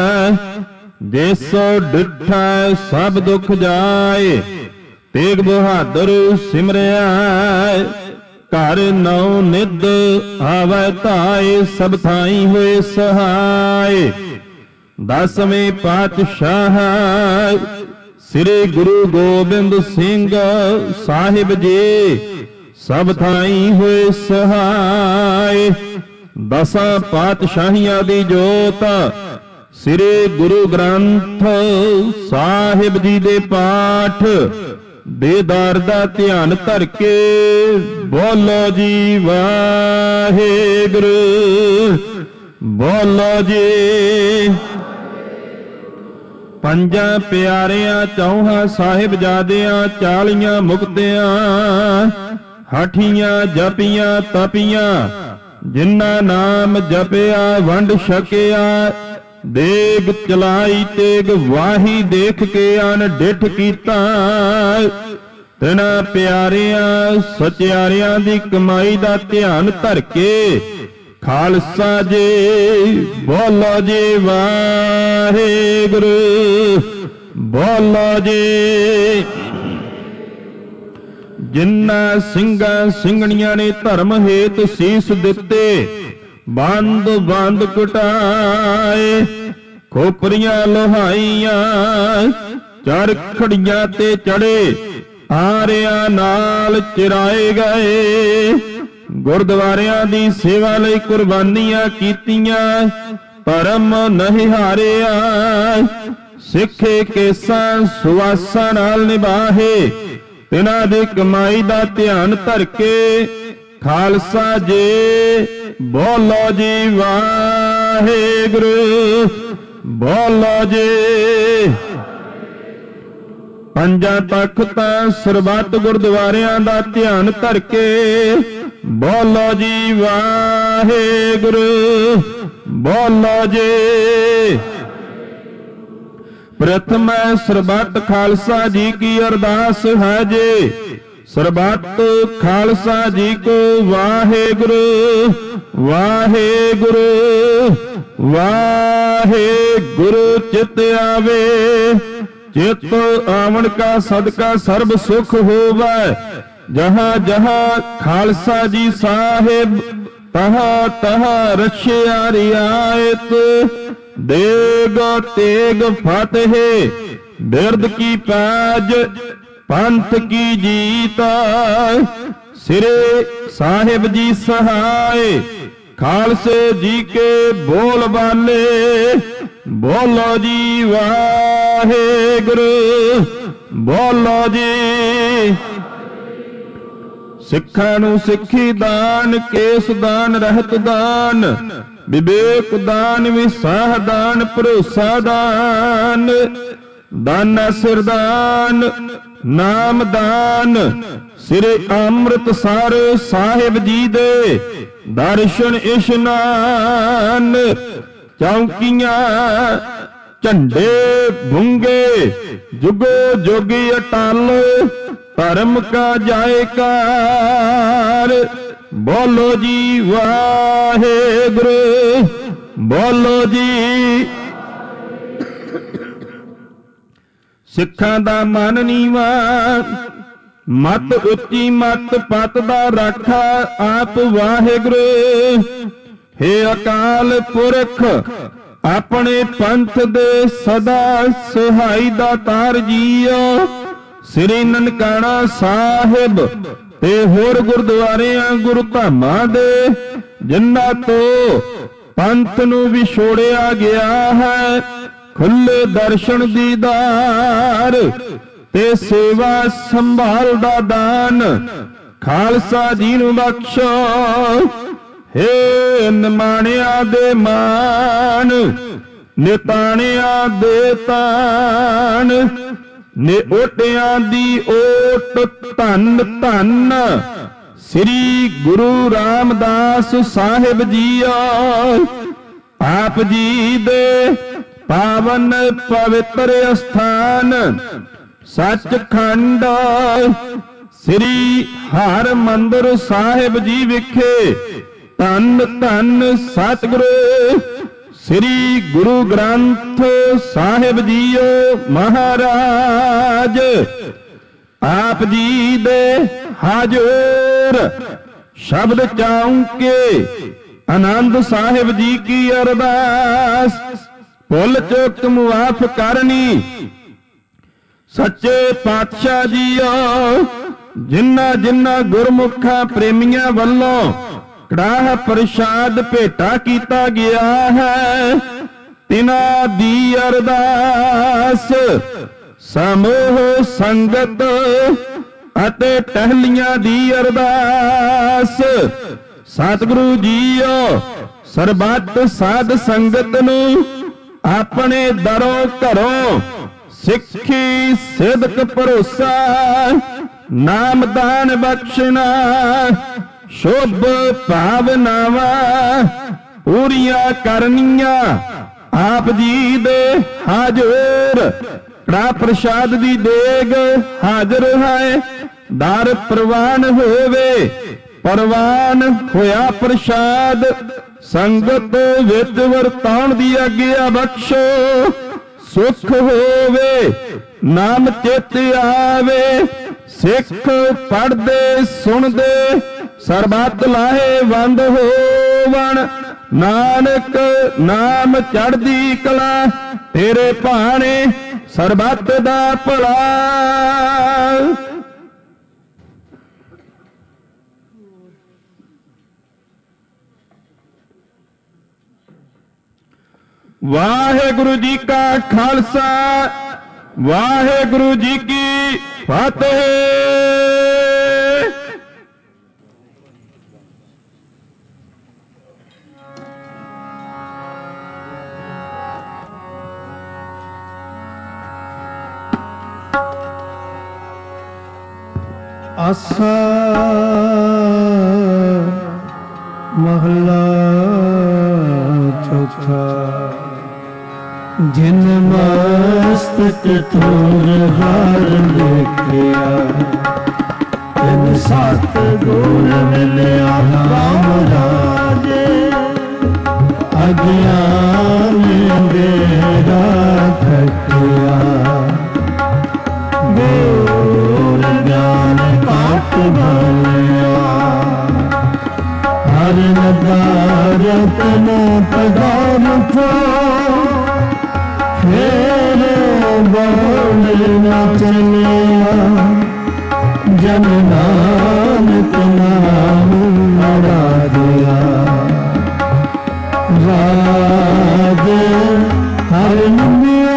ਦੇਸੋ ਡਿਠੈ ਸਭ ਦੁਖ ਜਾਏ। ਤੇਗ ਬਹਾਦਰ ਸਿਮਰਿਆ ਘਰ ਨੌ ਨਿਧ ਆਵੈ ਧਾਏ। ਸਭ ਥਾਈ ਹੋਏ ਸਹਾਏ। ਦਸਵੇਂ ਪਾਤਸ਼ਾਹ ਸ੍ਰੀ ਗੁਰੂ ਗੋਬਿੰਦ ਸਿੰਘ ਸਾਹਿਬ ਜੀ ਸਭ ਥਾਈ ਹੋਏ ਸਹਾਇ। ਦਸਾਂ ਪਾਤਸ਼ਾਹੀਆਂ ਦੀ ਜੋਤ ਸ੍ਰੀ ਗੁਰੂ ਗ੍ਰੰਥ ਸਾਹਿਬ ਜੀ ਦੇ ਪਾਠ ਦੇਦਾਰ ਦਾ ਧਿਆਨ ਧਰ ਕੇ ਬੋਲੋ ਜੀ ਵਾਹਿਗੁਰੂ। ਬੋਲੋ ਜੀ ਪੰਜਾਂ ਪਿਆਰਿਆਂ ਚੌਹਾਂ ਸਾਹਿਬਜ਼ਾਦਿਆਂ ਚਾਲੀਆਂ ਮੁਕਤਿਆਂ ਹਾਠੀਆਂ ਜਪੀਆਂ ਤਪੀਆਂ ਜਿਨ੍ਹਾਂ ਨਾਮ ਜਪਿਆ ਵੰਡ ਛਕਿਆ ਦੇਗ ਚਲਾਈ ਤੇਗ ਵਾਹੀ ਦੇਖ ਕੇ ਅਨ ਡਿਠ ਕੀਤਾ ਤਿਨਾਂ ਪਿਆਰਿਆਂ ਸਚਿਆਰਿਆਂ ਦੀ ਕਮਾਈ ਦਾ ਧਿਆਨ ਧਰ ਕੇ ਖਾਲਸਾ ਜੀ ਬੋਲੋ ਜੀ ਵਾਹਿਗੁਰੂ ਬੋਲੋ ਜੀ। ਜਿਨ੍ਹਾਂ ਸਿੰਘਾਂ ਸਿੰਘਣੀਆਂ ਨੇ ਧਰਮ ਹੇਤ ਸੀਸ ਦਿੱਤੇ ਬੰਦ ਬੰਦ ਕਟਾਏ ਖੋਪਰੀਆਂ ਲੋਹਾਈਆਂ ਚਰਖੜੀਆਂ ਤੇ ਚੜੇ ਆਰਿਆਂ ਨਾਲ ਚਿਰਾਏ ਗਏ ਗੁਰਦੁਆਰਿਆਂ ਦੀ ਸੇਵਾ ਲਈ ਕੁਰਬਾਨੀਆਂ ਕੀਤੀਆਂ ਧਰਮ ਨਹੀਂ ਹਾਰਿਆ ਸਿੱਖੇ ਕੇਸਾਂ ਸੁਆਸਾਂ ਨਾਲ ਨਿਭਾਹੇ ਤਿਨਾਂ ਦੀ ਕਮਾਈ ਦਾ ਧਿਆਨ ਧਰ ਕੇ ਖਾਲਸਾ ਜੀ ਬੋਲੋ ਜੀ ਵਾਹਿਗੁਰੂ ਬੋਲੋ ਜੀ। ਪੰਜਾਂ ਤਖਤਾਂ ਸਰਬੱਤ ਗੁਰਦੁਆਰਿਆਂ ਦਾ ਧਿਆਨ ਧਰ ਕੇ ਬੋਲੋ ਜੀ ਵਾਹਿਗੁਰੂ ਬੋਲੋ ਜੀ। ਪ੍ਰਥਮ ਸਰਬੱਤ ਖਾਲਸਾ ਜੀ ਕੀ ਅਰਦਾਸ ਹੈ ਜੀ ਸਰਬੱਤ ਖਾਲਸਾ ਜੀ ਕੋ ਵਾਹਿਗੁਰੂ ਵਾਹਿਗੁਰੂ ਵਾਹਿਗੁਰੂ ਚਿਤ ਆਵੇ ਚਿਤ ਆਵਣ ਕਾ ਸਦਕਾ ਸਰਬ ਸੁਖ ਹੋਵੇ ਜਹਾਂ ਜਹਾਂ ਖਾਲਸਾ ਜੀ ਸਾਹਿਬ ਤਹਾਂ ਤਹਾਂ ਰਖਿਆ ਰਿਆਇਤ ਦੇਗ ਤੇਗ ਫਤਿਹ ਬਿਰਦ ਕੀ ਪੈਜ ਪੰਥ ਕੀ ਜੀਤ ਸਿਰੇ ਸਾਹਿਬ ਜੀ ਸਹਾਇ ਖਾਲਸੇ ਜੀ ਕੇ ਬੋਲ ਬਾਲੇ ਬੋਲੋ ਜੀ ਵਾਹਿਗੁਰੂ ਬੋਲੋ ਜੀ। ਸਿੱਖਾਂ ਨੂੰ ਸਿੱਖੀ ਦਾਨ ਕੇਸ ਦਾਨ ਰਹਿਤ ਦਾਨ ਵਿਵੇਕ ਦਾਨ ਵਿਸਾਹ ਦਾਨ ਭਰੋਸਾ ਦਾਨ ਦਾਨਾ ਸਿਰਦਾਨ ਨਾਮ ਦਾਨ ਸਿਰੇ ਅੰਮ੍ਰਿਤਸਰ ਸਾਹਿਬ ਜੀ ਦੇ ਦਰਸ਼ਨ ਇਸ਼ਨਾਨ ਚੌਂਕੀਆਂ ਝੰਡੇ ਬੁੰਗੇ ਜੁਗੋ ਜੋਗੀ ਅਟਲ ਧਰਮ ਕਾ ਜਾਇਕਾਰ ਬੋਲੋ ਜੀ ਵਾਹਿਗੁਰੂ ਬੋਲੋ ਜੀ। ਸਿੱਖਾਂ ਦਾ ਮਨ ਨੀਵਾ ਮਤ ਉੱਚੀ ਮਤ ਪਤ ਦਾ ਰਾਖਾ ਆਪ ਵਾਹਿਗੁਰੂ ਹੇ ਅਕਾਲ ਪੁਰਖ ਆਪਣੇ ਪੰਥ ਦੇ ਸਦਾ ਸਹਾਈ ਦਾਤਾਰ ਜੀਓ ਸ੍ਰੀ ਨਨਕਾਣਾ ਸਾਹਿਬ ਤੇ ਹੋਰ ਗੁਰਦੁਆਰਿਆਂ ਗੁਰੂ ਧਾਮਾਂ ਦੇ ਜਿਨ੍ਹਾਂ ਤੋਂ ਪੰਥ ਨੂੰ ਵਿਛੋੜਿਆ ਗਿਆ ਹੈ ਖੁੱਲੇ ਦਰਸ਼ਨ ਦੀਦਾਰ ਤੇ ਸੇਵਾ ਸੰਭਾਲ ਦਾ ਦਾਨ ਖਾਲਸਾ ਜੀ ਨੂੰ ਬਖਸ਼ੋ ਹੇ ਨਿਮਾਣਿਆਂ ਦੇ ਮਾਨ ਨਿਤਾਣਿਆਂ ਦੇ ਤਾਨ ਨੇ ਓਟਿਆਂ ਦੀ ਓਟ ਧੰਨ ਧੰਨ ਸ੍ਰੀ ਗੁਰੂ ਰਾਮਦਾਸ ਸਾਹਿਬ ਜੀਓ ਆਪ ਜੀ ਦੇ ਪਾਵਨ ਪਵਿੱਤਰ ਅਸਥਾਨ ਸੱਚਖੰਡ ਸ੍ਰੀ ਹਰਿਮੰਦਰ ਸਾਹਿਬ ਜੀ ਵਿਖੇ ਧੰਨ ਧੰਨ ਸਤਿਗੁਰੂ ਸ੍ਰੀ ਗੁਰੂ ਗ੍ਰੰਥ ਸਾਹਿਬ ਜੀਓ ਮਹਾਰਾਜ ਆਪ ਜੀ ਦੇ ਹਾਜ਼ਰ ਸ਼ਬਦ ਚਾਉਂਕੇ ਆਨੰਦ ਸਾਹਿਬ ਜੀ ਕੀ ਅਰਦਾਸ ਭੁੱਲ ਚੁੱਕ ਮੁਆਫ ਕਰਨੀ ਸੱਚੇ ਪਾਤਸ਼ਾਹ ਜੀਓ ਜਿਨ੍ਹਾਂ ਜਿਨ੍ਹਾਂ ਗੁਰਮੁਖਾਂ ਪ੍ਰੇਮੀਆਂ ਵੱਲੋਂ ਕੜਾਹ ਪ੍ਰਸ਼ਾਦ ਭੇਟਾ ਕੀਤਾ ਗਿਆ ਹੈ ਤਿਨਾਂ ਦੀ ਅਰਦਾਸ ਸਮੂਹ ਸੰਗਤ ਅਤੇ ਟਹਿਲੀਆਂ ਦੀ ਅਰਦਾਸ ਸਤਿਗੁਰੂ ਜੀਓ ਸਰਬੱਤ ਸਾਧ ਸੰਗਤ ਨੂੰ ਆਪਣੇ ਦਰੋਂ ਘਰੋਂ ਸਿੱਖੀ ਸਿਦਕ ਭਰੋਸਾ, ਨਾਮਦਾਨ ਬਖਸ਼ਣਾ ਸ਼ੁਭ ਭਾਵਨਾਵਾਂ ਪੂਰੀਆਂ ਕਰਨੀਆਂ। ਆਪ ਜੀ ਦੇ ਹਾਜ਼ਰ ਕੜਾ ਪ੍ਰਸ਼ਾਦ ਦੀ ਦੇਗ ਹਾਜ਼ਰ ਹੈ। ਦਰ ਪ੍ਰਵਾਨ ਹੋਵੇ ਪ੍ਰਵਾਨ ਹੋਇਆ ਪ੍ਰਸ਼ਾਦ, ਸੰਗਤ ਵਿੱਚ ਵਰਤਾਉਣ ਦੀ ਆਗਿਆ ਬਖਸ਼ੋ। ਸੁਖ ਹੋਵੇ ਨਾਮ ਚਿਤ ਆਵੇ, ਸਿੱਖ ਪੜ੍ਹਦੇ ਸੁਣਦੇ ਸਰਬੱਤ ਲਾਹੇਵੰਦ ਹੋਵਣ। ਨਾਨਕ ਨਾਮ ਚੜ੍ਹਦੀ ਕਲਾ, ਤੇਰੇ ਭਾਣੇ ਸਰਬੱਤ ਦਾ ਭਲਾ। ਵਾਹਿਗੁਰੂ ਜੀ ਕਾ ਖਾਲਸਾ, ਵਾਹਿਗੁਰੂ ਜੀ ਕੀ ਫਤਿਹ। ਆਸਾ ਮਹਲਾ ਚੌਥਾ। ਜਿਨ ਮਸਤਕ ਤੁਰ ਹਾਰ ਲਿਖਿਆ, ਤਿਨ ਸਤ ਗੁਰ ਮਿਲਿਆ ਰਾਮ ਰਾਜੇ। ਅਗਿਆਨ ਅੰਧੇਰਾ ਘਟਿਆ, ਗੁਰ ਗਿਆਨ ਕਾਟ ਭਲਿਆ। ਹਰ ਨਦਾਰਤ ਨੂੰ ਪਦਾਰਥ, ਫੇਰ ਬੋਲ ਨਾ ਚਲਿਆ। ਜਨ ਨਾਨਕ ਨਾਮ ਅਰਾਧਿਆ, ਰਾਜ ਹਰਿ ਮਿਲਿਆ।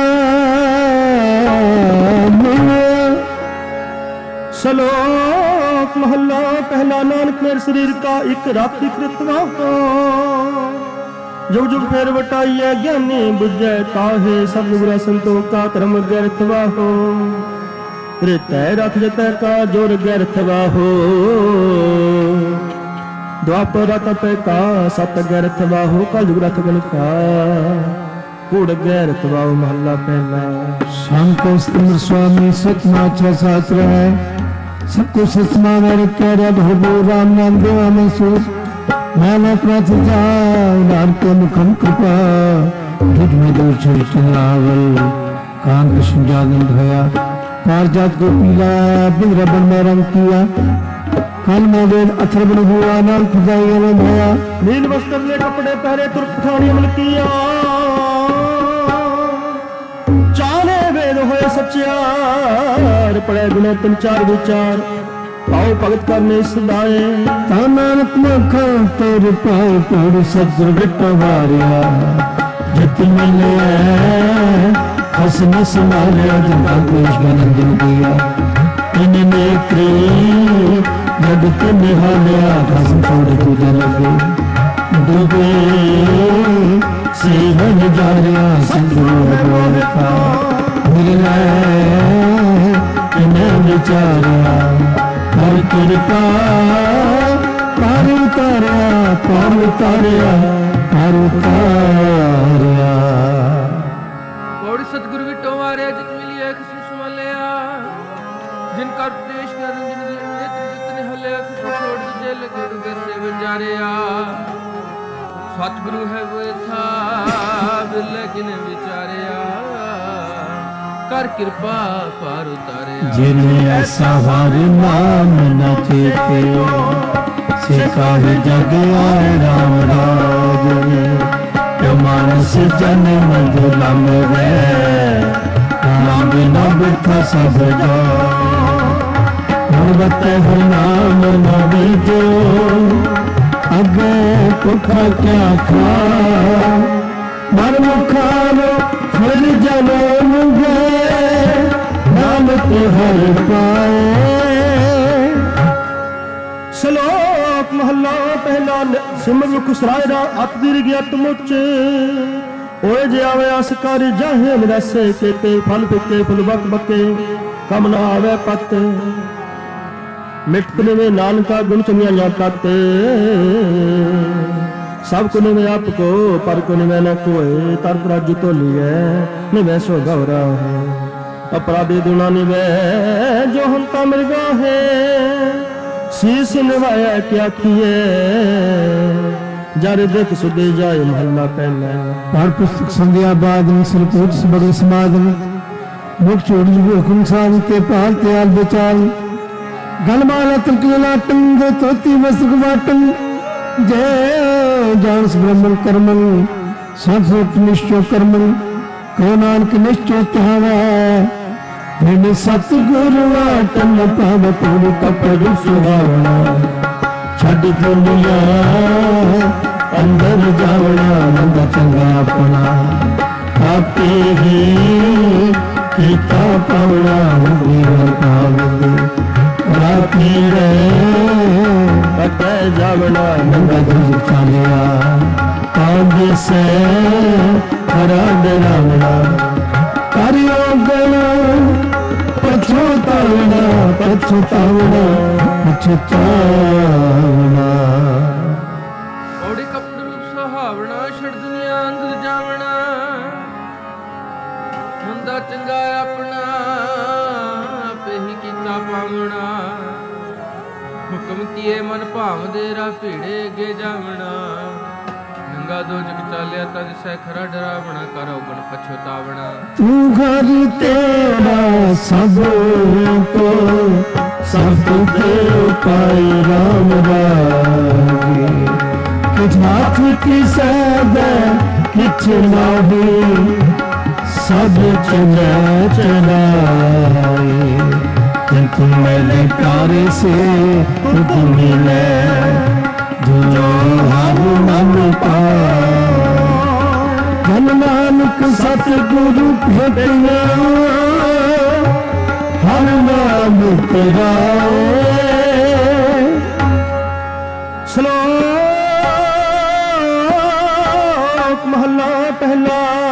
ਸ਼ਲੋਕ ਮਹੱਲਾ ਪਹਿਲਾ। ਨਾਨਕ ਮੇਰੇ ਸਰੀਰ ਕਾ ਇੱਕ ਰਾਤੀ ਕ੍ਰਿਤਵਾ ਹੋ, ਜੁਗ ਜੁਗ ਫੇਰ ਵਟਾਈਐ ਗਿਆਨੀ ਬੁਝੈ ਤਾਹੇ। ਸਭ ਗੁਰਾ ਸੰਤੋ ਕਾ ਧਰਮ ਗਰਥਵਾ ਹੋ, ਰਿਤੈ ਰਥ ਜਤੈ ਕਾ ਜੋਰ ਗਰਥਵਾ ਹੋ। ਦੁਆਪਰ ਰਤੈ ਕਾ ਸਤ ਗਰਥਵਾ ਹੋ, ਕਲ ਜੁਗ ਰਥ ਗਲ ਕਾ ਕੂੜ ਗਰਥਵਾ ਹੋ। ਮਹੱਲਾ ਪਹਿਲਾ। ਸੰਤ ਸਤਿੰਦਰ ਸੁਆਮੀ ਸਤਿਨਾਮ ਸਾਸਤ੍ਰ ਹੈ। सब कुछ सचमा मेरे कह रब हो राम नाम देवा में सोच। मैं न प्रथ जाऊं नानक मुखम कृपा, दुध में दूर चरितन लावल। कान कृष्ण जागन धोया, पार जात को पीला। बिन रबन में रंग किया, कल में वेद अथर्वण हुआ। नाम खुदाई में धोया, नील वस्त्र ले कपड़े पहरे तुर पठानी अमल किया। चाले वेद होए सचियार, पढ़े गुणे तुम चार विचार। आओ भगत करने सदाए, नानक मुखा तेरे पाए पौड़ सब्र बिटवारिया। जित मिले हसन समारिया, जिनका देश बंधन दिया। इनने क्री जगत निहालिया, हसन छोड़ तुझे लगे। डूबे सेवन जारिया, संजोग का मिलना इन्हें विचारिया। हर कृपा पार उतारिया, पार उतारिया, पार उतारिया। कोड़ सतगुरु विटो मारे जित मिलिया किसु संभालिया। जिनका उपदेश कर जिन नेत्र जितने हलिया, किसु छोड़ तुझे लगे डूबे सेवन जारिया। सतगुरु है वो था लेकिन विचारिया, कर कृपा पार उतारिया। जिन्हें ऐसा हर नाम न चेते, सिखाए जग आए राम राज। मानस जन्म दुलम रे, नाम बिना बिरथा सब जात। हर नाम न बीजो, अगे भुखा क्या खा। मर मुखारो फिर जनम गए, नानक हर पाए। ਸ਼ਲੋਕ ਮਹੱਲਾ ਪਹਿਲਾ। ਸਿਮਰ ਮੁਖ ਸਰਾਇਰਾ ਅਤ ਦੀਰ ਗਿਆਤ ਮੁਚ। ओए जे आवे अस कर जाहे निरासे केते फल फिके फुल बक बके कम न आवे पत मिट निवे नानका गुण चंगिया तत सब को निवे आपको पर को निवे न कोय तर राजू तो लिये निवे सो गौरा है अपराधी दुना निवे जो हंता मृगा है शीश निभाया क्या किए जारे देख सुधे जाए महला पहला पाठ पुस्तक संध्या बाद मिसल पूज बगल समाधन मुख छोड़ी हुकुम साल के पाल त्याल बेचाल गलमाला तिलकलाटन दे तोती वसुक वाटन जय जानस ब्रह्मन कर्मन संसुत निश्चय कर्मन को नानक निश्चय त्यावा भेने सतगुरु वाटन पाव पूरी कपड़ सुहावना छड़ दुनिया अंदर जावना नंदा चंगा अपना आपे ही कीता पावना जीवन पावदे राती रे पटे जावना नंदा जग चालिया आगे से हरा डरावना करियो गणा पछतावना पछतावना पछतावना ਔੜੀ ਕਪੜ ਰੂਪ ਸੁਹਾਵਣਾ ਛੜ ਦੁਨੀਆ ਅੰਦਰ ਜਾਵਣਾ ਹੁੰਦਾ ਚੰਗਾ ਆਪਣਾ ਆਪੇ ਹੀ ਕੀਤਾ ਪਾਵਣਾ ਹੁਕਮ ਕੀਏ ਮਨ ਭਾਵਦੇ ਰਾ ਭੀੜੇ ਅੱਗੇ ਜਾਵਣਾ ਨੰਗਾ ਦੋ ਜਗ ਚਾਲਿਆ ਤਜ ਸਹਿ ਖਰਾ ਡਰਾਵਣਾ ਕਰੋ ਗਣ ਪਛਤਾਵਣਾ ਤੂੰ ਘਰ ਤੇਰਾ ਸਭ ਕੋ ਸਭ ਤੇ ਪਾਈ ਰਾਮ ਰਾਗੇ किछ हाथ की सद किछ नाही सब चला चलाए किंतु मैंने प्यारे से खुद मिले जो हम मन पाए धन नानक सतगुरु भेटिया हर नाम तेरा महला पहला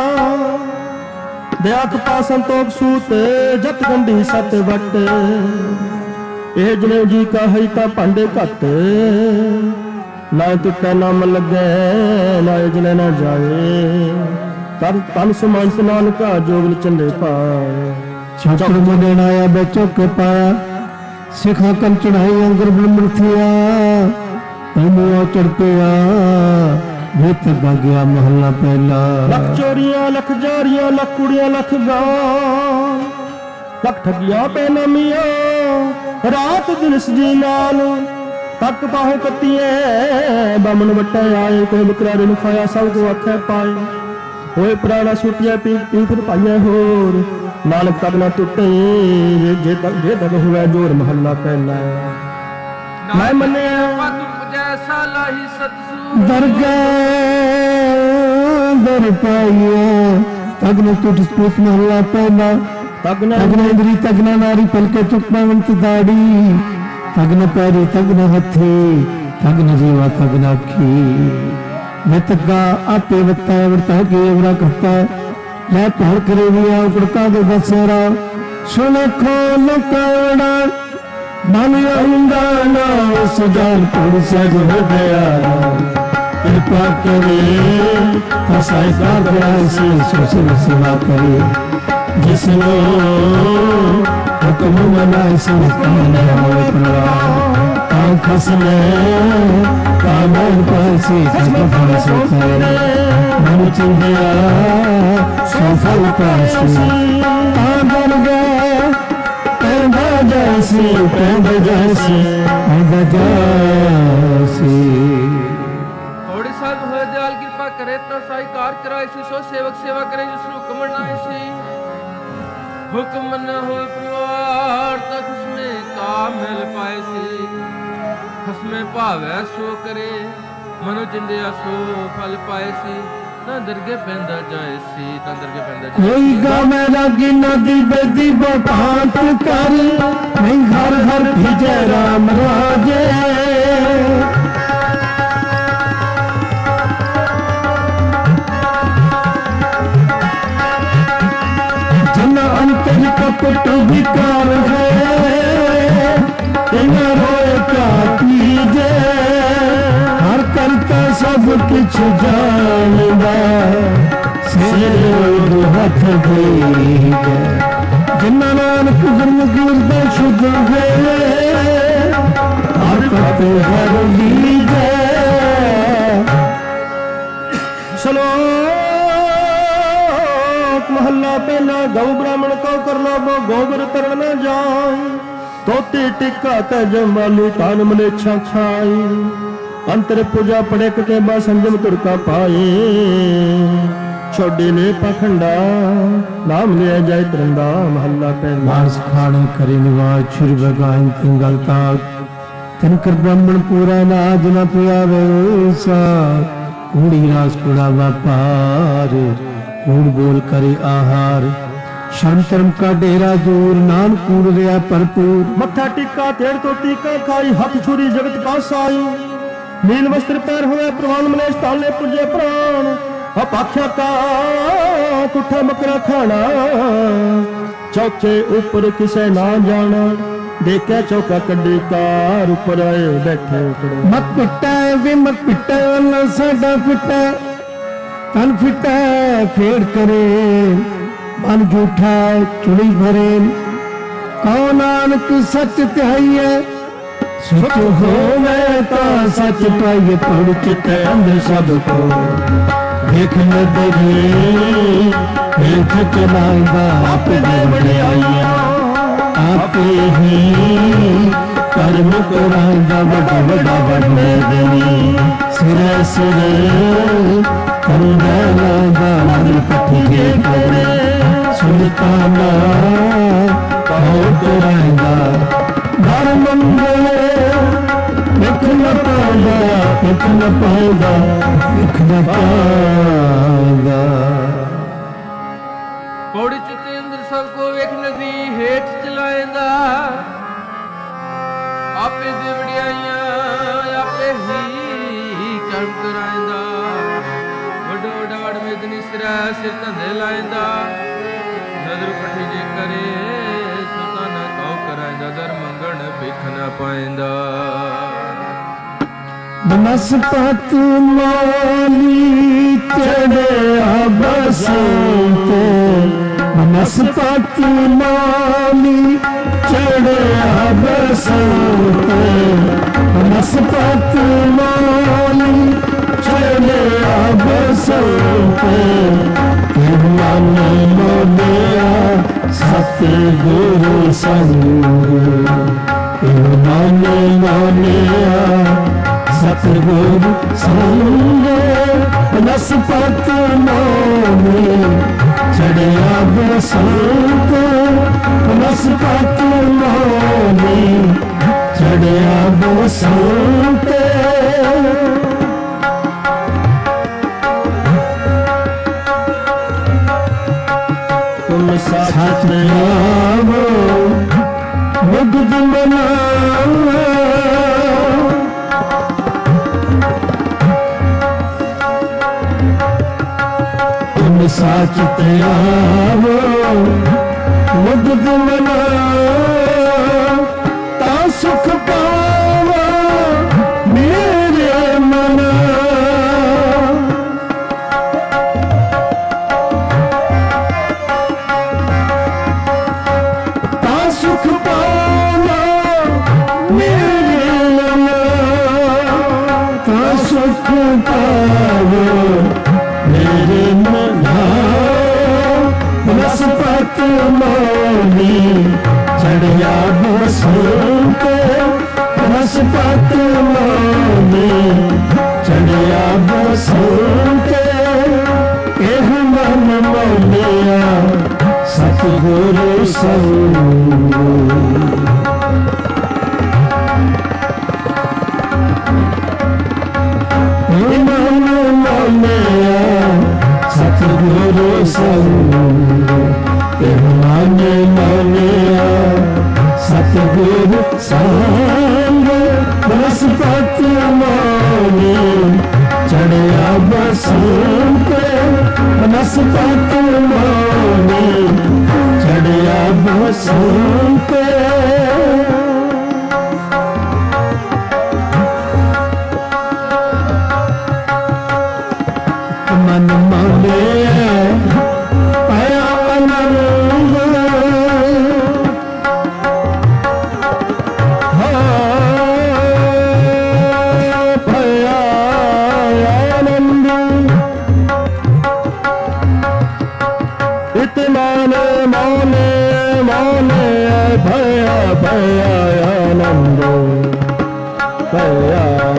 दया कपा संतोख सूत जत गंढी सत वट ਇਹ ਜਨੇ ਜੀ ਕਾ ਹੈ ਤਾਂ ਭਾਂਡੇ ਘੱਟ ਨਾ ਟੁੱਟੇ ਨਾਮ ਲੱਗੇ ਨਾ ਜਨੇ ਨਾ ਜਾਏ ਤਨ ਤਨ ਸਮਾਨ ਨਾਨਕਾ ਜੋਗਨ ਚੰਡੇ ਪਾਏ ਛਾਪੜ ਮੁੰਡੇ ਆਇਆ ਬੱਚੋ ਕੇ ਪਾਇਆ ਸਿਖਾ ਕਲ ਚੜਾਈ ਅੰਗਰ ਬ੍ਰਹਮ ਥਿਆ ਤੈਨੂੰ ਚੜ ਪਿਆ ਭੂਤ ਭਾਗਿਆ ਮਹੱਲਾ ਪਹਿਲਾ ਲੱਖ ਚੋਰੀਆਂ ਲੱਖ ਜਾਰੀਆਂ ਲੱਖ ਕੁੜੀਆਂ ਲੱਖ ਗਾਂ ਲੱਖ ਠੱਗੀਆਂ ਬੇਨਾਮੀਆਂ ਰਾਤ ਦਿਨ ਸਜੀ ਨਾਲ ਤੱਕ ਪਾਹੇ ਕੱਤੀਏ ਬਾਮਣ ਵੱਟੇ ਆਏ ਕੋਈ ਬਕਰਾਰੇ ਨੂੰ ਖਾਇਆ ਸਭ ਕੋ ਆਖੇ ਪਾਏ ਹੋਏ ਪ੍ਰਾਣਾ ਸੁਟਿਆ ਪੀ ਪੀ ਫਿਰ ਪਾਈਏ ਹੋਰ ਨਾਨਕ ਤਦ ਨਾ ਟੁੱਟੇ ਜੇ ਤੱਕ ਜੇ ਤੱਕ ਹੋਇਆ ਜੋਰ ਮਹੱਲਾ ਪਹਿਲਾ ਮੈਂ ਮੰਨਿਆ ਜੈਸਾ ਲਾਹੀ ਸਤਸੂ ਦਰਗਾਹ ਦਰ ਪਾਈਏ ਤਗਨ ਟੁੱਟ ਸਪੂਤ ਮਹੱਲਾ ਪਹਿਲਾ ਤਗਨ ਇੰਦਰੀ ਤਗਨ ਨਾਰੀ ਪਲਕੇ ਚੁੱਕਵੰਤ ਦਾੜੀ ਤਗਨ ਪੈਰੀ ਤਗਨ ਹੱਥੀ ਤਗਨ ਜੀਵਾ ਤਗਨ ਅੱਖੀ ਨਿਤਗਾ ਆਪੇ ਵਰਤਾ ਵਰਤਾ ਕੇ ਵਰਾ ਕਰਤਾ ਲੈ ਭਰ ਕਰੇ ਵੀ ਆ ਕੁੜਕਾ ਦੇ ਦਸਰਾ ਸੁਣ ਖੋਲ ਕਵੜਾ ਮਨ ਆਉਂਦਾ ਨਾ ਸੁਜਾਨ ਪੁਰ ਸਜ ਹੋ ਗਿਆ ਕਿਰਪਾ ਕਰੇ ਫਸਾਇ ਕਰ ਸੀ ਸੁਸਨ ਸੇਵਾ ਕਰੇ ਜਿਸਨੋ ਹੁਕਮ ਮਨਾਇ ਸੋ ਕਮਨ ਹੋਏ ਪ੍ਰਵਾਹ ਤਾਂ ਖਸਮੇ ਕਾਮਨ ਪਾਸੀ ਖਸਮ ਫਾਸੀ ਕਰੇ ਮਨ ਚੰਦਿਆ ਸਫਲ ਪਾਸੀ ਤਾਂ ਬਨ ਗਿਆ ਪੈਂਦਾ ਜੈਸੀ ਪੈਂਦਾ ਜੈਸੀ ਪੈਂਦਾ ਜੈਸੀ ਔੜੀ ਸਾਹਿਬ ਹੋਏ ਦਿਆਲ ਕਿਰਪਾ ਕਰੇ ਤਾਂ ਸਾਈ ਕਾਰ ਕਰਾਈ ਸੀ ਸੋ ਸੇਵਕ ਸੇਵਾ ਕਰੇ ਜਿਸ ਨੂੰ ਹੁਕਮ ਬਣਾਏ ਸੀ ਹੁਕਮ न हो परिवार तक उसमें का मिल पाए सी खसमे भावै सो करे मनो चिंदिया सो फल पाए सी ना दरगे पैंदा जाए सी ना दरगे पैंदा जाए कोई गावे लागी नदी बेदी बपात कर नहीं घर घर भिजे राम राजे किछ जानदा सिर हथ दे जिन्ना नानक गुरमुखी दा शुद्ध गए हरकत हर लीजे। श्लोक महला पहला गौ ब्राह्मण को कर लो वो गोबर तरण न जाए तोते टिक्का तज माली तान मलेच्छा खाई अंतर पूजा पड़े के बा संजम तुरका पाए छोड़े ले पखंडा नाम लिया जाए तरंगा महला पहला। मांस खाने करे निवाज छुर बगाइन तिंगल ताक तिनकर ब्राह्मण पूरा नाज न पियावे सा कूड़ी रास कूड़ा व्यापार कूड़ बोल करे आहार शर्म कर्म का डेरा दूर नान कूड़ रहा भरपूर मत्था टिक्का तेड़ तो टीका खाई हाथ छुरी जगत पास आई नील वस्त्र पैर हुए प्रवान मलेश ताले पुजे प्राण अपाख्या का कुठा मकरा खाना चौके ऊपर किसे ना जाना देखा चौका कड्डी कार ऊपर आए बैठे मत पिटा वे मत पिटा वाला साडा पिटा तन फिटा फेड़ करे मन झूठा चुड़ी भरे कौन नानक सच त्याइए सच हो मैं तो सच पाइए पड़ चित अंध सबको देख न दे देख चलाएगा आप बढ़िया आप ही कर्म कराएगा बड़ा बड़ा बढ़ने देनी सिर सिर करना मन पठिए करे सुल्ताना कहो कराएगा घर मंगल लिख न पाएगा लिख न पाएगा लिख न पाएगा। पौड़ी चितेंद्र सबको वेख नदी हेठ चलाएंदा आपे देवड़ियाइयां आपे ही कर्म कराएंदा वडो वडाड़ मेदनी सिरा सिर धंधे लाएंदा नजर पठी जे करे सुताना कौ कराएंदा दर मंगण भिख न पाएंदा। बनस्पत माली चढ़े बसंत बनस्पत माली चढ़े बसंत बनस्पत माली चढ़े बसंत मन मोदिया सतगुरु संग मन मोदिया सतगुरु संग बनस्पत माली चढ़िया बसंत बनस्पत माली चढ़िया बसंत। तुम साथ आओ बुद्ध बनाओ तुम साथ आओ बुद्ध बनाओ ता सुख पावा मेरे मना सुख पावा मेरे मना ता सुख पावा मेरे मना बनस्पत माली चढ़िया बसंत बनस्पत माली चढ़िया बसंत एह मन मोलिया सतगुरु संग मन मोलिया सतगुरु संग मन मोलिया सतगुरु संग बनस्पत माली चढ़िया बसंत बनस्पत माली चढ़िया बसंत। आनंद भया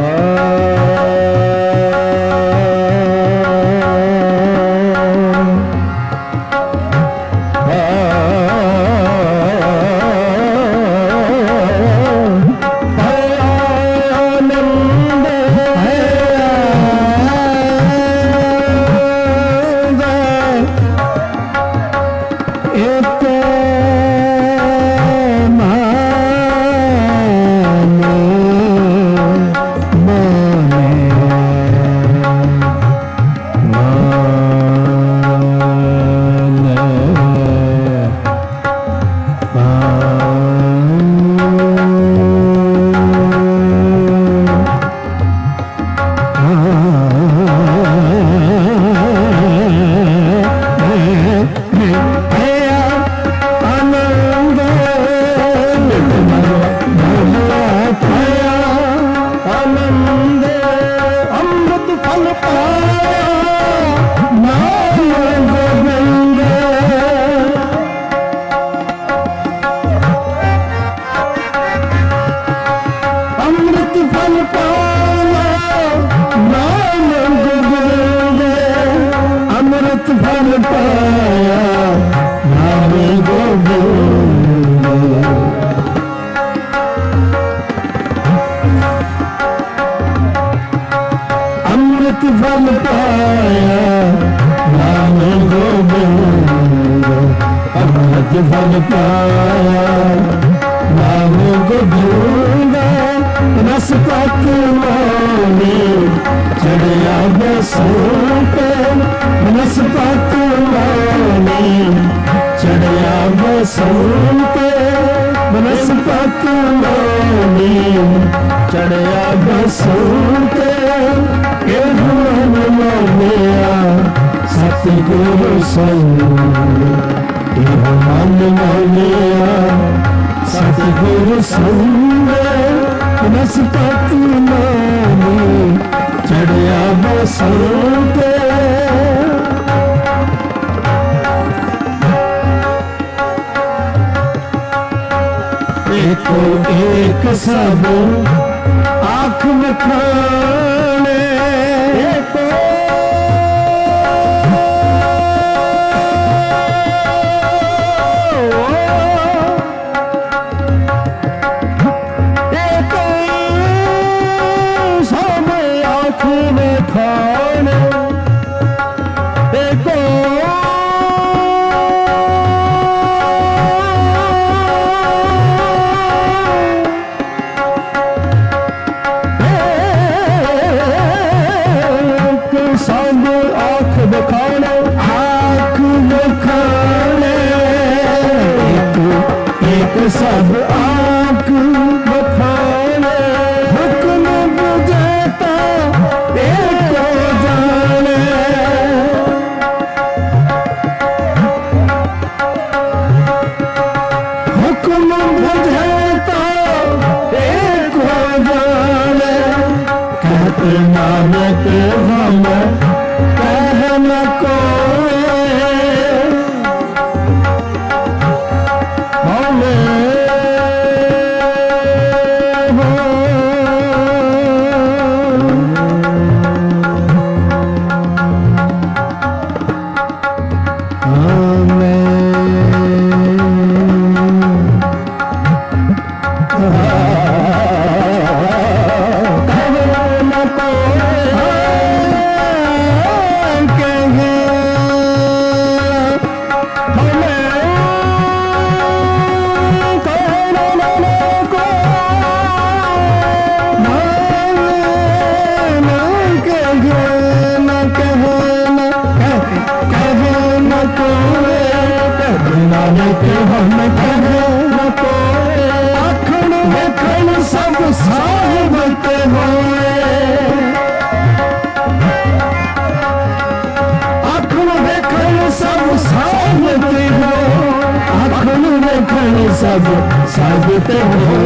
सब साबित हो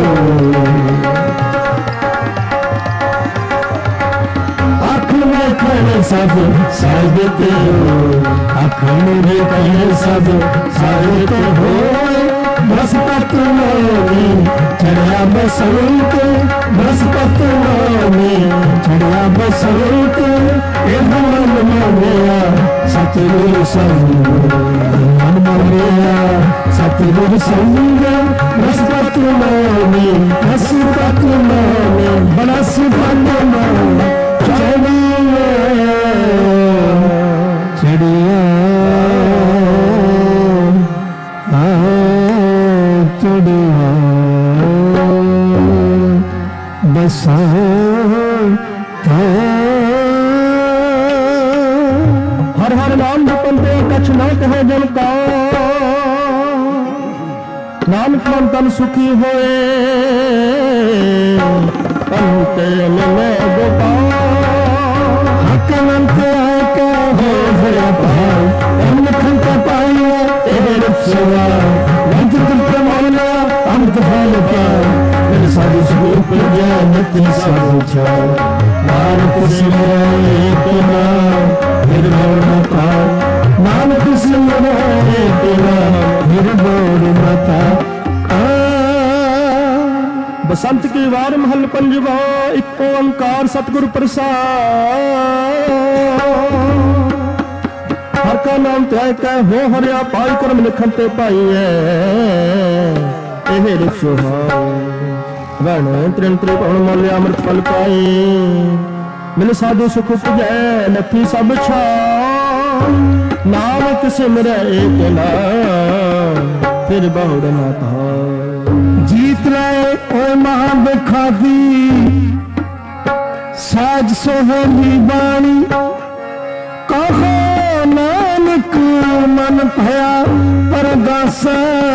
अखंड सब साबित हो अखंड सब साबित हो ਬਸਪਤ ਨਾਮੀ ਚੜਿਆ ਬਸੰਤ ਬਸਪਤ ਨਾਮੀ ਚੜਿਆ ਬਸੰਤ ਇਹ ਮਨ ਮੰਨਿਆ ਸਤਿਗੁਰ ਸੰਗ ਮਨ ਮੰਨਿਆ ਸਤਿਗੁਰ ਸੰਗ ਬਸਪਤ ਨਾਮੀ ਬਸਪਤ ਨਾਮੀ ਬਸਪਤ ਨਾਮੀ ਚੜਿਆ ਚੜਿਆ ਚੜਿਆ ਬਸੰਤ ਹਰ ਹਰ ਨਾਮ ਜਪਨ ਤੇ ਕਛ ਨਾ ਕਹੇ ਜਨ ਕਾ ਨਾਨਕ ਮਨ ਤਨ ਸੁਖੀ ਹੋਏ ਅੰਤੇ ਮੈਂ ਗੋਪਾਲ ਹਕ ਅਨੰਤ ਆਕਾ ਹੋ ਭਇਆ ਭਾਈ ਅੰਮ੍ਰਿਤ ਖੰਤਾ ਪਾਈਏ ਤੇਰੇ ਰਖਵਾ ਵੰਤ ਤੁਮ ਮੌਲਾ ਅੰਮ੍ਰਿਤ ਫਲ ਪਾਏ ਮੇਰੇ ਸਾਧੂ ਸਰੂਪ ਗਿਆਨਤੀ ਸਾਧੂ ਛਾ ਨਾਨਕ ਸਿਮਰੇ ਤੇਰਾ ਫਿਰ ਮੋੜ ਨਾ ਪਾਏ ਨਾਨਕ ਸਿਮਰੇ ਤੇਰਾ ਫਿਰ ਮੋੜ ਨਾ ਪਾਏ। ਬਸੰਤ ਕੀ ਵਾਰ ਮਹਲ ਪੰਜਵਾ ਇੱਕ ਓੰਕਾਰ ਸਤਿਗੁਰ ਪ੍ਰਸਾਦ ਹਰ ਕਾ ਨਾਮ ਧਿਆਇ ਕੈ ਹੋ ਹਰਿਆ ਪਾਈ ਕਰਮ ਲਿਖਨ ਤੇ ਪਾਈਐ ਇਹ ਲਿਖ ਸੁਹਾਏ ਵਣ ਤ੍ਰਿਣ ਤ੍ਰਿਭੁਵਨ ਮੋਲ ਅੰਮ੍ਰਿਤ ਫਲ ਪਾਏ ਮਿਲ ਸਾਧੂ ਸੁਖ ਪੁਜੈ ਨੱਥੀ ਸਭ ਛਾਉ ਨਾਨਕ ਸਿਮਰੈ ਏਕ ਨਾਮ ਫਿਰ ਬਹੁੜ ਨਾ ਪਾਉ। ਜੀਤ ਲੈ ਓ ਮਹਾਂ ਬਖਾਦੀ ਸਾਜ ਸੋਹਣੀ ਬਾਣੀ ਕਹੋ ਨਾਨਕ ਮਨ ਭਇਆ ਪਰਗਾਸਾ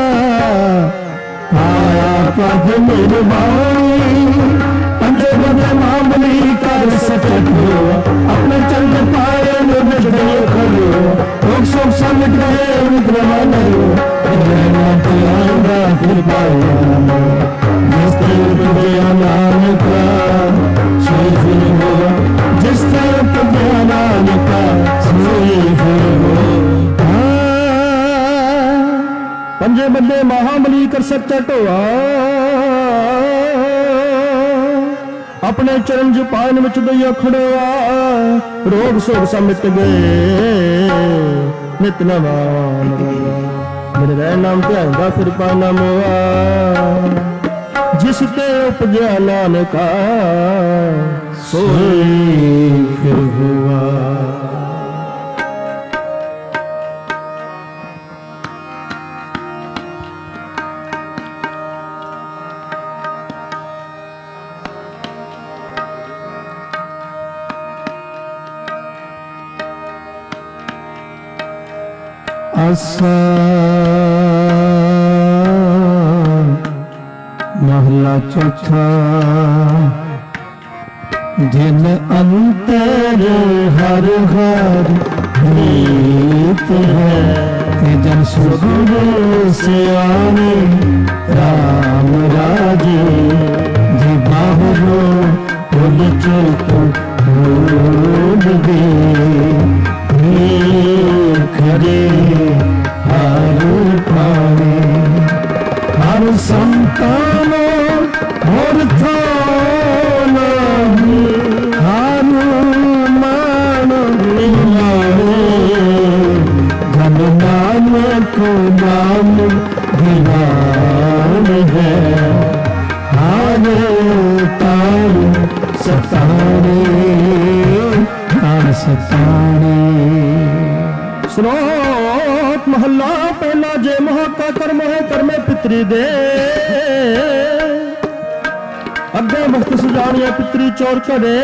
ਆਇਆ ਪਦ ਨਿਰਵਾਣੀ ਪੰਜੇ ਬਦੇ ਮਾਮਲੀ ਕਰ ਸਕੋ ਆਪਣੇ ਚੰਦ ਪਾਏ ਨਿਰਦੇਸ਼ ਖੜੋ ਰੋਗ ਸੋਗ ਸਮਿਟ ਗਏ ਵਿਦਰਵਾ ਨਰੋ ਰਹਿਣਾ ਪਿਆਰਾ ਫਿਰ ਪਾਇਆ ਜਿਸ ਤੇ ਉਪਦਿਆ ਨਾਨਕਾ ਸੋਈ ਫਿਰ ਹੋ ਜਿਸ ਤੇ ਉਪਦਿਆ ਨਾਨਕਾ ਸੋਈ ਫਿਰ ਹੋ। ਪੰਜੇ ਬੰਦੇ ਮਹਾਬਲੀ ਕਰ ਸੱਚਾ ਢੋਆ ਆਪਣੇ ਚਰਨ ਚ ਪਾਇਨ ਵਿੱਚ ਦਈਆ ਖੜਿਆ ਰੋਗ ਸੋਗ ਸਭ ਮਿਟ ਗਏ ਨਿਤ ਨਵਾ ਮੇਰੇ ਰਹਿ ਨਾਮ ਧਿਆਉਂਦਾ ਫਿਰ ਪਾਣਾ ਮੋਆ ਜਿਸ ਤੇ ਉਪਜਿਆ ਨਾਨਕਾ ਸੋਈ ਫਿਰ ਹੁਆ। ਆਸਾ ਮਹਲਾ ਚੌਥਾ ਜਿਨ ਅੰਤਰ ਹਰ ਹਰ ਨੀਤ ਹੈ ਤੇ ਜਨ ਸੁਖੋ ਸਿਆਣੇ ਰਾਮ ਰਾਜੇ ਜੀ ਬਾਹਰੋ ਬੋਲ ਚੁੱਕ ਬੋਲ ਦੇ ਖਰੇ ਹਰ ਪਾਵੇ ਹਰ ਸੰਤਾਨੋ ਹੋਰ ਥੋ ਨਹੀਂ ਹਰ ਮਾਨ ਨਿਮਾਣੇ ਧਨ ਨਾਨਕ ਨਾਮ ਦੀਵਾਨ ਹੈ ਹਰ ਤਾਰ ਸਤਾਣੇ ਤਾਰ ਸਤਾਣੇ। ਸਲੋਕ ਮਹੱਲਾ ਪਹਿਲਾ ਜੇ ਮੋਹ ਕਾ ਕਰਮ ਹੈ ਕਰਮੇ ਪਿਤਰੀ ਦੇ ਅੱਗੇ ਵਕਤ ਸੁਜਾਣਿਆ ਪਿਤਰੀ ਚੋਰ ਕਰੇ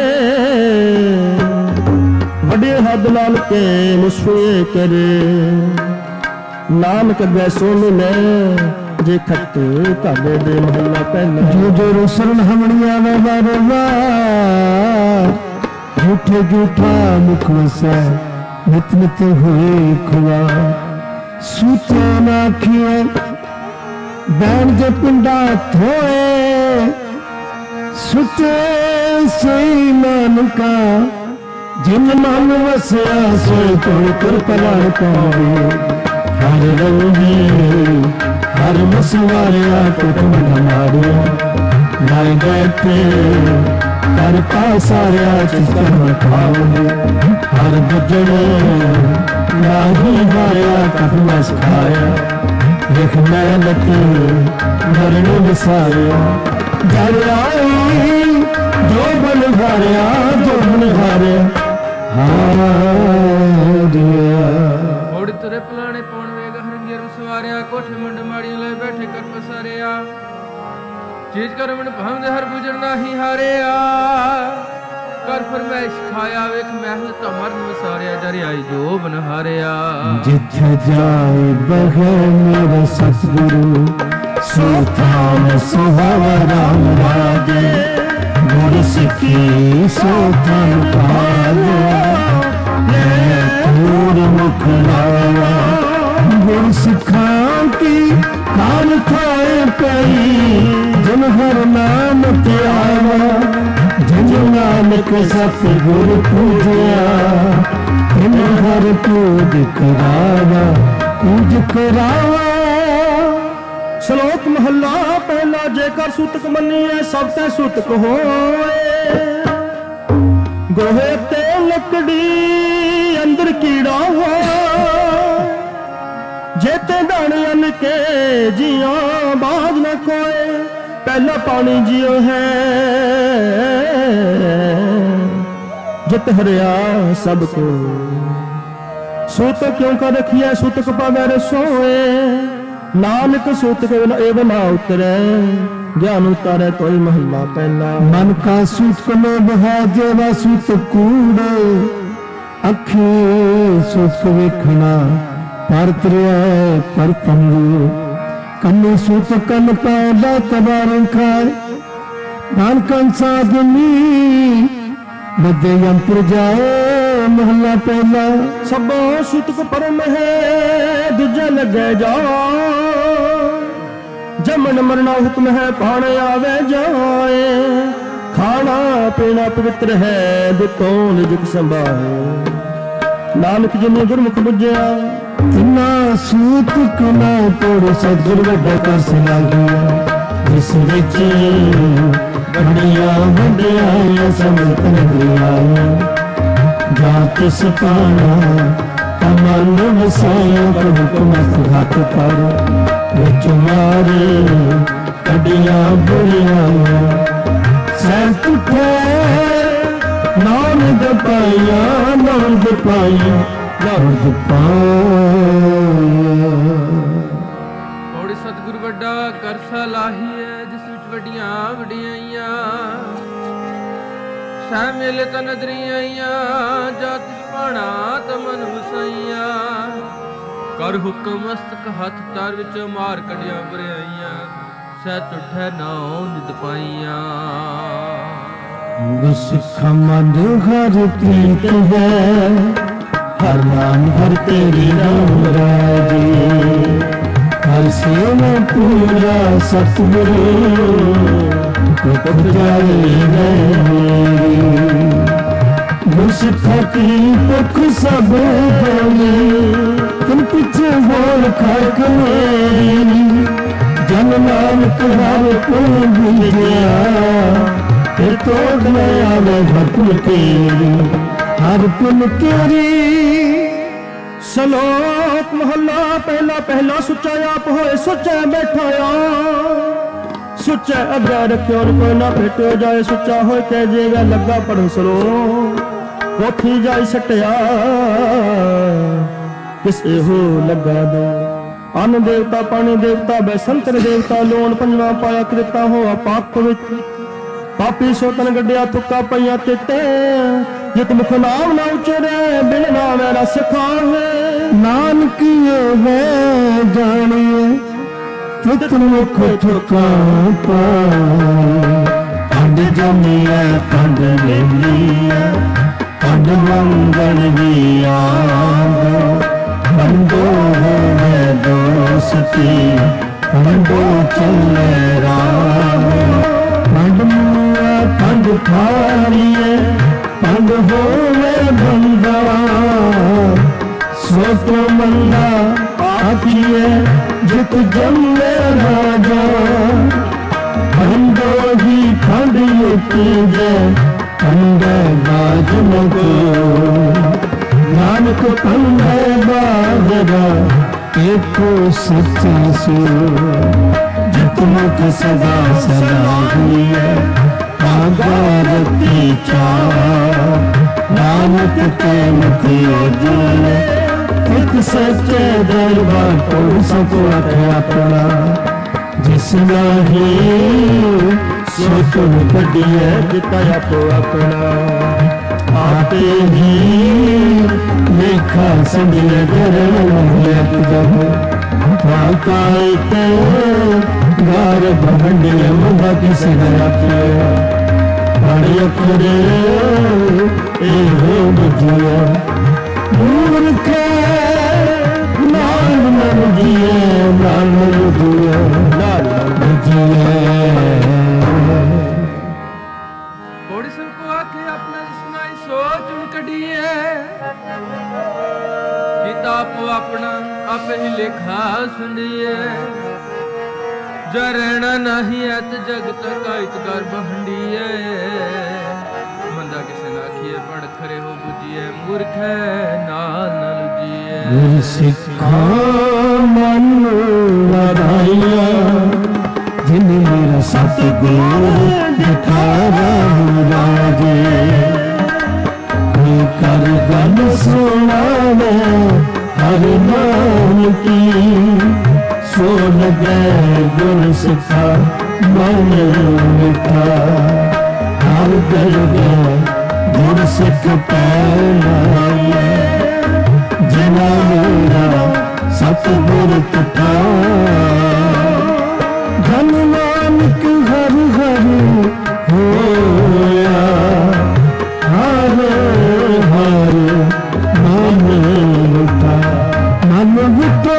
ਵੱਡੇ ਹੱਦ ਨਾਲ ਕੇ ਮੁਸਫੇ ਕਰੇ ਨਾਨਕ ਗੈ ਸੋਨ ਮੈਂ ਜੇ ਖੱਤ ਘਾਲੇ ਦੇ ਮਹੱਲਾ ਪਹਿਲਾ ਜੋ ਜੋ ਰੁਸਰਨ ਹਮਣੀਆਂ ਵੇ ਵਰਵਾ ਝੂਠੇ ਝੂਠਾ ਮੁਖ ਵਸੈ ਨਿਤ ਨਿਤ ਹੋਏ ਖੁਆ ਸੂਤੇ ਨਾ ਖੀਏ ਬੈਣ ਦੇ ਪਿੰਡਾ ਥੋਏ ਸੁਤੇ ਸਈ ਨਾਨਕਾ ਜਿਨ ਮਨ ਵਸਿਆ ਸੋਇ ਤੋਂ ਕਰ ਪਲਾਣ ਪਾਵੇ ਹਰ ਰੰਗੀ ਹਰ ਮਸਵਾਰਿਆ ਕੁਟੁੰਬ ਮਾਰਿਆ ਨਾਇ ਬੈਠੇ ਕਰ ਪਾਸਾਰਿਆ ਚਿਤਨ ਮਖਾਉ ਹਰ ਬੁੱਝਣ ਨਾਹੀ ਹਾਰਿਆ ਕਦਮ ਸਿਖਾਇਆ ਦੇਖ ਮਿਹਨਤ ਮਰਨ ਵਿਸਾਰਿਆ ਜਰ ਆਈ ਜੋ ਬਨ ਹਾਰਿਆ ਜੋ ਬਨ ਹਾਰਿਆ ਹਾਰਿਆ ਹੋੜ ਤੁਰੇ ਪਲਾਣੇ ਪੌਣ ਵੇਗ ਹਰੰਗੀਰ ਸਵਾਰਿਆ ਕੋਠੇ ਮੁੰਡ ਮਾੜੀਆਂ ਲੈ ਬੈਠੇ ਕਰ ਪਸਾਰਿਆ ਚੀਜ਼ ਕਰ ਮਨ ਭਾਵ ਦੇ ਹਰ ਗੁਜਰ ਨਾਹੀ ਹਾਰਿਆ ਕਰ ਫਰਮਾਇਸ਼ ਖਾਇਆ ਵੇਖ ਮਹਿਲ ਤਾਂ ਮਰਨ ਵਸਾਰਿਆ ਜਰ ਆਈ ਜੋ ਬਨ ਹਾਰਿਆ ਜਿੱਥੇ ਜਾਏ ਬਹਿ ਮੇਰਾ ਸਤਿਗੁਰੂ ਸੋਥਾਨ ਸੁਹਾਵਾ ਰਾਮ ਰਾਜੇ ਗੁਰ ਸਿੱਖੀ ਸੋਥਾਨ ਪਾਲੇ ਲੈ ਪੂਰ ਮੁਖ ਲਾਵਾ ਗੁਰ ਸਿੱਖਾਂ ਕੀ ਕਾਲ ਖਾਏ ਪਈ ਜਨ ਹਰ ਨਾਮ ਤੇ ਆਵਾ ਜਨ ਨਾਨਕ ਸਤਿਗੁਰ ਪੂਜਿਆ ਤਿਨ ਹਰ ਪੂਜ ਕਰਾਵਾ ਪੂਜ ਕਰਾਵਾ। ਸ਼ਲੋਕ ਮਹੱਲਾ ਪਹਿਲਾ ਜੇਕਰ ਸੂਤਕ ਮੰਨੀਐ ਸਭ ਤੈ ਸੂਤਕ ਹੋਏ ਗੋਹੇ ਤੇ ਲੱਕੜੀ ਅੰਦਰ ਕੀੜਾ ਹੋਏ ਜੇ ਤੇ ਦਾਣੇ ਅੰਨ ਕੇ ਜੀਆਂ ਬਾਜ ਨਾ ਕੋਏ ਪਹਿਲਾ ਪਾਣੀ ਜਿਉ ਹੈ ਜਿਤ ਹਰਿਆ ਸਭ ਕੋ ਸੂਤਕ ਕਿਉਂ ਕਰ ਰਖੀਐ ਸੂਤਕ ਪਾਵੈ ਰਸੋਏ ਨਾਨਕ ਸੂਤਕ ਏਵ ਨਾ ਉਤਰੈ ਗਿਆਨ ਉਤਾਰੈ ਤੋਈ ਮਹੱਲਾ ਪਹਿਲਾ। ਮਨ ਕਾ ਸੂਤਕ ਲੋਭ ਹੈ ਜੇਵਾ ਸੂਤਕ ਕੂੜ ਅੱਖੀ ਸੂਤਕ ਵੇਖਣਾ ਪਰ ਤਰਿਆ ਪਰ ਤੰਦੂ ਕੰਨੇ ਸੂਤਕ ਕੰਨ ਪੈਦਾ ਤਬਾਰ ਖਾਏ ਨਾਨਕ ਸਾਧਨੀ ਬੱਦੇ ਯੰਤਰ ਜਾਏ ਮਹੱਲਾ ਪਹਿਲਾ। ਸਭੋ ਸੂਤਕ ਪਰਮ ਹੈ ਦੂਜਾ ਲੱਗੇ ਜਾ ਜਮਨ ਮਰਨਾ ਹੁਕਮ ਹੈ ਭਾਣ ਆਵੇ ਜਾਏ ਖਾਣਾ ਪੀਣਾ ਪਵਿੱਤਰ ਹੈ ਦਿੱਤੋਂ ਨਿਜਕ ਸੰਭਾਏ ਨਾਨਕ ਜਿਨੇ ਗੁਰਮੁਖ ਬੁੱਝਿਆ ਤਿਨਾ ਸੂਤਕ ਨਾ ਤੋੜ ਸਤਿਗੁਰ ਵੱਡਾ ਕਰ ਸਲਾਹੀਆ ਜਿਸ ਵਿੱਚ ਬੜੀਆਂ ਵੱਡਿਆਈਆਂ ਸਮਤ ਨਗਰੀਆਂ ਜਾਂ ਤਿਸ ਪਾਣਾ ਤਮਨ ਵਸਾਇਆ ਪ੍ਰਭੂ ਕਮਤ ਹੱਥ ਪਰ ਵਿੱਚ ਮਾਰੇ ਕੱਢੀਆਂ ਬੁਰੀਆਂ ਸਹਿ ਤੁਠੇ ਨਾਮ ਦਪਾਇਆ ਨਾਮ ਦਪਾਇਆ ਨਾਮ ਦਪਾਇਆ। ਹੋੜ ਸਤਿਗੁਰ ਵੱਡਾ ਕਰ ਸਲਾਹੀਐ ਜਿਸ ਵਿੱਚ ਵੱਡੀਆਂ ਵਡਿਆਈਆਂ ਸਹਿ ਮੇਲੇ ਤਾਂ ਨਦਰੀਆਂ ਆਈਆਂ ਜਾ ਤਿਸ ਪਾਣਾ ਤਮਨ ਵਸਾਈਆਂ ਕਰ ਹੁਕਮ ਮਸਤਕ ਹੱਥ ਤਰ ਵਿੱਚ ਮਾਰ ਕੱਢਿਆ ਬਰਿਆਈਆਂ ਸਹਿ ਤੁਠੈ ਨਾਉ ਨਿਤ ਪਾਈਆਂ। ਗੁਰਸਿੱਖ ਮਨ ਹਰ ਪ੍ਰੀਤ ਹੈ ਹਰ ਨਾਮ ਹਰ ਤੇਰੀ ਨਾਮ ਰਾਜੇ ਹਰ ਸੇਵਾ ਪੂਰਾ ਸਤਿਗੁਰੂ ਤੁਧ ਜਾਏ ਮੇਰੀ ਗੁਰਸਿੱਖ ਕੀ ਭੁੱਖ ਸਭ ਹੋਈ ਤਿਨ ਪਿੱਛੇ ਹੋਰ ਖਾਕ ਮੇਰੀ ਜਨ ਨਾਨਕ ਹਰ ਕੋ ਬੁਝਿਆ ਤੇ ਤੋੜ ਮੈਂ ਆਵੇ ਭਟੂ ਤੇਰੀ ਹਰ ਪੁਨ ਤੇਰੀ। ਸ਼ਲੋਕ ਮਹੱਲਾ ਪਹਿਲਾ ਪਹਿਲਾ ਸੁੱਚਾ ਆਪ ਹੋਏ ਸੁੱਚਾ ਬੈਠਾਇਆ ਸੁੱਚਾ ਅੱਗਾ ਰੱਖਿਓ ਕੋਈ ਨਾ ਭੇਟਿਓ ਜਾਏ ਸੁੱਚਾ ਹੋਏ ਕਹਿ ਜੇਗਾ ਲੱਗਾ ਪੜਨ ਸਰੋ ਕੋਠੀ ਜਾਈ ਸਟਿਆ ਕਿਸ ਇਹੋ ਲੱਗਾ ਦੋ ਅੰਨ ਦੇਵਤਾ ਪਾਣੀ ਦੇਵਤਾ ਬੈਸੰਤਰ ਦੇਵਤਾ ਲੋਣ ਪੰਜਵਾ ਪਾਇਆ ਕ੍ਰਿਤਾ ਹੋਆ ਪਾਪ ਵਿੱਚ ਪਾਪੀ ਸੋਤਨ ਗੱਡਿਆ ਤੁੱਕਾ ਪਈਆਂ ਤਿੱਤੇ ਜਿਤ ਮੁਖ ਨਾਮ ਨਾ ਉਚਰੇ ਬਿਨ ਨਾਮ ਰਸ ਖਾਵੇ ਨਾਨਕ ਵੇ ਜਾਣੀਏ ਤਿਤ ਮੁਖ ਠੁਕਾ ਪਾਏ ਪੰਡ ਜਮਿਆ ਪੰਡ ਲੈਲੀਆ ਪੰਡ ਮੰਗਣ ਵੀ ਆਗ ਪੰਡੋ ਹੋਵੇ ਦੋਸਤੀ ਪੰਡੋ ਚੱਲੇ ਰਾਮ ਪੰਡ ਮੂਆ ਪੰਡ ਖਾਲੀਏ ਪੰਡ ਹੋਵੇ ਬੰਦਾ ਸੋਤੋ ਮੰਦਾ ਆਖੀਏ जित जमले राजा खंडो ही खंड कीजे खंडे बाज मको नानक खंडे बाजरा एको सच्चा सो जितमुख सदा सदा हुई आगारती चार नानक के मुखे उज्जवल एक सच्चे दरबार को सको अपना जिसना ही सुख कटिए जिता आपो अपना आपे ही लेखा संजय गरत जब वाकाई के गार भंडे मुंडा किसी नया किया बड़ी अखरे ए हो बुझिया मूर्ख नाल मन जिए नाल मन जिए नाल मन जिए थोड़ी सुन को आके अपना सुनाई सोच उन कढ़िए किताब अपना आप ही लेखा सुनिए जरण नहीं है जगत का इतकार बहंडिए मंदा किसे ना किए पढ़ खरे हो बुझिए मूर्ख नाल न लुझिए गुर सिखा मन लगाया जिन मेरा सतगुरु दिखारा राजे कोई कर गल सुनावे हर नाम की सोन गए गुण सिखा मन मिठा हर कर गए गुण सिख पैनाए जना मेरा सतगुर कथा धन नानक हर हर होया हर हर मन मिठा मन मिठा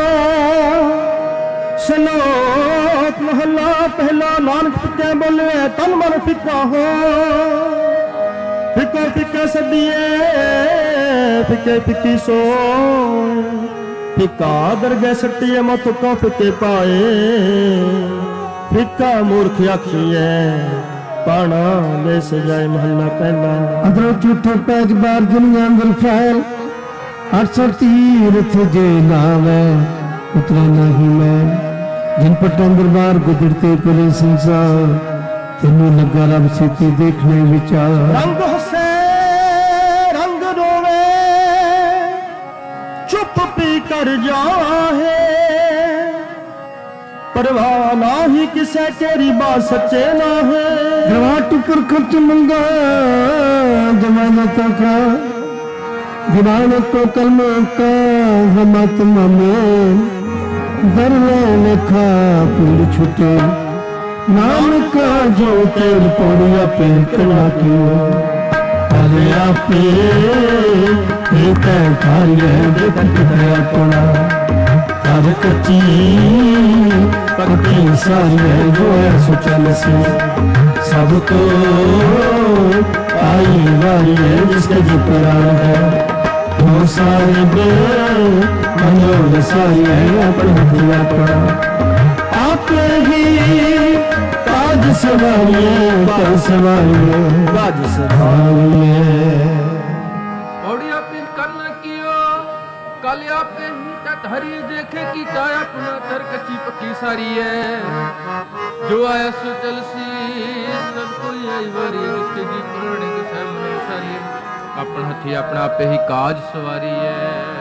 श्लोक महला पहला नानक फिक्के बोले तन मन फिक्का हो फिक्को फिक्के सदिए फिक्के फिक्की सो फिक्का दरगे सटिए मत को फिक्के पाए फिक्का मूर्ख आखिए पाना ले सजाए महला पहला अंदरों झूठे पैज बार दुनिया अंदर फैल अड़सठ तीर्थ जे नावे उतरा नहीं मैं जिन पटन दरबार गुजरते परे संसार तेनू लगा रब सीती देखने विचार रंग हसे रंग रोवे चुप पी कर जाहे परवाह ना ही किसे तेरी बात सच्चे ना है गवा टुकर खर्च मंगा जमानत का दीवानत को कलम का हमत में दर लेखा पीड़ छुटे नाम का जो तेर पौड़िया पे कला क्यों अरे आपे एक कार्य अपना हर कच्ची पक्की सारी जो है सुचल से सबको आई वारी है जिसके जी प्राण है वो सारे बे मनोर सारी है अपना अपना आप ही काज सवारिए काज सवारिए काज सवारिए औड़िया पे करना कियो कालिया पे हरी देखे की काय अपना तर कच्ची पक्की सारी है जो आया सो चल सी सब कोई आई वारी जिसके जी पुराने के सामने सारी अपना हथी अपना पे ही काज सवारी है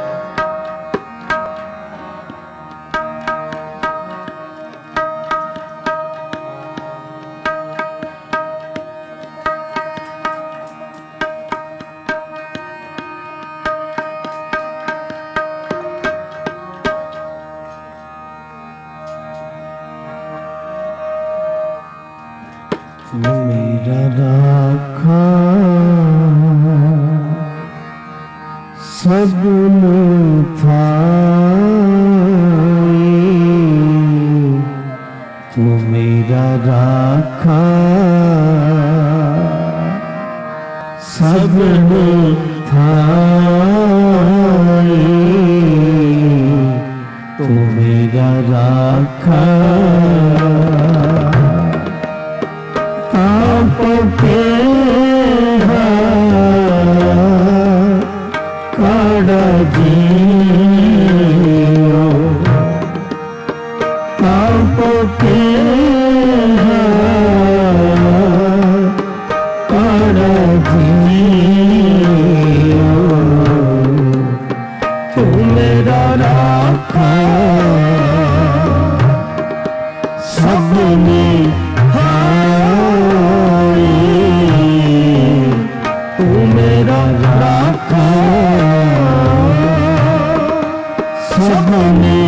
मेरा राखा सबन था तू मेरा राखा सबन था तू मेरा राखा आपके काड़ा जियो आपके काड़ा जियो तू मेरा राखा सबने तू मेरा राखा सबने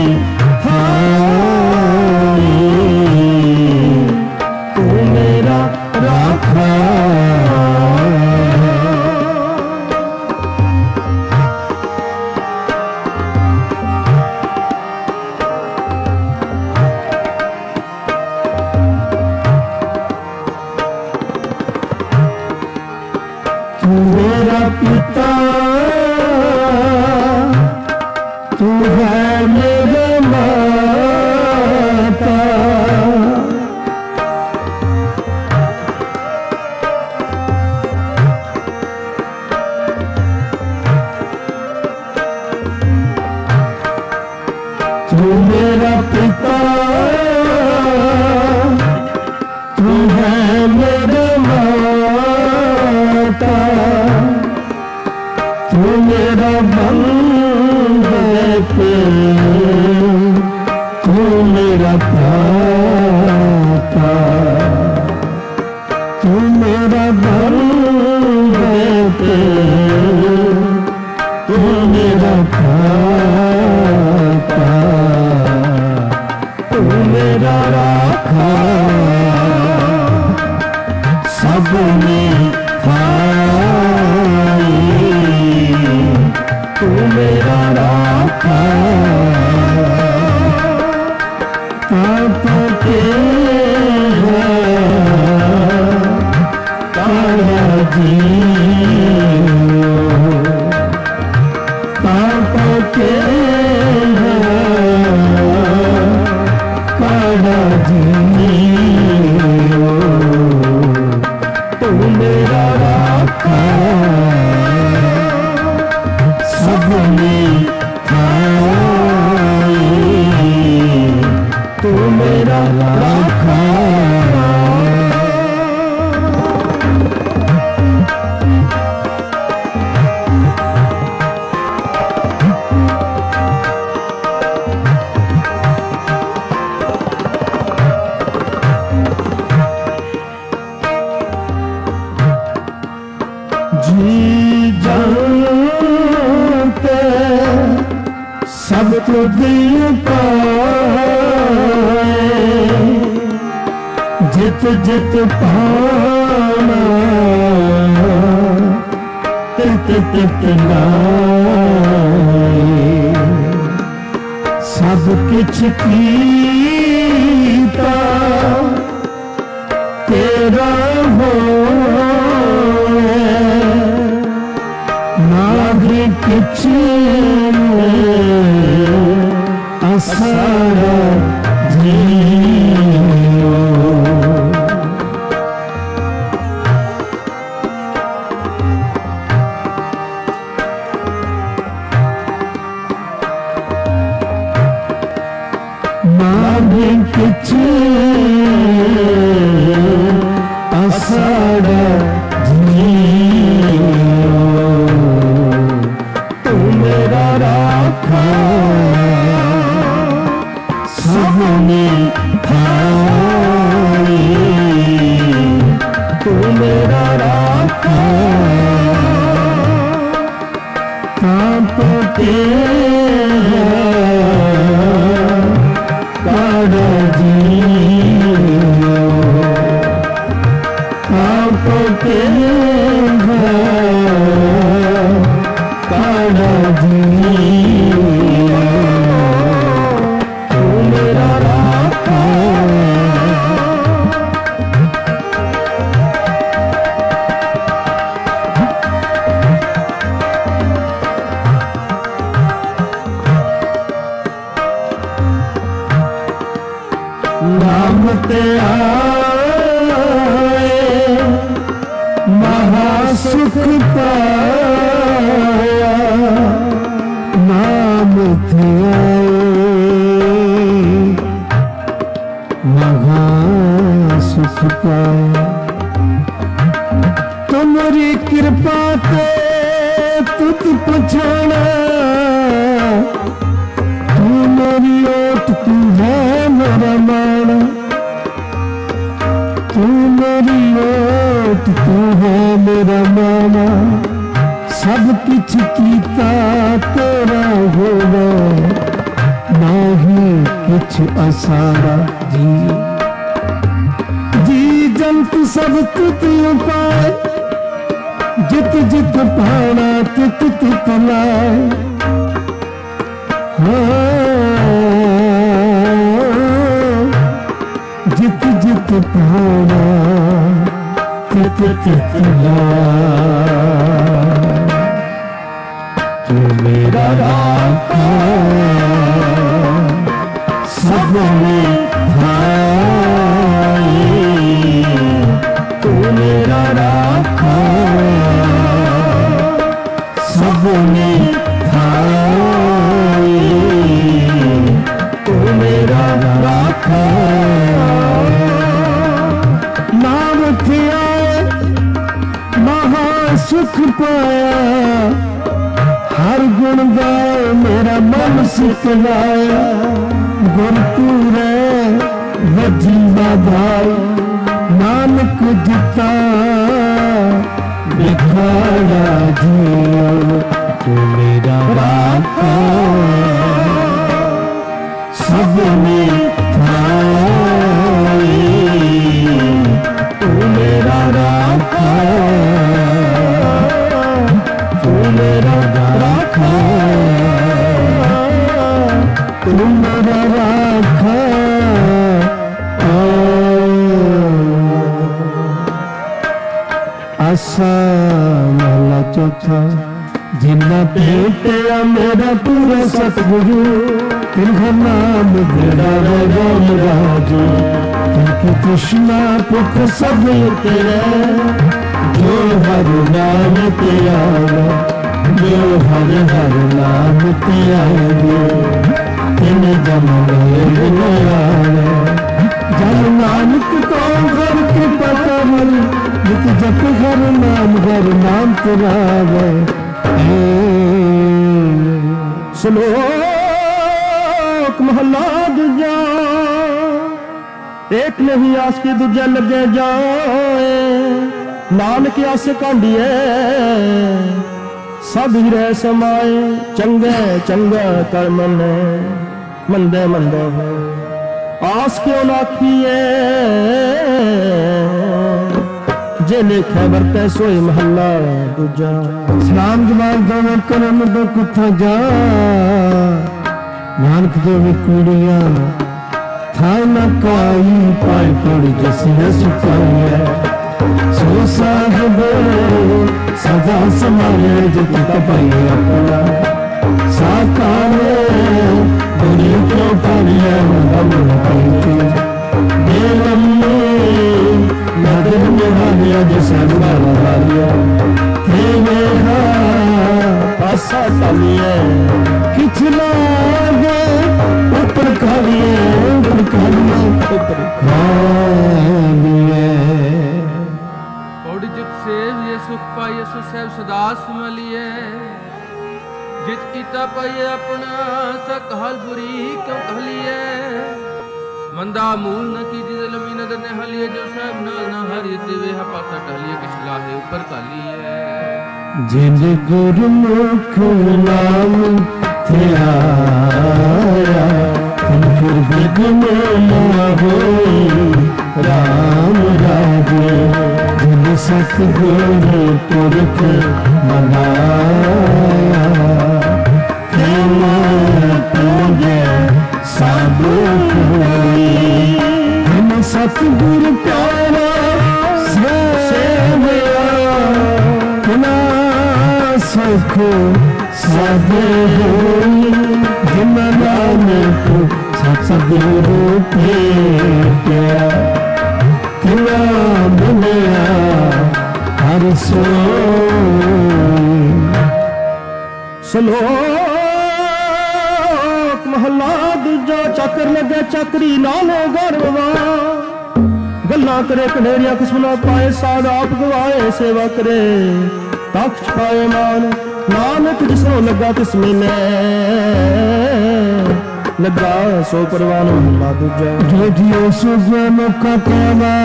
तू मेरा राखा तू मेरा पिता तू है मेरा माता तू मेरा पिता तू है मेरा माता तू मेरा बंधक तू मेरा भ्राता तू मेरा बंधक तू मेरा भ्राता तू मेरा राखा सबने तू मेरा राखा आपके काड़ा जियो आपके काड़ा जियो तू मेरा राखा सबने तू मेरा राखा जी जानते सब तो दिल पाए जित जित पाना तित तित लाए सब किछ कीता तेरा हो नागरिक किछ असारा जियो नागरिक किछ असारा जियो तू मेरा राखा सबने तू मेरा राखा आपके काड़ा जियो आपके काड़ा जियो तू मेरा राखा सुख पाया नाम थिया महा सुख पाया तुम्हारी कृपा ते तुत पछाना तू मेरी ओट तू है मेरा माना तू मेरी ओट तू है मेरा माना सब कुछ कीता तेरा होना नाही कुछ आसाना जी जी जंत सब कुछ उपाय जित जित पाना तित तित लाए जित जित पाना तित तित लाए तू मेरा राखा सब में भाई तू मेरा राखा सब में भाई तू मेरा राखा नाम थिया महा सुख पाया हर गुण गाए मेरा मन सुख लाया गुण पूरे वजी बाधाई नानक जिता दिखाया जियो तू मेरा राखा सब में भाई तू मेरा राखा तू मेरा राखा तू मेरा राखा आसा महला चौथा जिन्ना भेटिया मेरा पूरा सतगुरु तिनका नाम बेड़ा राम राजू तिनकी कृष्णा पुख सब तेरा जो हर नाम तेरा जो हर हर नाम तेरा तिन जम जन नानक तो घर कृपा कर नित जप घर नाम घर नाम तेरा श्लोक महला दूजा एक नहीं आस के दूजा लगे जाए नानक आस कांडिए सब ही रह समाए चंगे चंगा कर मन मंदे मंदे हो आस क्यों नाखिए जे लिखे बरते सोई महला दूजा सलाम जवाब दोनों करम दो कुथा जा नानक दो कुड़िया था न काई पाई पड़ी जैसे सुखाई सो साहब सदा समारे जो पाई अपना साकारे बुरी क्यों पालिया हम पाई देवम्मे नदर में हालिया जैसे बाबा हालिया हे मेरा पासा टालिए किचला आगे ऊपर खालिए ऊपर खालिए ऊपर खालिए और जित सेव ये सुख पाइए सो सेव सदा सुमलिए जित कीता पाइए अपना सक हाल बुरी क्यों कहलिए मंदा मूल न कीजिए लमी नदर ने हलिए जो सब नाल ना हरिए दिवे हा पासा टहलिए किसला है ऊपर कालिए जिन गुरमुख नाम ध्याया फिर विघ्न न होई राम राजे जिन सतगुरु पुरख मनाया पूजे सब हम सतगुरु प्यारा सेवया ना सुख साधे होई जिन नानक सतगुरु भेटिया तिना दुनिया हर सो ਸਲੋਕ ਮਹਲਾ ਦੂਜਾ। ਚੱਕਰ ਲੱਗੇ ਚੱਕਰੀ ਨਾਲੇ ਗਰਵਾ, ਗੱਲਾਂ ਕਰੇ ਕਨੇਰੀਆਂ ਕਿਸਮ ਨਾ ਪਾਏ, ਸਾਧ ਆਪ ਗਵਾਏ ਸੇਵਾ ਕਰੇ ਤਖਤ ਪਾਏ ਮਾਨ। ਨਾਨਕ ਜਿਸਨੂੰ ਲੱਗਾ ਤਿਸ ਮੇਲੇ ਲੱਗਾ ਸੋ ਪਰਵਾਨ ਮਹਲਾ ਦੂਜਾ। ਜੋ ਜਿਉ ਸੁਜੇ ਮੁਖਾ ਕਹਿਵਾ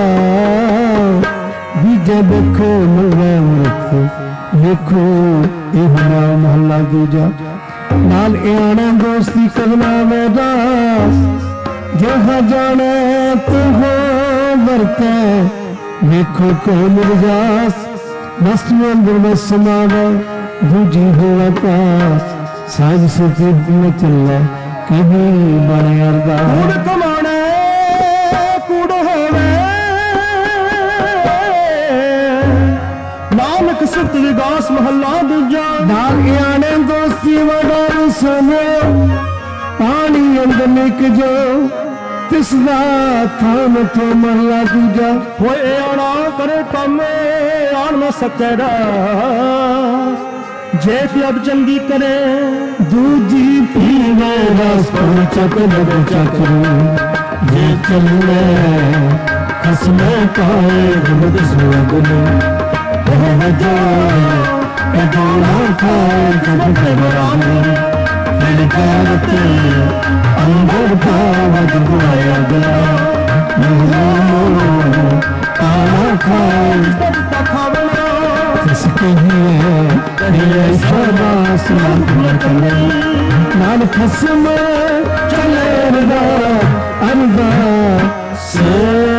ਬੀਜੇ ਦੇਖੋ ਨਵੇਂ ਮੁਖ ਵੇਖੋ ਇਹ ਨਾ ਮਹਲਾ ਦੂਜਾ। ਨਾਲ ਆਣਾ ਦੋਸਤੀ ਕਰਨਾ ਮੈਦਾਸ ਜਹਾਂ ਜਾਣੇ ਤੂੰ ਵਰਤੇ ਵੇਖੋ ਕੋ ਨਿਰਜਾਸ। ਮਸਤੀਆਂ ਅੰਦਰ ਸਮਾਵਾ ਦੂਜੀ ਹੋਵਾ ਪਾਸ ਸਾਜ ਸੁਤੀ में ਚੱਲੇ ਕभी ਬਣੇ ਅਰਦਾਸ। ਕੂੜ ਕਮਾਣੇ ਕੂੜ ਹੋਵੇ ਨਾਨਕ ਸਿਫਤ ਵਿਗਾਸ ਮਹੱਲਾ ਦੂਜਾ। ਨਾਲ ਆਣੇ ਦੋਸਤੀ ਵਡਰ ਸੁਨੇ ਪਾਣੀ ਅੰਦਰ ਨਿਕ ਜੋ ਤਿਸ ਦਾ ਥਾਨ ਤੋਂ ਮਹੱਲਾ ਦੂਜਾ। ਹੋਏ ਆਣਾ ਕਰੇ ਕੰਮ ਆਣ ਨਾ ਸਕੇ ਰਾਸ ਜੇ ਅਬ ਚੰਗੀ ਕਰੇ ਦੂਜੀ ਪੀਵੇ ਰਸ ਪਰ ਚੱਕ ਲਗ ਚੱਕਰੂ ਜੇ ਚੱਲੇ ਖਸਮੇ ਪਾਏ ਗੁਰਦ ਸੁਗਨੇ ਉਹ ਵਜਾ ਇਹਦਾ ਖਾਏ ਜਬ ਬਰਾਬਰ ਮਿਲ ਜਾਤੇ ਅੰਦਰ ਬਾਵਦ ਹੋਇਆ ਗਿਆ ਮੋਹ ਆਣਾ ਖਾਏ ਤਾਂ ਖਾਵਣਾ किसके लिए तेरे शाबाश चले नाल खसम चले रदा अरदा से।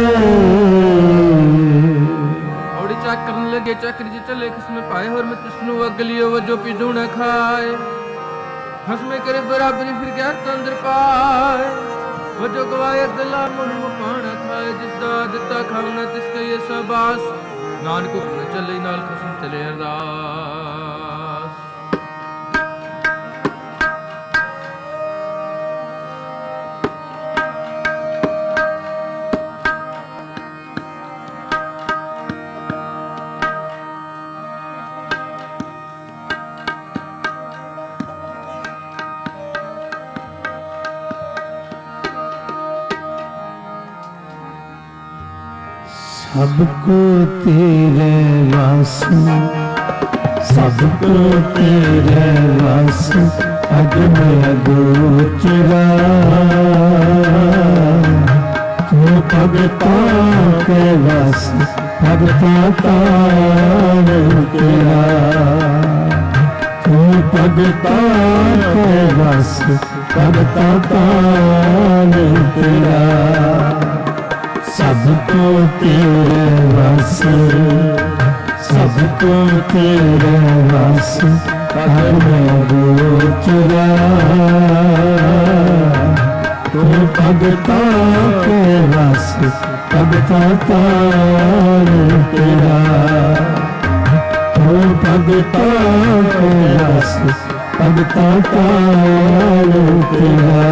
औड़ी चाक करने लगे चक्र जी चले खसमे पाए और मैं तिसनु अगलियो वजो पिडू न खाए हसमे करे बराबरी फिर क्या तंदर पाए वजो गवाए दिला मन पाना खाए जिसदा दिता खावना तिसके ये शाबाश। नानक हुक्म चले नाल खसम चले अरदास। सबको तेरे वास सबको तेरे वास अगम अगोचरा तू भगता के वास भगता तार तेरा तू भगता के वास भगता तार तेरा। सबको तेरे वास सबको तेरे वास गोचरा तो भगता के वास भगता तार तेरा तो भगता के वास भगता तार तेरा।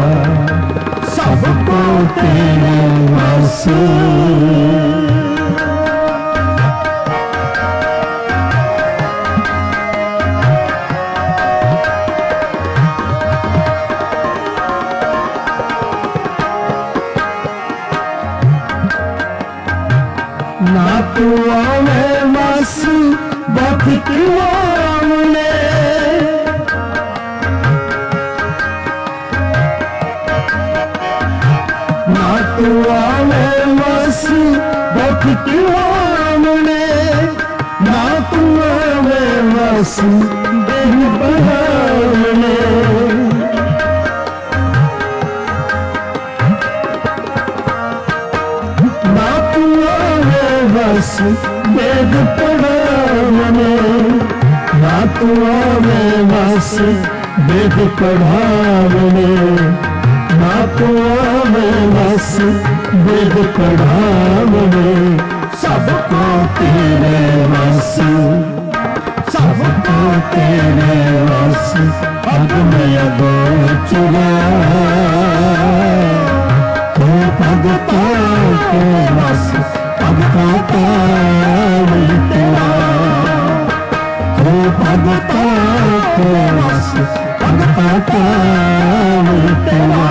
सबको तेरे वास ना तू आवे वास बख क्यों आमने तू आवे वास बख क्यों आमने ना तू आवे वास देह बढ़ावने ना तू आवे वास देह बढ़ावने ना तू आवे वास देह बढ़ावने ना तू आवे वास वेद पढ़ावने। सबको तेरे वास सबको तेरे वास अगमय गोचरा तो भगता के वास भगता तार तेरा तो भगता को बस भगता काम तेरा।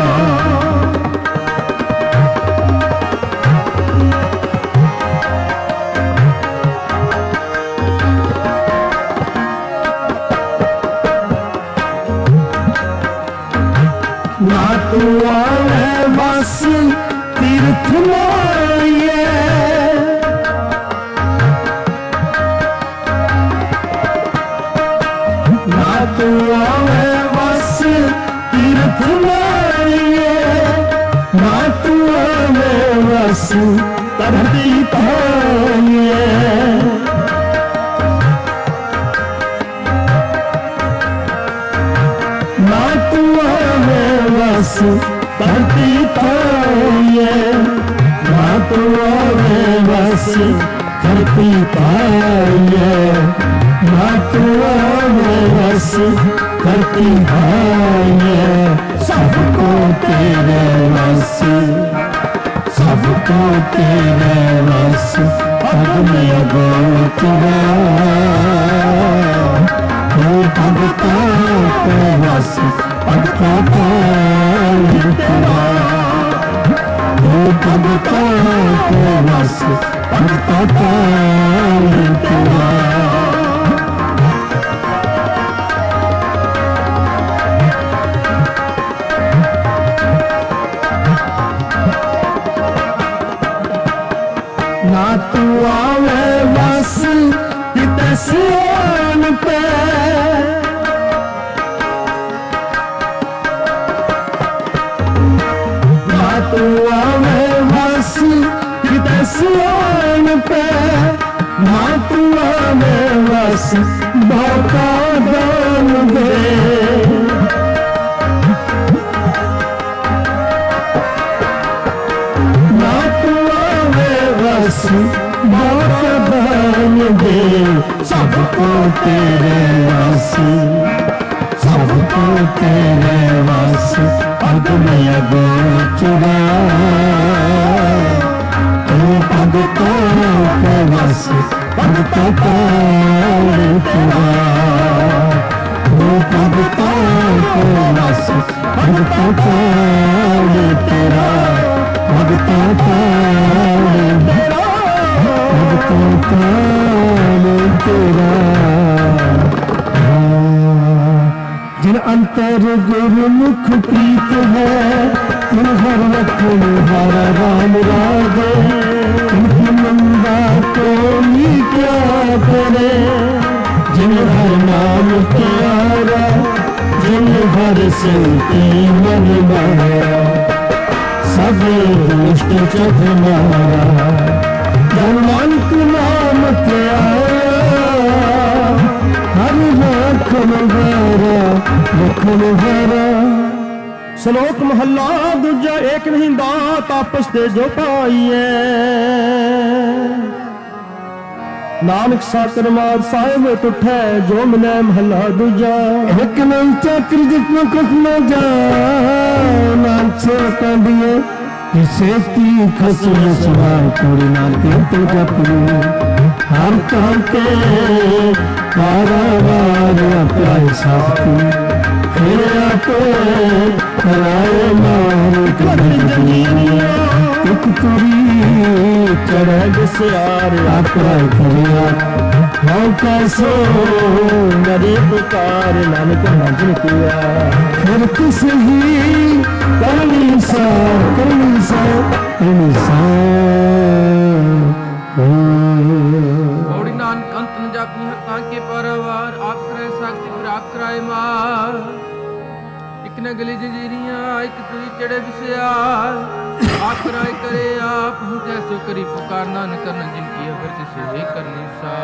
ना तू आवे बस तीर्थ मारिए, ना तू आवे बस तीर्थ मारिए, ना तू आवे बस धरती थाइए। ना तू आवे बस धरती थाइए, ना तू आवे बस धरती थाइए, ना तू आवे बस धरती थाइए। सबको तेरे बस, सबको तेरे बस अग्नि अगोचरा। भगता को बस भगता काम तेरा, भगता को बस भगता काम तेरा। ना तू आवे बस सियान पे, ना तू आवे बस सियान पे, ना तू आवे बस मौका दान दे। ना तू आवे बस मौका दान दे। सबको तेरे बस, सबको तेरे बस अग्नि अगोचरा। तू भगता को बस भगता काम तेरा, तू भगता को बस भगता काम तेरा, भगता काम तेरा, भगता काम तेरा। जिन अंतर गुरुमुख प्रीत है, तुम हर लखन हर राम राधे। उनकी नंदा कोई क्या करे, जिन हर नाम प्यारा, जिन हर सिंती मन माया। सब दुष्ट चख मारा, भगवंत नाम त्याया। हर लखन हरा लखन हरा। श्लोक महला दूजा। एक नहीं दात आपस ते जो पाइए, नानक साकर मार साहिब तुठै जो मिले महला दूजा। एक नहीं चक्र जितना कुछ न जा, नानक से कंडिए किसे की खसम सवार पूरी नानक तो जपू। हम कहते कारावार अपराय साथी, फिर आते कराए मार कदम जमीनिया। एक तुरी चढ़ से आर अपराय करिया, हम कैसो मेरे पुकार नानक भजन किया। फिर किस ही करनी सा करनी सा करनी सा। गौड़ी नानक अंत न जापी हत्ता के परवार, आप करे साक्षी फिर आप कराए मार। एक न गली जंजीरियां एक तुई चढ़े बिस्यार, आप कराए करे आप हूँ जैसो करी पुकार। नानक करना जिनकी अगर जिसे हे करनी सा।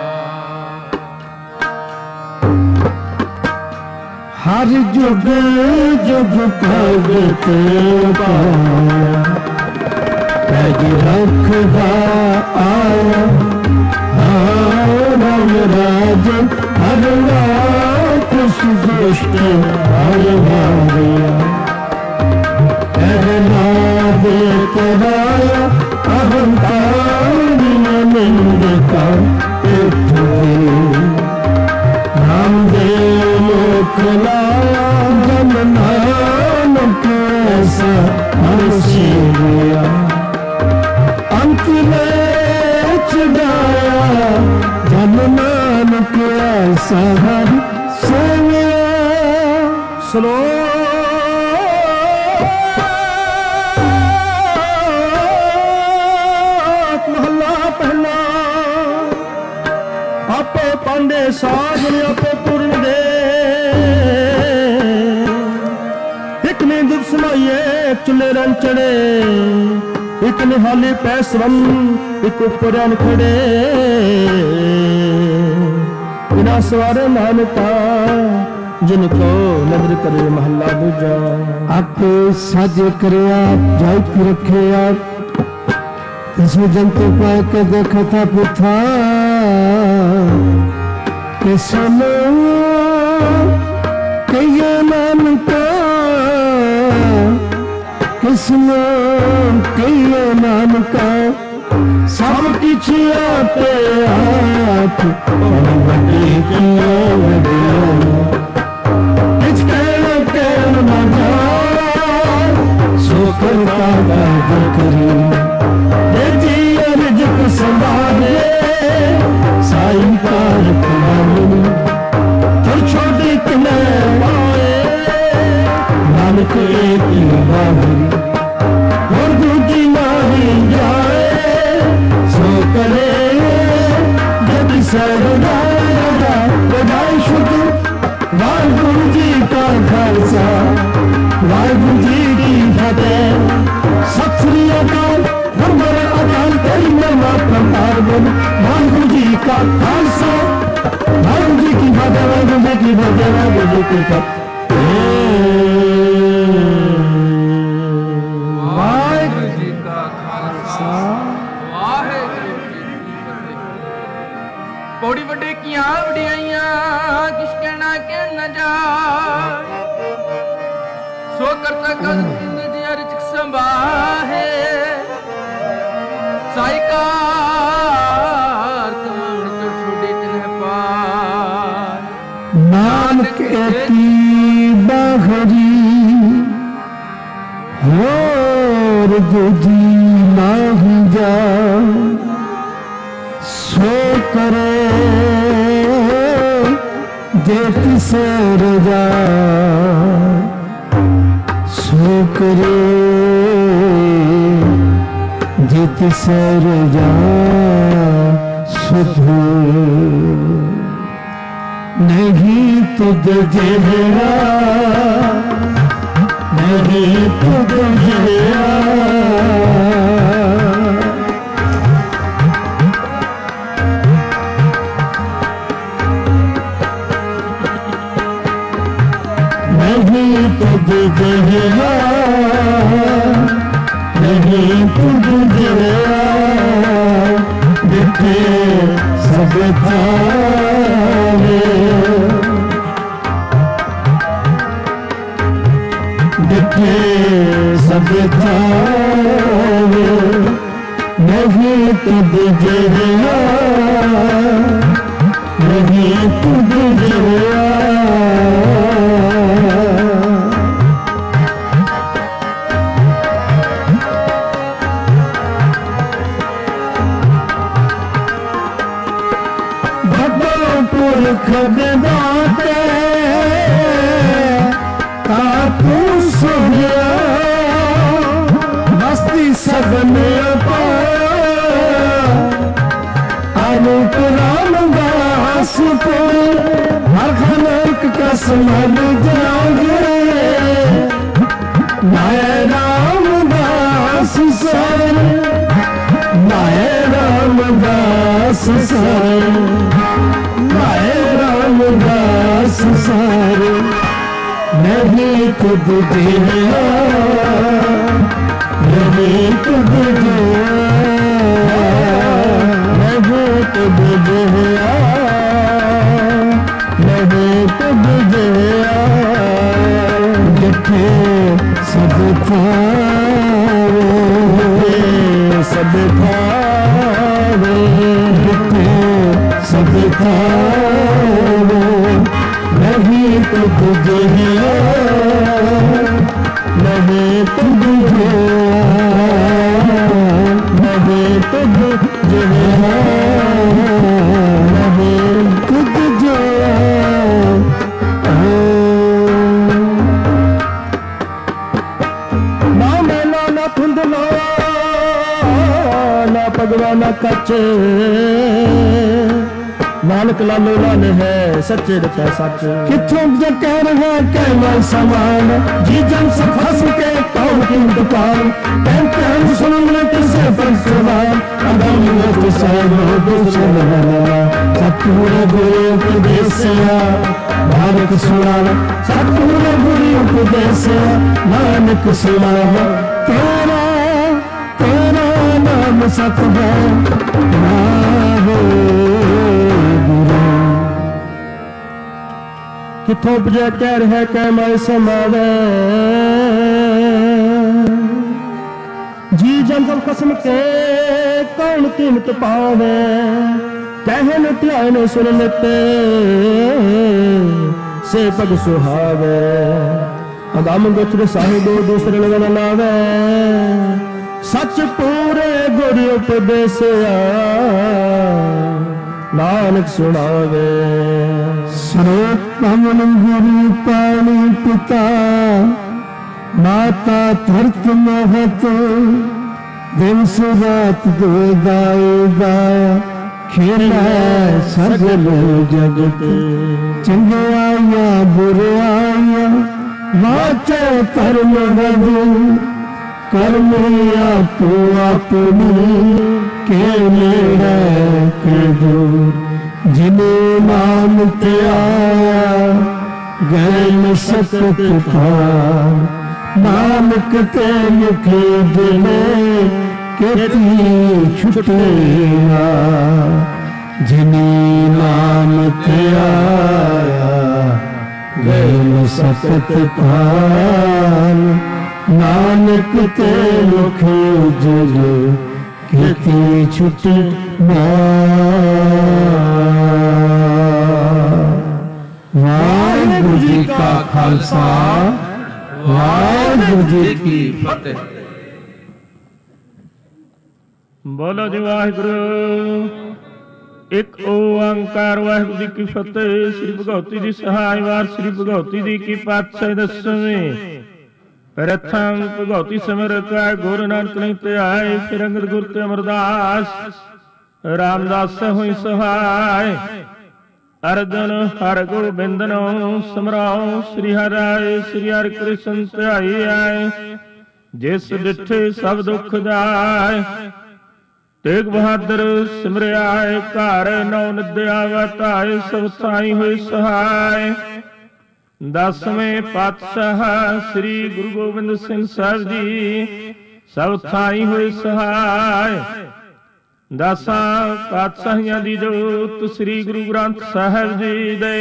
हर जुग जुग भगत पाया, पैज रखदा आया। राम राज हर खुश दुष्ट हर मारिया। कहना दे कराया अहंकार निंद का हर सेविया अंत में चढ़ाया जन नानक ऐसा हर सेविया। श्लोक महला पहला। आपे पांडे साजन आपे पूर्ण दे, एक ने दुर् समाइए चुले रन चढ़े, एक ने हाली पैसवन एक ऊपर अन खड़े, बिना सवारे नानका जिनको नजर करे महला दूजा। आपे साजे करे आप जाय की रखे आप, इसमें जंतु पाए के देखा था पुथा कि सुनो कहिए नानका, किसनो कहिए नानका, सब किछ आपे आप बड़े किया बड़े सो करता बात करी बेटी अर्जक संभाले साई पार खुदानी फिर छोटी कने पाए नानक एक ही बाहरी और दूजी मारी जाए सो करे जब सरदारा बजाय शुद्ध वाहिगुरु जी का खालसा वाहिगुरु जी की फतेह। सत श्री अकाल नंबर अकाल तेरी महिमा प्रकार बन वाहिगुरु जी का खालसा वाहिगुरु जी की फतेह वाहिगुरु जी की फतेह वाहिगुरु जी की फतेह वाहिगुरु जी का खालसा वाहिगुरु जी की फतेह। पौड़ी वड्डे किया वडियाइयां किस कहना के न जा, सो करता कर जिंदगी अर्ज संभाहे साई कार कमाण तो छोड़ी तिन्ह पार। नानक एती बाहरी होर दूजी नाही जा, सो करे जे तिसे रजा, सो करे जे तिसे रजा सुधो नहीं तुझ जेरा नहीं तुझ जेरा नहीं तुझ जेरा नहीं तुझ जेरा दिखे सब थारे दिखे सब थारे नहीं तुझ जेरा नहीं तुझ जेरा। खगदाते कातू सुनिया मस्ती सगन अनूप रामदास को हर खनक का समझ जागे नाय रामदास सर नाय रामदास सर रामदास सारे नहीं खुद दिया नहीं खुद दिया नहीं खुद दिया नहीं खुद दिया जिथे सब थारे सब थारे जिथे सब थारे नहीं तो तुझे नहीं तो तुझे ਨਾਨਕ ਲਾਲੋ ਲਾਲ ਹੈ ਸੱਚੇ ਰਤਾ ਸੱਚ। ਕਿੱਥੋਂ ਜੋ ਕਹਿ ਰਿਹਾ ਕਹਿ ਮੈਂ ਸਮਾਨ ਜੀ ਜਨ ਸਖਸ ਕੇ ਕੌਣ ਕਿੰਦ ਪਾਲ ਕਹਿ ਸੁਣਨ ਕਿਸੇ ਪਰ ਸੁਨਾਨ ਅਗਮ ਮਤ ਸਾਹਿਬ ਦੁਸਨ ਸਤਿਗੁਰੂ ਗੁਰੂ ਉਪਦੇਸਿਆ ਨਾਨਕ ਸੁਣਾਵਾ ਸਤਿਗੁਰੂ ਗੁਰੂ ਉਪਦੇਸਿਆ ਨਾਨਕ ਸੁਣਾਵਾ ਤੇਰਾ ਤੇਰਾ ਨਾਮ ਸਤਿਗੁਰ ਕਿੱਥੋਂ ਉਪਜਿਆ ਕਹਿ ਰਿਹਾ ਕਹਿ ਮੈਂ ਸਮਾਵੈ ਜੀ ਜਨ ਸਭ ਕਸਮ ਕੇ ਕੌਣ ਕੀਮਤ ਪਾਵੇ ਕਹਿਨ ਧਿਆਨ ਸੁਨ ਲਿਤੇ ਸੇ ਪਗ ਸੁਹਾਵੇ ਅਗਮ ਗੁਥ ਸਾਹਿਬੋ ਦੂਸਰੇ ਲਗਨ ਲਾਵੇ ਸੱਚ ਪੂਰੇ ਗੁਰ ਉਪਦੇਸਿਆ ਨਾਨਕ ਸੁਣਾਵੇ। ਸਰੋਤ ਪਵਨ ਗੁਰੂ ਪਾਣੀ ਪਿਤਾ ਮਾਤਾ ਧਰਤ ਮਹਤ ਦਿਨ ਸੁਰਾਤ ਦੋ ਦਾਏ ਦਾਇਆ ਖੇਲਾ ਸਗਲ ਜਗਤ ਚੰਗਿਆਈਆਂ ਬੁਰਾਈਆਂ ਵਾਚੇ ਧਰਮ ਵਧੂ ਕਰਮੀ ਆਪੋ ਆਪਣੀ ਕੇ ਨੇੜੇ ਕੇ ਦੂਰ ਜਿਨੇ ਨਾਮ ਤੇ ਆਇਆ ਗਏ ਸਤਿ ਖਾਰ ਨਾਨਕ ਤੇ ਮੁਖੀ ਦਿਨੇ ਕੀਤੀ ਛੁਟੀਆਂ ਜਿਨੇ ਨਾਮ ਤੇ ਆਇਆ ਗਏ ਸਤਿ ਖਾਰ ਨਾਨਕ ਤੇ ਮੁਖ ਉਜਲ ਕੀਤੀ ਛੁਟੀ ਵਾਹਿਗੁਰੂ ਜੀ ਕਾ ਖਾਲਸਾ ਵਾਹਿਗੁਰੂ ਜੀ ਕੀ ਫਤਿਹ। ਬੋਲੋ ਜੀ ਵਾਹਿਗੁਰੂ। ਇੱਕ ਓੰਕਾਰ ਵਾਹਿਗੁਰੂ ਜੀ ਕੀ ਫਤਿਹ। ਸ੍ਰੀ ਭਗਉਤੀ ਜੀ ਸਹਾਇ ਵਾਰ ਸ੍ਰੀ ਭਗਉਤੀ ਜੀ ਕੀ ਪਾਤਸ਼ਾਹੀ ਦਸਵੇਂ ਪ੍ਰਥਮ ਭਗਉਤੀ ਸਿਮਰ ਕੈ ਗੁਰੂ ਨਾਨਕ ਨਹੀਂ ਧਿਆਏ ਫਿਰ ਅੰਗਦ ਗੁਰ ਤੇ ਅਮਰਦਾਸ ਰਾਮਦਾਸ ਹੋਈ ਸਹਾਇ ਅਰਜਨ ਹਰਿ ਗੋਬਿੰਦਨੋ ਸਮਰਾਉ ਸ੍ਰੀ ਹਰਿ ਰਾਏ ਸ੍ਰੀ ਹਰਿ ਕ੍ਰਿਸ਼ਨ ਧਿਆਈ ਆਏ ਜਿਸ ਡਿਠੇ ਸਭ ਦੁਖ ਜਾਏ ਤੇਗ ਬਹਾਦਰ ਸਿਮਰਿਆਏ ਘਰ ਨੌ ਨਿਦਿਆ ਵਤਾਏ ਸਭ ਸਾਈ ਹੋਈ ਸਹਾਇ। ਦਸਵੇਂ ਪਾਤਸ਼ਾਹ ਸ੍ਰੀ ਗੁਰੂ ਗੋਬਿੰਦ ਸਿੰਘ ਸਾਹਿਬ ਜੀ ਸਭ ਥਾਈ ਹੋਏ ਸਹਾਇ। ਦਸਾਂ ਪਾਤਸ਼ਾਹੀਆਂ ਦੀ ਜੋਤ ਸ੍ਰੀ ਗੁਰੂ ਗ੍ਰੰਥ ਸਾਹਿਬ ਜੀ ਦੇ